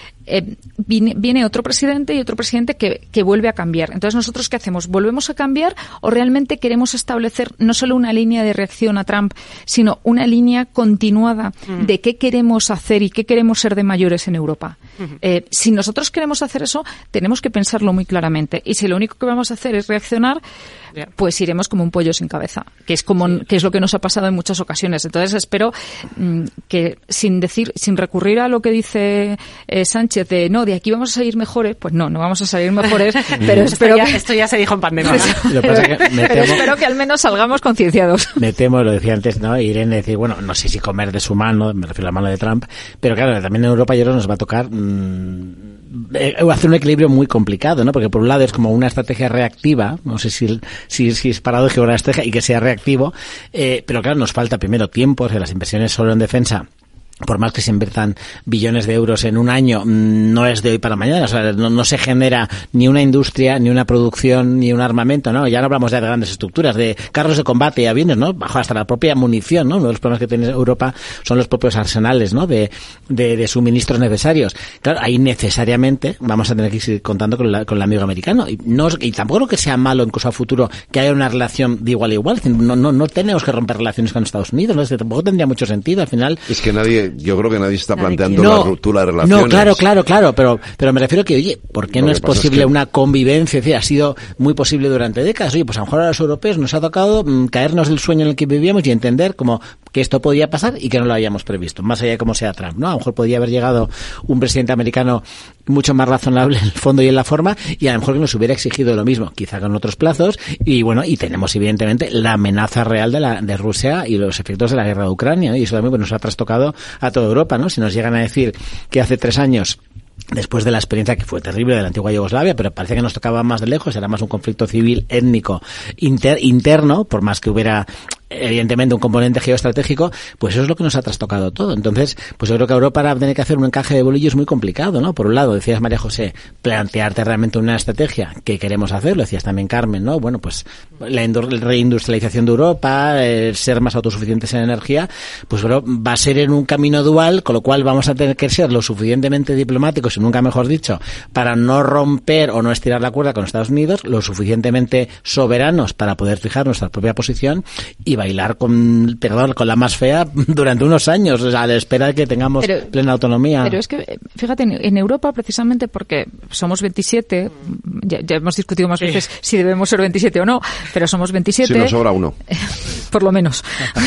eh, viene, viene otro presidente y otro presidente que, que vuelve a cambiar. Entonces, ¿nosotros qué hacemos? ¿Volvemos a cambiar o realmente queremos establecer no solo una línea de reacción a Trump, sino una línea continuada uh-huh. de qué queremos hacer y qué queremos ser de mayores en Europa? Uh-huh. Eh, si nosotros queremos hacer eso, tenemos que pensarlo muy claramente. Y si lo único que vamos a hacer es reaccionar, yeah. pues iremos como un pollo sin cabeza, que es como sí. que es lo que nos ha pasado en muchas ocasiones. Entonces, espero mmm, que sin decir, sin recurrir a lo que dice eh, Sánchez de no, de aquí vamos a salir mejores, pues no, no vamos a salir mejores, pero espero esto ya, que... esto ya se dijo en pandemia. Pues, lo pasa que me pero temo, espero que al menos salgamos concienciados. Me temo, lo decía antes, ¿no? Irene decir, bueno, no sé si comer de su mano, me refiero a la mano de Trump, pero claro, también en Europa yo creo que nos va a tocar mmm, hacer un equilibrio muy complicado, ¿no? Porque por un lado es como una estrategia reactiva, no sé si si, si es paradójico una estrategia y que sea reactivo, eh, pero claro, nos falta primero tiempo, o sea, las inversiones solo en defensa, por más que se inviertan billones de euros en un año, no es de hoy para mañana, o sea, no, no se genera ni una industria, ni una producción, ni un armamento, ¿no? Ya no hablamos ya de grandes estructuras, de carros de combate y aviones, ¿no? Bajo hasta la propia munición, ¿no? Uno de los problemas que tiene Europa son los propios arsenales, ¿no? De, de, de suministros necesarios. Claro, ahí necesariamente vamos a tener que ir contando con, la, con el amigo americano. Y, no, y tampoco creo que sea malo, incluso a futuro, que haya una relación de igual a igual. No, no, no tenemos que romper relaciones con Estados Unidos, ¿no? Es que tampoco tendría mucho sentido, al final. Es que nadie, yo creo que nadie está planteando no, la ruptura de relaciones. No, claro, claro, claro, pero pero me refiero que, oye, ¿por qué no es posible es que... una convivencia? Es decir, ha sido muy posible durante décadas. Oye, pues a lo mejor a los europeos nos ha tocado mmm, caernos del sueño en el que vivíamos y entender como que esto podía pasar y que no lo habíamos previsto, más allá de cómo sea Trump, ¿no? A lo mejor podría haber llegado un presidente americano mucho más razonable en el fondo y en la forma, y a lo mejor que nos hubiera exigido lo mismo, quizá con otros plazos, y bueno, y tenemos evidentemente la amenaza real de la de Rusia y los efectos de la guerra de Ucrania, ¿no? Y eso también pues, nos ha trastocado a toda Europa, ¿no? Si nos llegan a decir que hace tres años, después de la experiencia que fue terrible de la antigua Yugoslavia, pero parece que nos tocaba más de lejos, era más un conflicto civil étnico inter, interno, por más que hubiera evidentemente un componente geoestratégico, pues eso es lo que nos ha trastocado todo. Entonces, pues yo creo que Europa va a tener que hacer un encaje de bolillos muy complicado, ¿no? Por un lado, decías María José, plantearte realmente una estrategia que queremos hacer, lo decías también Carmen, ¿no? Bueno, pues la reindustrialización de Europa, el ser más autosuficientes en energía, pues bueno, va a ser en un camino dual, con lo cual vamos a tener que ser lo suficientemente diplomáticos, y nunca mejor dicho, para no romper o no estirar la cuerda con Estados Unidos, lo suficientemente soberanos para poder fijar nuestra propia posición y bailar con, perdón, con la más fea durante unos años, o sea, a la espera de que tengamos pero, plena autonomía. Pero es que, fíjate, en, en Europa, precisamente porque somos veintisiete, ya, ya hemos discutido más sí. veces si debemos ser veintisiete o no, pero somos veintisiete. Si nos sobra uno. Por lo menos.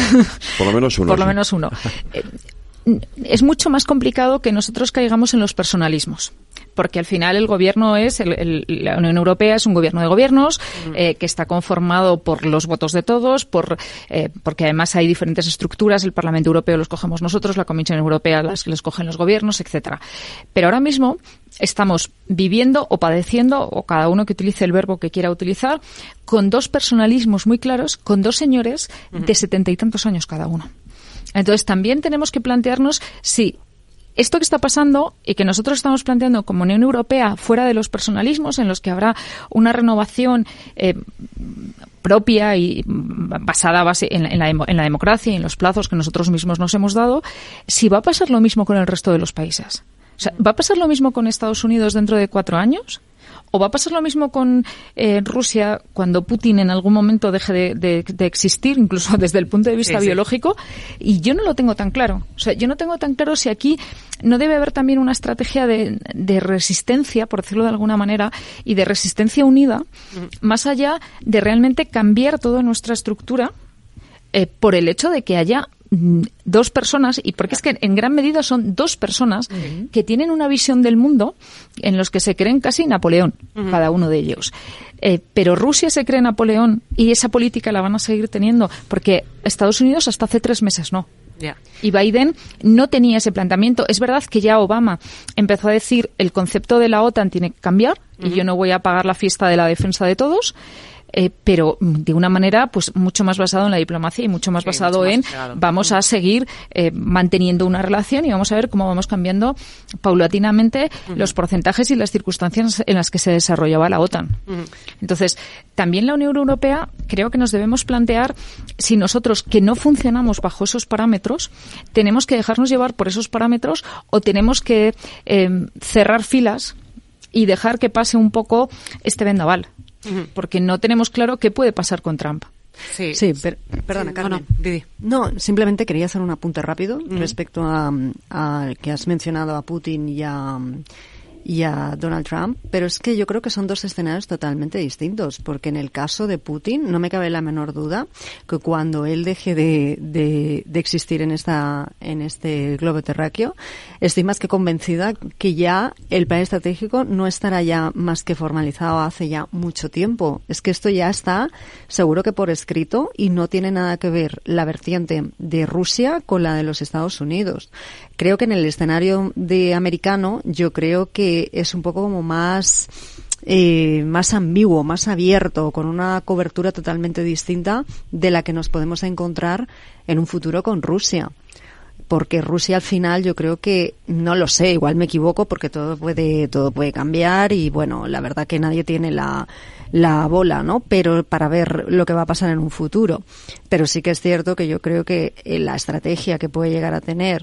Por lo menos uno. Por lo sí. menos uno. Es mucho más complicado que nosotros caigamos en los personalismos, porque al final el gobierno es, el, el, la Unión Europea es un gobierno de gobiernos eh, que está conformado por los votos de todos, por eh, porque además hay diferentes estructuras, el Parlamento Europeo los cogemos nosotros, la Comisión Europea las les cogen los gobiernos, etcétera. Pero ahora mismo estamos viviendo o padeciendo, o cada uno que utilice el verbo que quiera utilizar, con dos personalismos muy claros, con dos señores de setenta y tantos años cada uno. Entonces también tenemos que plantearnos si esto que está pasando y que nosotros estamos planteando como Unión Europea fuera de los personalismos en los que habrá una renovación eh, propia y basada base en, la, en, la, en la democracia y en los plazos que nosotros mismos nos hemos dado, si va a pasar lo mismo con el resto de los países. O sea, ¿va a pasar lo mismo con Estados Unidos dentro de cuatro años? ¿O va a pasar lo mismo con eh, Rusia cuando Putin en algún momento deje de, de, de existir, incluso desde el punto de vista sí, biológico? Sí. Y yo no lo tengo tan claro. O sea, yo no tengo tan claro si aquí no debe haber también una estrategia de, de resistencia, por decirlo de alguna manera, y de resistencia unida, uh-huh. más allá de realmente cambiar toda nuestra estructura eh, por el hecho de que haya dos personas, y porque es que en gran medida son dos personas uh-huh. que tienen una visión del mundo en los que se creen casi Napoleón, uh-huh. cada uno de ellos. Eh, pero Rusia se cree Napoleón y esa política la van a seguir teniendo, porque Estados Unidos hasta hace tres meses no. Yeah. Y Biden no tenía ese planteamiento. Es verdad que ya Obama empezó a decir el concepto de la OTAN tiene que cambiar uh-huh. y yo no voy a pagar la fiesta de la defensa de todos. Eh, pero de una manera pues mucho más basado en la diplomacia y mucho más sí, basado mucho más en pegado. Vamos a seguir eh, manteniendo una relación y vamos a ver cómo vamos cambiando paulatinamente uh-huh. los porcentajes y las circunstancias en las que se desarrollaba la OTAN. Uh-huh. Entonces, también la Unión Europea creo que nos debemos plantear si nosotros que no funcionamos bajo esos parámetros tenemos que dejarnos llevar por esos parámetros o tenemos que eh, cerrar filas y dejar que pase un poco este vendaval. Porque no tenemos claro qué puede pasar con Trump. Sí, sí per, perdona, sí, Carmen. No, no, no, simplemente quería hacer un apunte rápido uh-huh. respecto a, a que has mencionado a Putin y a, y a Donald Trump, pero es que yo creo que son dos escenarios totalmente distintos, porque en el caso de Putin no me cabe la menor duda que cuando él deje de, de, de existir en esta en este globo terráqueo, estoy más que convencida que ya el plan estratégico no estará ya más que formalizado hace ya mucho tiempo. Es que esto ya está seguro que por escrito y no tiene nada que ver la vertiente de Rusia con la de los Estados Unidos. Creo que en el escenario de americano yo creo que es un poco como más eh, más ambiguo, más abierto, con una cobertura totalmente distinta de la que nos podemos encontrar en un futuro con Rusia. Porque Rusia al final yo creo que, no lo sé, igual me equivoco porque todo puede todo puede cambiar y bueno, la verdad que nadie tiene la la bola, ¿no? Pero para ver lo que va a pasar en un futuro. Pero sí que es cierto que yo creo que la estrategia que puede llegar a tener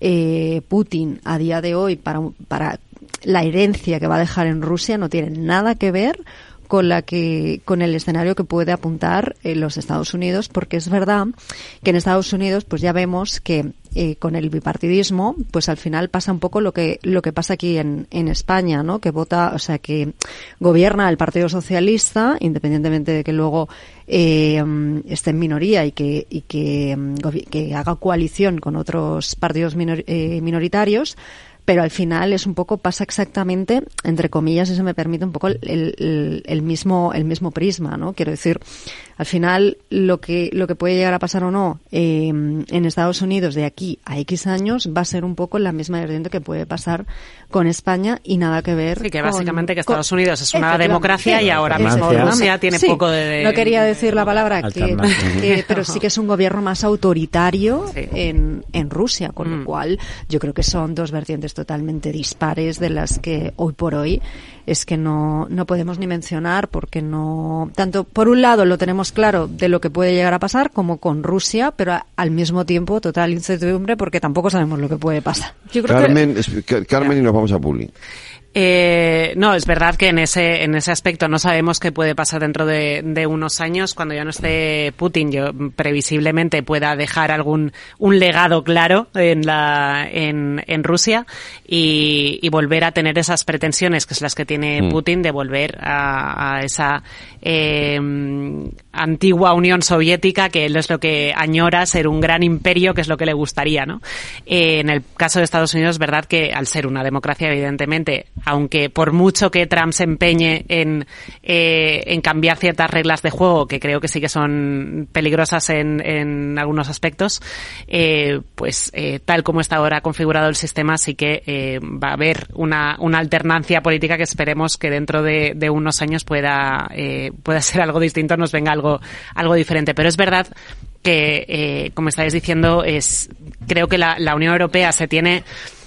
eh, Putin a día de hoy para para la herencia que va a dejar en Rusia no tiene nada que ver con la que con el escenario que puede apuntar eh, los Estados Unidos, porque es verdad que en Estados Unidos pues ya vemos que eh, con el bipartidismo pues al final pasa un poco lo que lo que pasa aquí en en España, ¿no? Que vota, o sea, que gobierna el Partido Socialista, independientemente de que luego eh, esté en minoría y que y que, que haga coalición con otros partidos minor, eh, minoritarios. Pero al final es un poco, pasa exactamente, entre comillas, si se me permite, un poco el, el, el mismo el mismo prisma, ¿no? Quiero decir, al final lo que lo que puede llegar a pasar o no eh, en Estados Unidos de aquí a X años va a ser un poco la misma vertiente que puede pasar con España y nada que ver. Sí, que con, básicamente que Estados con, Unidos es una democracia y ahora mismo Rusia tiene sí, poco de... No quería decir la palabra, que, que, pero sí que es un gobierno más autoritario sí. en, en Rusia, con mm. lo cual yo creo que son dos vertientes totalmente dispares de las que hoy por hoy es que no no podemos ni mencionar, porque no tanto por un lado lo tenemos claro de lo que puede llegar a pasar como con Rusia, pero a, al mismo tiempo total incertidumbre porque tampoco sabemos lo que puede pasar. Yo creo Carmen, que... Carmen y nos vamos a Publi. Eh, no, es verdad que en ese en ese aspecto no sabemos qué puede pasar dentro de, de unos años cuando ya no esté Putin. Yo previsiblemente pueda dejar algún un legado claro en la en, en Rusia y, y volver a tener esas pretensiones que es las que tiene mm. Putin de volver a, a esa eh, antigua Unión Soviética, que él es lo que añora, ser un gran imperio, que es lo que le gustaría, ¿no? Eh, en el caso de Estados Unidos es verdad que al ser una democracia, evidentemente, aunque por mucho que Trump se empeñe en eh, en cambiar ciertas reglas de juego, que creo que sí que son peligrosas en, en algunos aspectos, eh, pues eh, tal como está ahora configurado el sistema, sí que eh, va a haber una, una alternancia política que esperemos que dentro de, de unos años pueda eh, pueda ser algo distinto, nos venga algo algo, algo diferente. Pero es verdad que, eh, como estáis diciendo, es creo que la, la Unión Europea se tiene...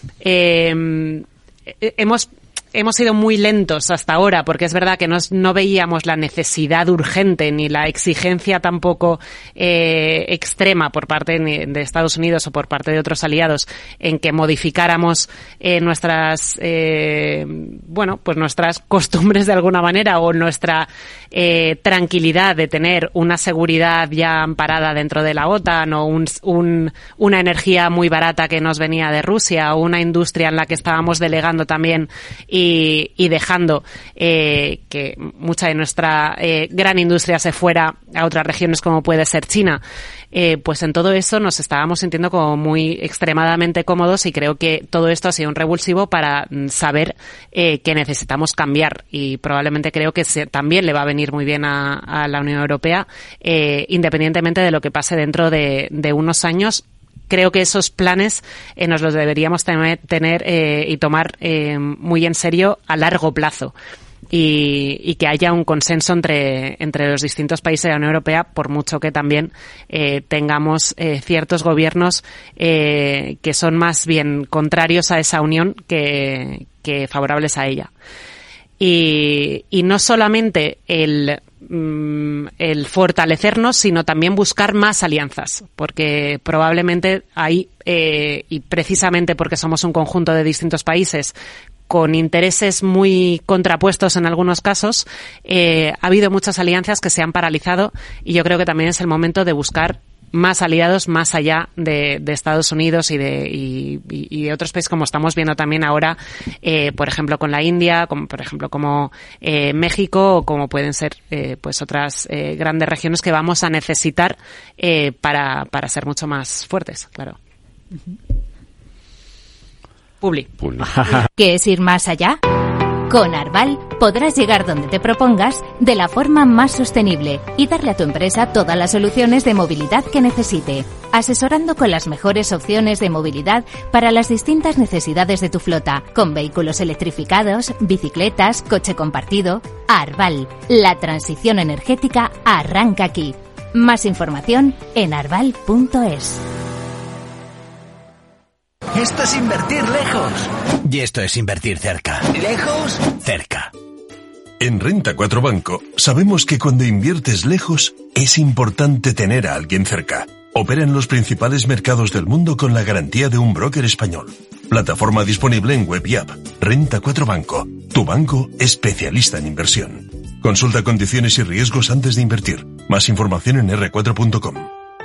Eh, hemos... Hemos sido muy lentos hasta ahora, porque es verdad que no, no veíamos la necesidad urgente ni la exigencia tampoco eh, extrema por parte de Estados Unidos o por parte de otros aliados en que modificáramos eh, nuestras, eh, bueno, pues nuestras costumbres de alguna manera, o nuestra eh, tranquilidad de tener una seguridad ya amparada dentro de la OTAN, o un, un, una energía muy barata que nos venía de Rusia, o una industria en la que estábamos delegando también y Y, y dejando eh, que mucha de nuestra eh, gran industria se fuera a otras regiones como puede ser China, eh, pues en todo eso nos estábamos sintiendo como muy extremadamente cómodos, y creo que todo esto ha sido un revulsivo para saber eh, que necesitamos cambiar, y probablemente creo que se, también le va a venir muy bien a, a la Unión Europea, eh, independientemente de lo que pase dentro de, de unos años. Creo que esos planes eh, nos los deberíamos tener, tener eh, y tomar eh, muy en serio a largo plazo, y, y que haya un consenso entre, entre los distintos países de la Unión Europea, por mucho que también eh, tengamos eh, ciertos gobiernos eh, que son más bien contrarios a esa unión que, que favorables a ella. Y, y no solamente el el fortalecernos, sino también buscar más alianzas, porque probablemente ahí, eh, y precisamente porque somos un conjunto de distintos países con intereses muy contrapuestos en algunos casos, eh, ha habido muchas alianzas que se han paralizado, y yo creo que también es el momento de buscar más aliados más allá de, de Estados Unidos y de, y, y de otros países, como estamos viendo también ahora, eh, por ejemplo con la India, como por ejemplo como eh, México, o como pueden ser eh, pues otras eh, grandes regiones que vamos a necesitar eh, para, para ser mucho más fuertes, claro. Uh-huh. Publi. Publi. ¿Qué es ir más allá? Con Arval podrás llegar donde te propongas de la forma más sostenible y darle a tu empresa todas las soluciones de movilidad que necesite, asesorando con las mejores opciones de movilidad para las distintas necesidades de tu flota, con vehículos electrificados, bicicletas, coche compartido. Arval, la transición energética arranca aquí. Más información en arval punto es. Esto es invertir lejos. Y esto es invertir cerca. ¿Lejos? Cerca. En Renta cuatro Banco sabemos que cuando inviertes lejos es importante tener a alguien cerca. Opera en los principales mercados del mundo con la garantía de un broker español. Plataforma disponible en web y app. Renta cuatro Banco, tu banco especialista en inversión. Consulta condiciones y riesgos antes de invertir. Más información en erre cuatro punto com.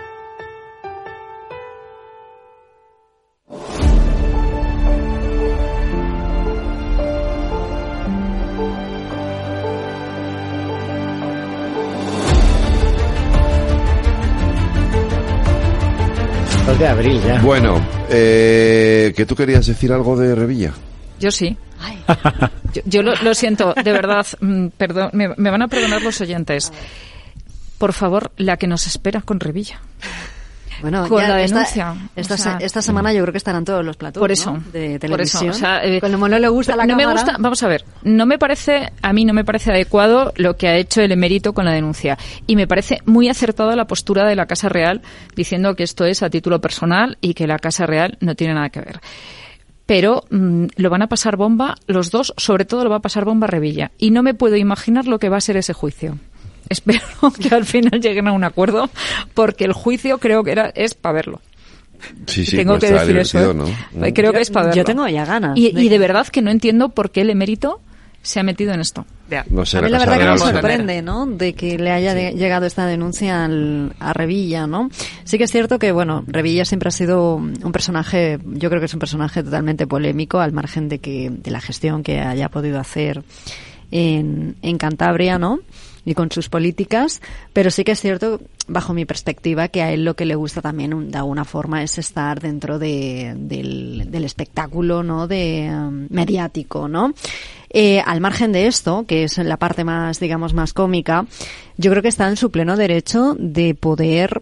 De abril ya. Bueno, eh, que tú querías decir algo de Revilla. Yo sí. Yo, yo lo, lo siento, de verdad, mm, perdón, me, me van a perdonar los oyentes. Por favor, la que nos espera con Revilla. Bueno, con ya la esta, denuncia. Esta, o sea, esta semana yo creo que estarán todos los platos, por eso, ¿no? de televisión. Por eso, o sea, eh, como no le gusta la no cámara. Me gusta, vamos a ver, no me parece, a mí no me parece adecuado lo que ha hecho el emérito con la denuncia. Y me parece muy acertada la postura de la Casa Real diciendo que esto es a título personal y que la Casa Real no tiene nada que ver. Pero mmm, lo van a pasar bomba los dos, sobre todo lo va a pasar bomba Revilla. Y no me puedo imaginar lo que va a ser ese juicio. Espero que al final lleguen a un acuerdo, porque el juicio creo que era es para verlo. Sí, sí, tengo pues que decir eso, ¿eh? ¿no? Creo yo, que es para verlo. Yo tengo ya ganas. Y de, y de verdad que no entiendo por qué el emérito se ha metido en esto. No sé, a mí la, la verdad que me Real sorprende, ¿no? De que le haya de, llegado esta denuncia al, a Revilla, ¿no? Sí que es cierto que, bueno, Revilla siempre ha sido un personaje, yo creo que es un personaje totalmente polémico, al margen de que de la gestión que haya podido hacer en, en Cantabria, ¿no? Y con sus políticas, pero sí que es cierto, bajo mi perspectiva, que a él lo que le gusta también de alguna forma es estar dentro de, del, del espectáculo, ¿no? De um, mediático, ¿no? Eh, al margen de esto, que es la parte más, digamos, más cómica, yo creo que está en su pleno derecho de poder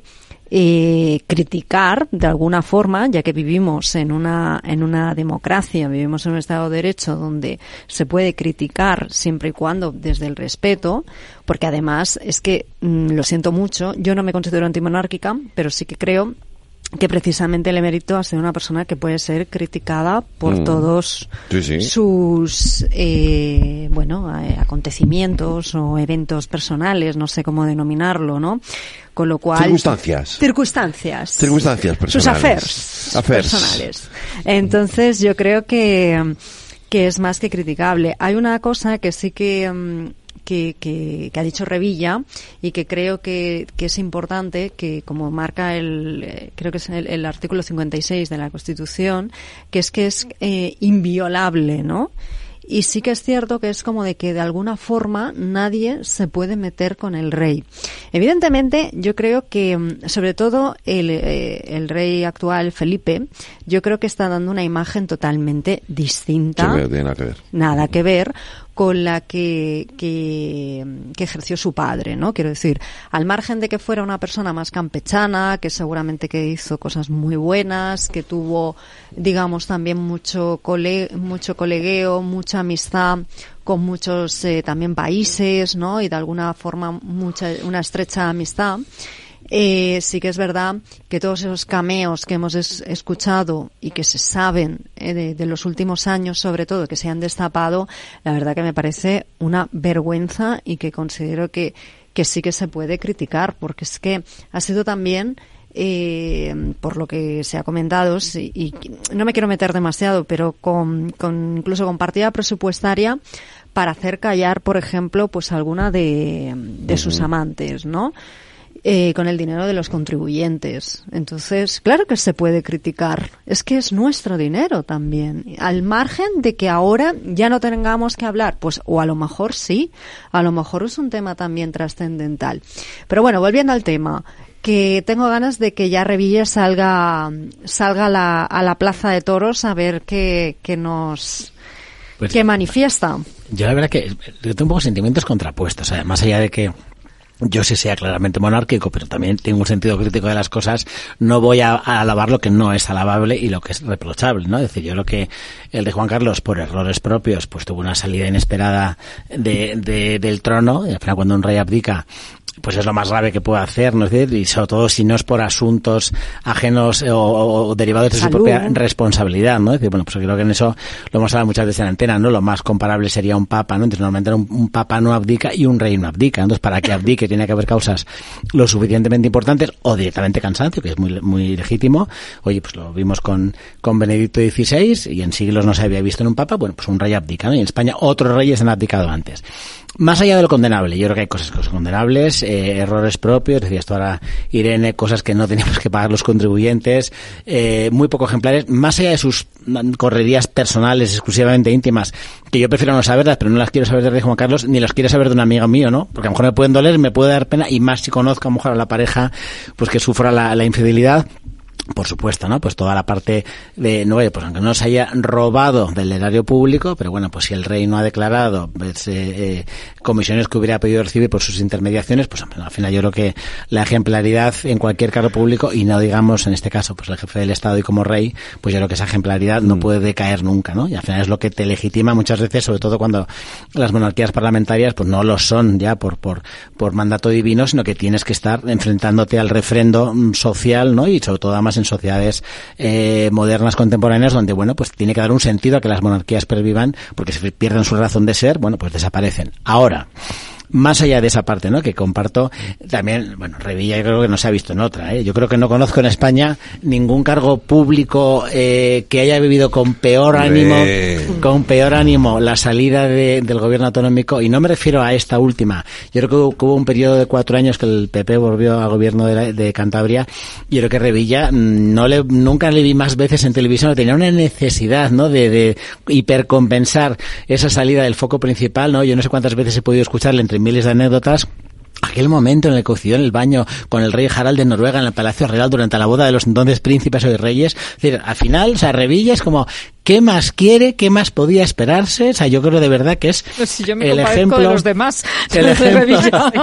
eh, criticar de alguna forma, ya que vivimos en una en una democracia, vivimos en un Estado de Derecho donde se puede criticar siempre y cuando desde el respeto, porque además es que, mmm, lo siento mucho, yo no me considero antimonárquica, pero sí que creo que precisamente el emérito ha sido una persona que puede ser criticada por mm. todos sí, sí. sus eh, bueno eh, acontecimientos o eventos personales, no sé cómo denominarlo, ¿no? Con lo cual circunstancias circunstancias circunstancias personales, sus affairs, affairs personales. Entonces yo creo que que es más que criticable. Hay una cosa que sí que um, Que, que, que ha dicho Revilla y que creo que, que es importante, que como marca el, eh, creo que es el, el artículo cincuenta y seis de la Constitución, que es que es eh, inviolable, ¿no? Y sí que es cierto que es como de que de alguna forma nadie se puede meter con el rey. Evidentemente, yo creo que, sobre todo el, eh, el rey actual, Felipe, yo creo que está dando una imagen totalmente distinta. Sí, no tiene nada que ver. Nada que ver con la que, que, que ejerció su padre, ¿no? Quiero decir, al margen de que fuera una persona más campechana, que seguramente que hizo cosas muy buenas, que tuvo, digamos, también mucho cole, mucho colegueo, mucha amistad con muchos eh, también países, ¿no? Y de alguna forma mucha, una estrecha amistad. Eh, sí que es verdad que todos esos cameos que hemos es, escuchado y que se saben eh, de, de los últimos años, sobre todo, que se han destapado, la verdad que me parece una vergüenza y que considero que, que sí que se puede criticar, porque es que ha sido también, eh, por lo que se ha comentado, sí, y no me quiero meter demasiado, pero con, con incluso con partida presupuestaria para hacer callar, por ejemplo, pues alguna de, de uh-huh. sus amantes, ¿no? Eh, con el dinero de los contribuyentes. Entonces, claro que se puede criticar. Es que es nuestro dinero también. Al margen de que ahora ya no tengamos que hablar, pues, o a lo mejor sí, a lo mejor es un tema también trascendental. Pero bueno, volviendo al tema, que tengo ganas de que ya Revilla salga, salga a la, a la Plaza de Toros a ver qué, qué nos, pues, qué manifiesta. Yo la verdad que yo tengo un poco sentimientos contrapuestos, ¿sabes? Más allá de que yo sí sea claramente monárquico, pero también tengo un sentido crítico de las cosas, no voy a, a alabar lo que no es alabable y lo que es reprochable, ¿no? Es decir, yo creo que el de Juan Carlos, por errores propios, pues tuvo una salida inesperada de, de, del trono, y al final cuando un rey abdica, pues es lo más grave que puede hacer, ¿no? Es decir, y sobre todo si no es por asuntos ajenos o, o, o derivados de Salud. Su propia responsabilidad, ¿no? Es decir, bueno, pues creo que en eso lo hemos hablado muchas veces en la antena, ¿no? Lo más comparable sería un papa, ¿no? Entonces normalmente un, un papa no abdica y un rey no abdica. Entonces para que abdique tiene que haber causas lo suficientemente importantes o directamente cansancio, que es muy muy legítimo. Oye, pues lo vimos con, con Benedicto dieciséis y en siglos no se había visto en un papa, bueno, pues un rey abdica, ¿no? Y en España otros reyes han abdicado antes. Más allá de lo condenable, yo creo que hay cosas que son condenables, eh, errores propios, decía esto ahora Irene, cosas que no teníamos que pagar los contribuyentes, eh, muy poco ejemplares, más allá de sus correrías personales exclusivamente íntimas, que yo prefiero no saberlas, pero no las quiero saber de Rey Juan Carlos, ni las quiero saber de un amigo mío, ¿no? Porque a lo mejor me pueden doler, me puede dar pena, y más si conozco a lo mejor a la pareja, pues que sufra la, la infidelidad. Por supuesto, ¿no? Pues toda la parte de, no, pues aunque no se haya robado del erario público, pero bueno, pues si el rey no ha declarado pues, eh, eh, comisiones que hubiera podido recibir por sus intermediaciones, pues al final yo creo que la ejemplaridad en cualquier cargo público, y no digamos en este caso, pues el jefe del Estado y como rey, pues yo creo que esa ejemplaridad no puede decaer nunca, ¿no? Y al final es lo que te legitima muchas veces, sobre todo cuando las monarquías parlamentarias, pues no lo son ya por, por, por mandato divino, sino que tienes que estar enfrentándote al refrendo social, ¿no? Y sobre todo además en sociedades eh, modernas, contemporáneas, donde, bueno, pues tiene que dar un sentido a que las monarquías pervivan, porque si pierden su razón de ser, bueno, pues desaparecen. Ahora, más allá de esa parte, ¿no? Que comparto también, bueno, Revilla yo creo que no se ha visto en otra, ¿eh? Yo creo que no conozco en España ningún cargo público eh, que haya vivido con peor ánimo, Bien. con peor ánimo la salida de, del gobierno autonómico, y no me refiero a esta última. Yo creo que hubo, que hubo un periodo de cuatro años que el P P volvió al gobierno de, la, de Cantabria, y yo creo que Revilla no le, nunca le vi más veces en televisión, tenía una necesidad, ¿no? De, de hipercompensar esa salida del foco principal, ¿no? Yo no sé cuántas veces he podido escucharle entre miles de anécdotas aquel momento en el que coincidió en el baño con el rey Harald de Noruega en el Palacio Real durante la boda de los entonces príncipes o reyes. Es decir, al final, o sea, Revilla es como, ¿qué más quiere? ¿Qué más podía esperarse? O sea, yo creo de verdad que es pues si yo me el ejemplo de los demás. El ejemplo,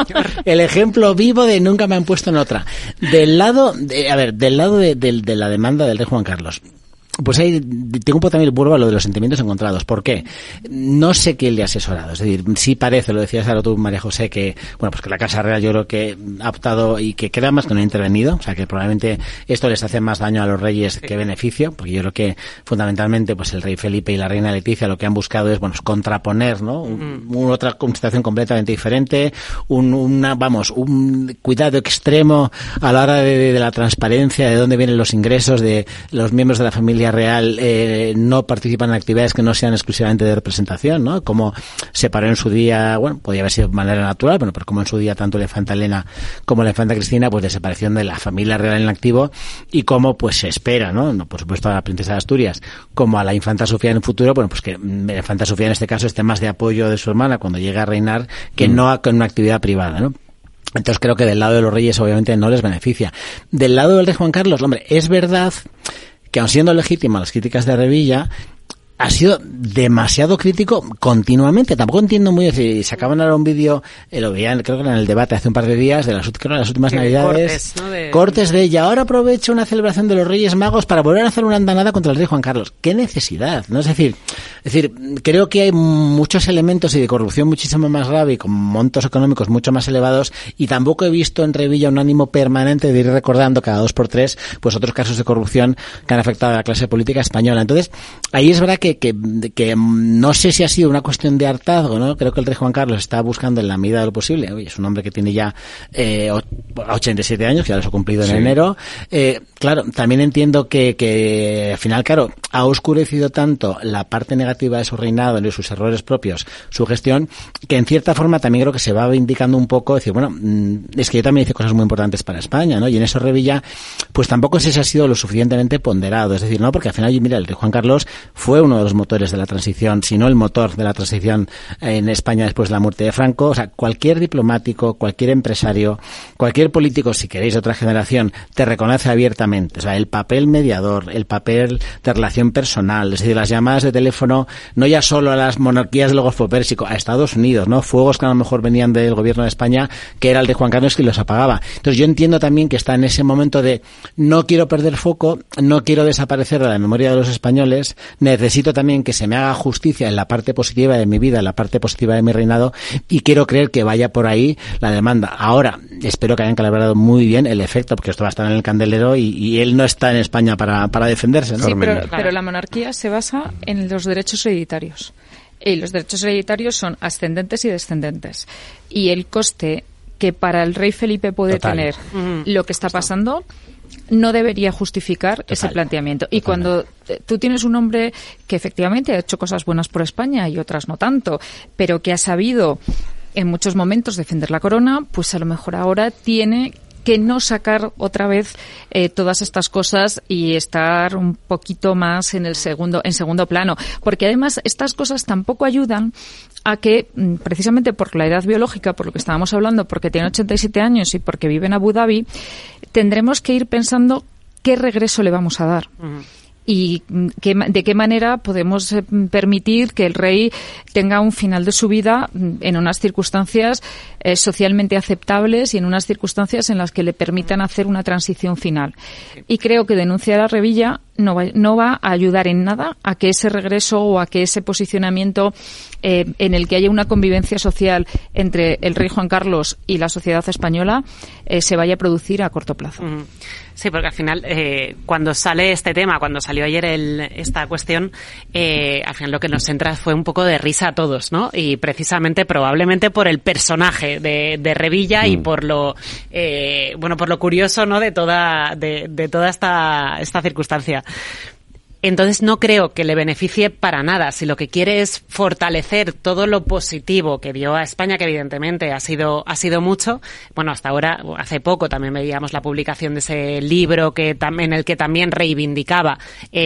el ejemplo vivo de nunca me han puesto en otra. Del lado, de, a ver, del lado de, de, de la demanda del rey Juan Carlos. Pues ahí tengo un poco también, vuelvo a lo de los sentimientos encontrados. ¿Por qué? No sé quién le ha asesorado. Es decir, sí parece, lo decías ahora tú, María José, que, bueno, pues que la Casa Real yo creo que ha optado y que queda más que no ha intervenido. O sea, que probablemente esto les hace más daño a los reyes que beneficio, porque yo creo que fundamentalmente, pues el rey Felipe y la reina Leticia lo que han buscado es, bueno, pues contraponer, ¿no? Un, un, otra situación completamente diferente, un, una, vamos, un cuidado extremo a la hora de, de, de la transparencia, de dónde vienen los ingresos de los miembros de la familia real, eh, no participan en actividades que no sean exclusivamente de representación, ¿no? Como separó en su día, bueno, podía haber sido de manera natural, bueno, pero como en su día tanto la infanta Elena como la infanta Cristina, pues de separación de la familia real en activo, y como pues se espera, ¿no? No, por supuesto a la princesa de Asturias, como a la infanta Sofía en el futuro, bueno, pues que la infanta Sofía en este caso esté más de apoyo de su hermana cuando llegue a reinar que mm. no con una actividad privada, ¿no? Entonces creo que del lado de los reyes obviamente no les beneficia. Del lado del rey Juan Carlos, hombre, es verdad que aun siendo legítimas las críticas de Revilla, ha sido demasiado crítico continuamente. Tampoco entiendo muy bien si sacaban ahora un vídeo, eh, lo veían, creo que era en el debate hace un par de días, de las, creo, de las últimas sí, navidades. Cortes, ¿no? de... cortes de ella. Ahora aprovecho una celebración de los Reyes Magos para volver a hacer una andanada contra el rey Juan Carlos. ¿Qué necesidad? ¿No? Es decir, es decir, creo que hay muchos elementos y de corrupción muchísimo más grave y con montos económicos mucho más elevados, y tampoco he visto en Revilla un ánimo permanente de ir recordando cada dos por tres pues otros casos de corrupción que han afectado a la clase política española. Entonces, ahí es verdad que Que, que, que no sé si ha sido una cuestión de hartazgo, ¿no? Creo que el rey Juan Carlos está buscando en la medida de lo posible. Oye, es un hombre que tiene ya eh, ochenta y siete años, que ya los ha cumplido en sí. enero. Eh, claro, también entiendo que, que al final, claro, ha oscurecido tanto la parte negativa de su reinado y sus errores propios, su gestión, que en cierta forma también creo que se va indicando un poco, decir, bueno, es que yo también hice cosas muy importantes para España, ¿no? Y en eso Revilla, pues tampoco sé si ha sido lo suficientemente ponderado. Es decir, no, porque al final, mira, el rey Juan Carlos fue uno de los motores de la transición, si no el motor de la transición en España después de la muerte de Franco. O sea, cualquier diplomático, cualquier empresario, cualquier político, si queréis, de otra generación, te reconoce abiertamente. O sea, el papel mediador, el papel de relación personal, es decir, las llamadas de teléfono, no ya solo a las monarquías del Golfo Pérsico, a Estados Unidos, ¿no? Fuegos que a lo mejor venían del gobierno de España, que era el de Juan Carlos, que los apagaba. Entonces yo entiendo también que está en ese momento de no quiero perder foco, no quiero desaparecer de la memoria de los españoles, necesito también que se me haga justicia en la parte positiva de mi vida, en la parte positiva de mi reinado, y quiero creer que vaya por ahí la demanda. Ahora, espero que hayan calibrado muy bien el efecto, porque esto va a estar en el candelero y, y él no está en España para, para defenderse, ¿no? Sí, pero, pero la monarquía se basa en los derechos hereditarios. Y los derechos hereditarios son ascendentes y descendentes. Y el coste que para el rey Felipe puede Total. tener uh-huh. lo que está pasando no debería justificar Total. ese planteamiento. Y Totalmente. cuando tú tienes un hombre que efectivamente ha hecho cosas buenas por España y otras no tanto, pero que ha sabido en muchos momentos defender la corona, pues a lo mejor ahora tiene que no sacar otra vez eh, todas estas cosas y estar un poquito más en el segundo en segundo plano, porque además estas cosas tampoco ayudan a que, precisamente por la edad biológica, por lo que estábamos hablando, porque tiene ochenta y siete años y porque vive en Abu Dhabi, tendremos que ir pensando qué regreso le vamos a dar. Uh-huh. Y qué, de qué manera podemos permitir que el rey tenga un final de su vida en unas circunstancias eh, socialmente aceptables y en unas circunstancias en las que le permitan hacer una transición final. Y creo que denunciar a Revilla no va, no va a ayudar en nada a que ese regreso o a que ese posicionamiento eh, en el que haya una convivencia social entre el rey Juan Carlos y la sociedad española eh, se vaya a producir a corto plazo. Uh-huh. Sí, porque al final, eh, cuando sale este tema, cuando salió ayer el, esta cuestión, eh, al final lo que nos entra fue un poco de risa a todos, ¿no? Y precisamente, probablemente por el personaje de, de Revilla mm. y por lo, eh, bueno, por lo curioso, ¿no? De toda, de, de toda esta, esta circunstancia. Entonces no creo que le beneficie para nada. Si lo que quiere es fortalecer todo lo positivo que dio a España, que evidentemente ha sido ha sido mucho. Bueno, hasta ahora, hace poco también veíamos la publicación de ese libro que en el que también reivindicaba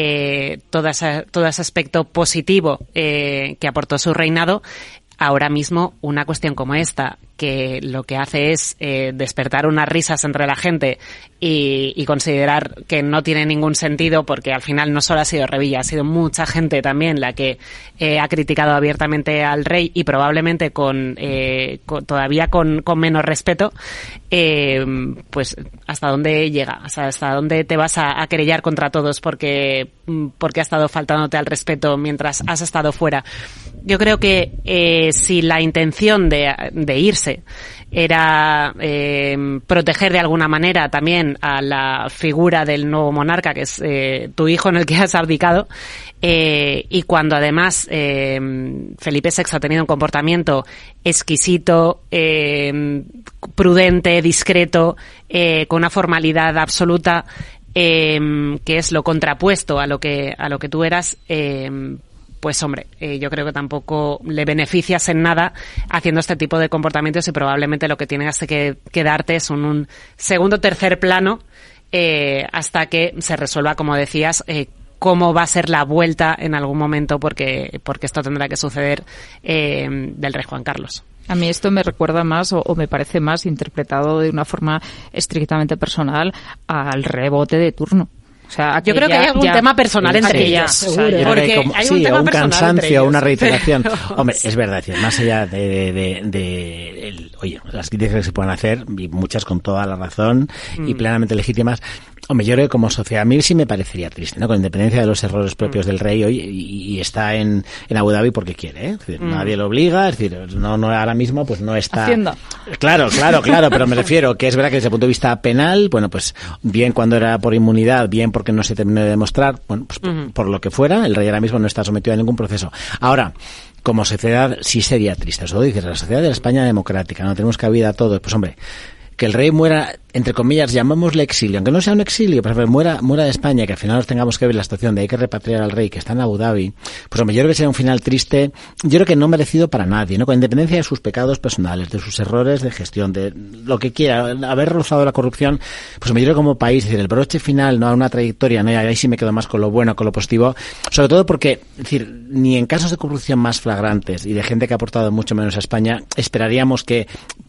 eh, todo ese, todo ese aspecto positivo eh, que aportó su reinado. Ahora mismo, una cuestión como esta, que lo que hace es eh, despertar unas risas entre la gente y, y considerar que no tiene ningún sentido, porque al final no solo ha sido Revilla, ha sido mucha gente también la que eh, ha criticado abiertamente al rey y probablemente con, eh, con todavía con, con menos respeto, eh, pues hasta dónde llega, o sea, hasta dónde te vas a, a querellar contra todos porque, porque ha estado faltándote al respeto mientras has estado fuera. Yo creo que eh, si la intención de, de irse era eh, proteger de alguna manera también a la figura del nuevo monarca, que es eh, tu hijo en el que has abdicado, eh, y cuando además eh, Felipe sexto ha tenido un comportamiento exquisito, eh, prudente, discreto, eh, con una formalidad absoluta, eh, que es lo contrapuesto a lo que a lo que tú eras, eh, pues hombre, eh, yo creo que tampoco le beneficias en nada haciendo este tipo de comportamientos y probablemente lo que tienes que quedarte es un, un segundo o tercer plano eh, hasta que se resuelva, como decías, eh, cómo va a ser la vuelta en algún momento, porque porque esto tendrá que suceder eh, del rey Juan Carlos. A mí esto me recuerda más, o, o me parece más interpretado de una forma estrictamente personal al rebote de turno. O sea, yo creo que hay algún ya, tema personal entre ellas. O sea, porque hay, como, hay un sí, tema o un cansancio, una reiteración. Pero... Hombre, es verdad, es decir, más allá de, de, de, de el, oye, las críticas que se pueden hacer, y muchas con toda la razón mm. y plenamente legítimas. Hombre, yo creo que como sociedad a mí sí me parecería triste, ¿no? Con independencia de los errores propios mm. del rey hoy, y, y está en, en Abu Dhabi porque quiere, ¿eh? Es decir, mm. nadie lo obliga, es decir, no, no ahora mismo pues no está... Hacienda. Claro, claro, claro, pero me refiero que es verdad que desde el punto de vista penal, bueno, pues bien cuando era por inmunidad, bien porque no se terminó de demostrar, bueno, pues mm. por, por lo que fuera, el rey ahora mismo no está sometido a ningún proceso. Ahora, como sociedad sí sería triste, eso dices, la sociedad de la España democrática, no tenemos cabida a todo, pues hombre, que el rey muera, entre comillas, llamámosle exilio, aunque no sea un exilio, pero muera, muera de España, que al final nos tengamos que ver la situación de hay que repatriar al rey que está en Abu Dhabi, pues hombre, yo creo que sería un final triste, yo creo que no merecido para nadie, ¿no? Con independencia de sus pecados personales, de sus errores de gestión, de lo que quiera, haber rozado la corrupción, pues hombre, yo creo que como país, es decir, el broche final, no a una trayectoria, no, y ahí sí me quedo más con lo bueno, con lo positivo, sobre todo porque, es decir, ni en casos de corrupción más flagrantes y de gente que ha aportado mucho menos a España, esperaríamos que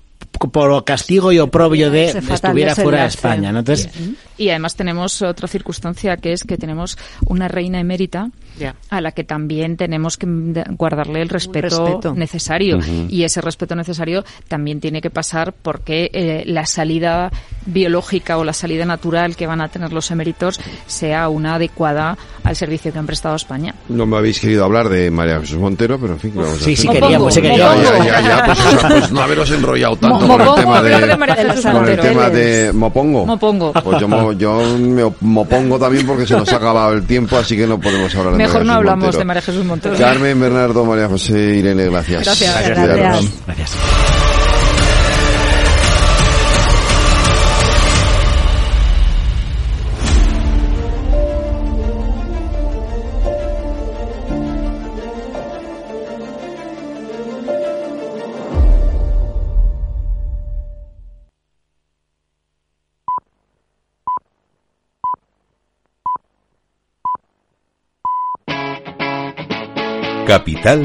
por castigo y oprobio de estuviera fuera de España, ¿no? Entonces, y además tenemos otra circunstancia, que es que tenemos una reina emérita yeah. a la que también tenemos que guardarle el respeto, respeto. necesario uh-huh. y ese respeto necesario también tiene que pasar porque eh, la salida biológica o la salida natural que van a tener los eméritos sea una adecuada al servicio que han prestado a España. No me habéis querido hablar de María Jesús Montero, pero en fin, vamos sí, a sí queríamos, sí queríamos. Ya, ya, ya, pues, pues no haberos enrollado tanto con el tema de, de con el tema de Mopongo. Mopongo. Pues yo, mo, yo me mopongo también porque se nos ha acabado el tiempo, así que no podemos hablar de Mejor María no Jesús hablamos Montero. de María Jesús Montero. Carmen, Bernardo, María José, Irene, gracias. Gracias. Gracias. Gracias. Gracias. Capital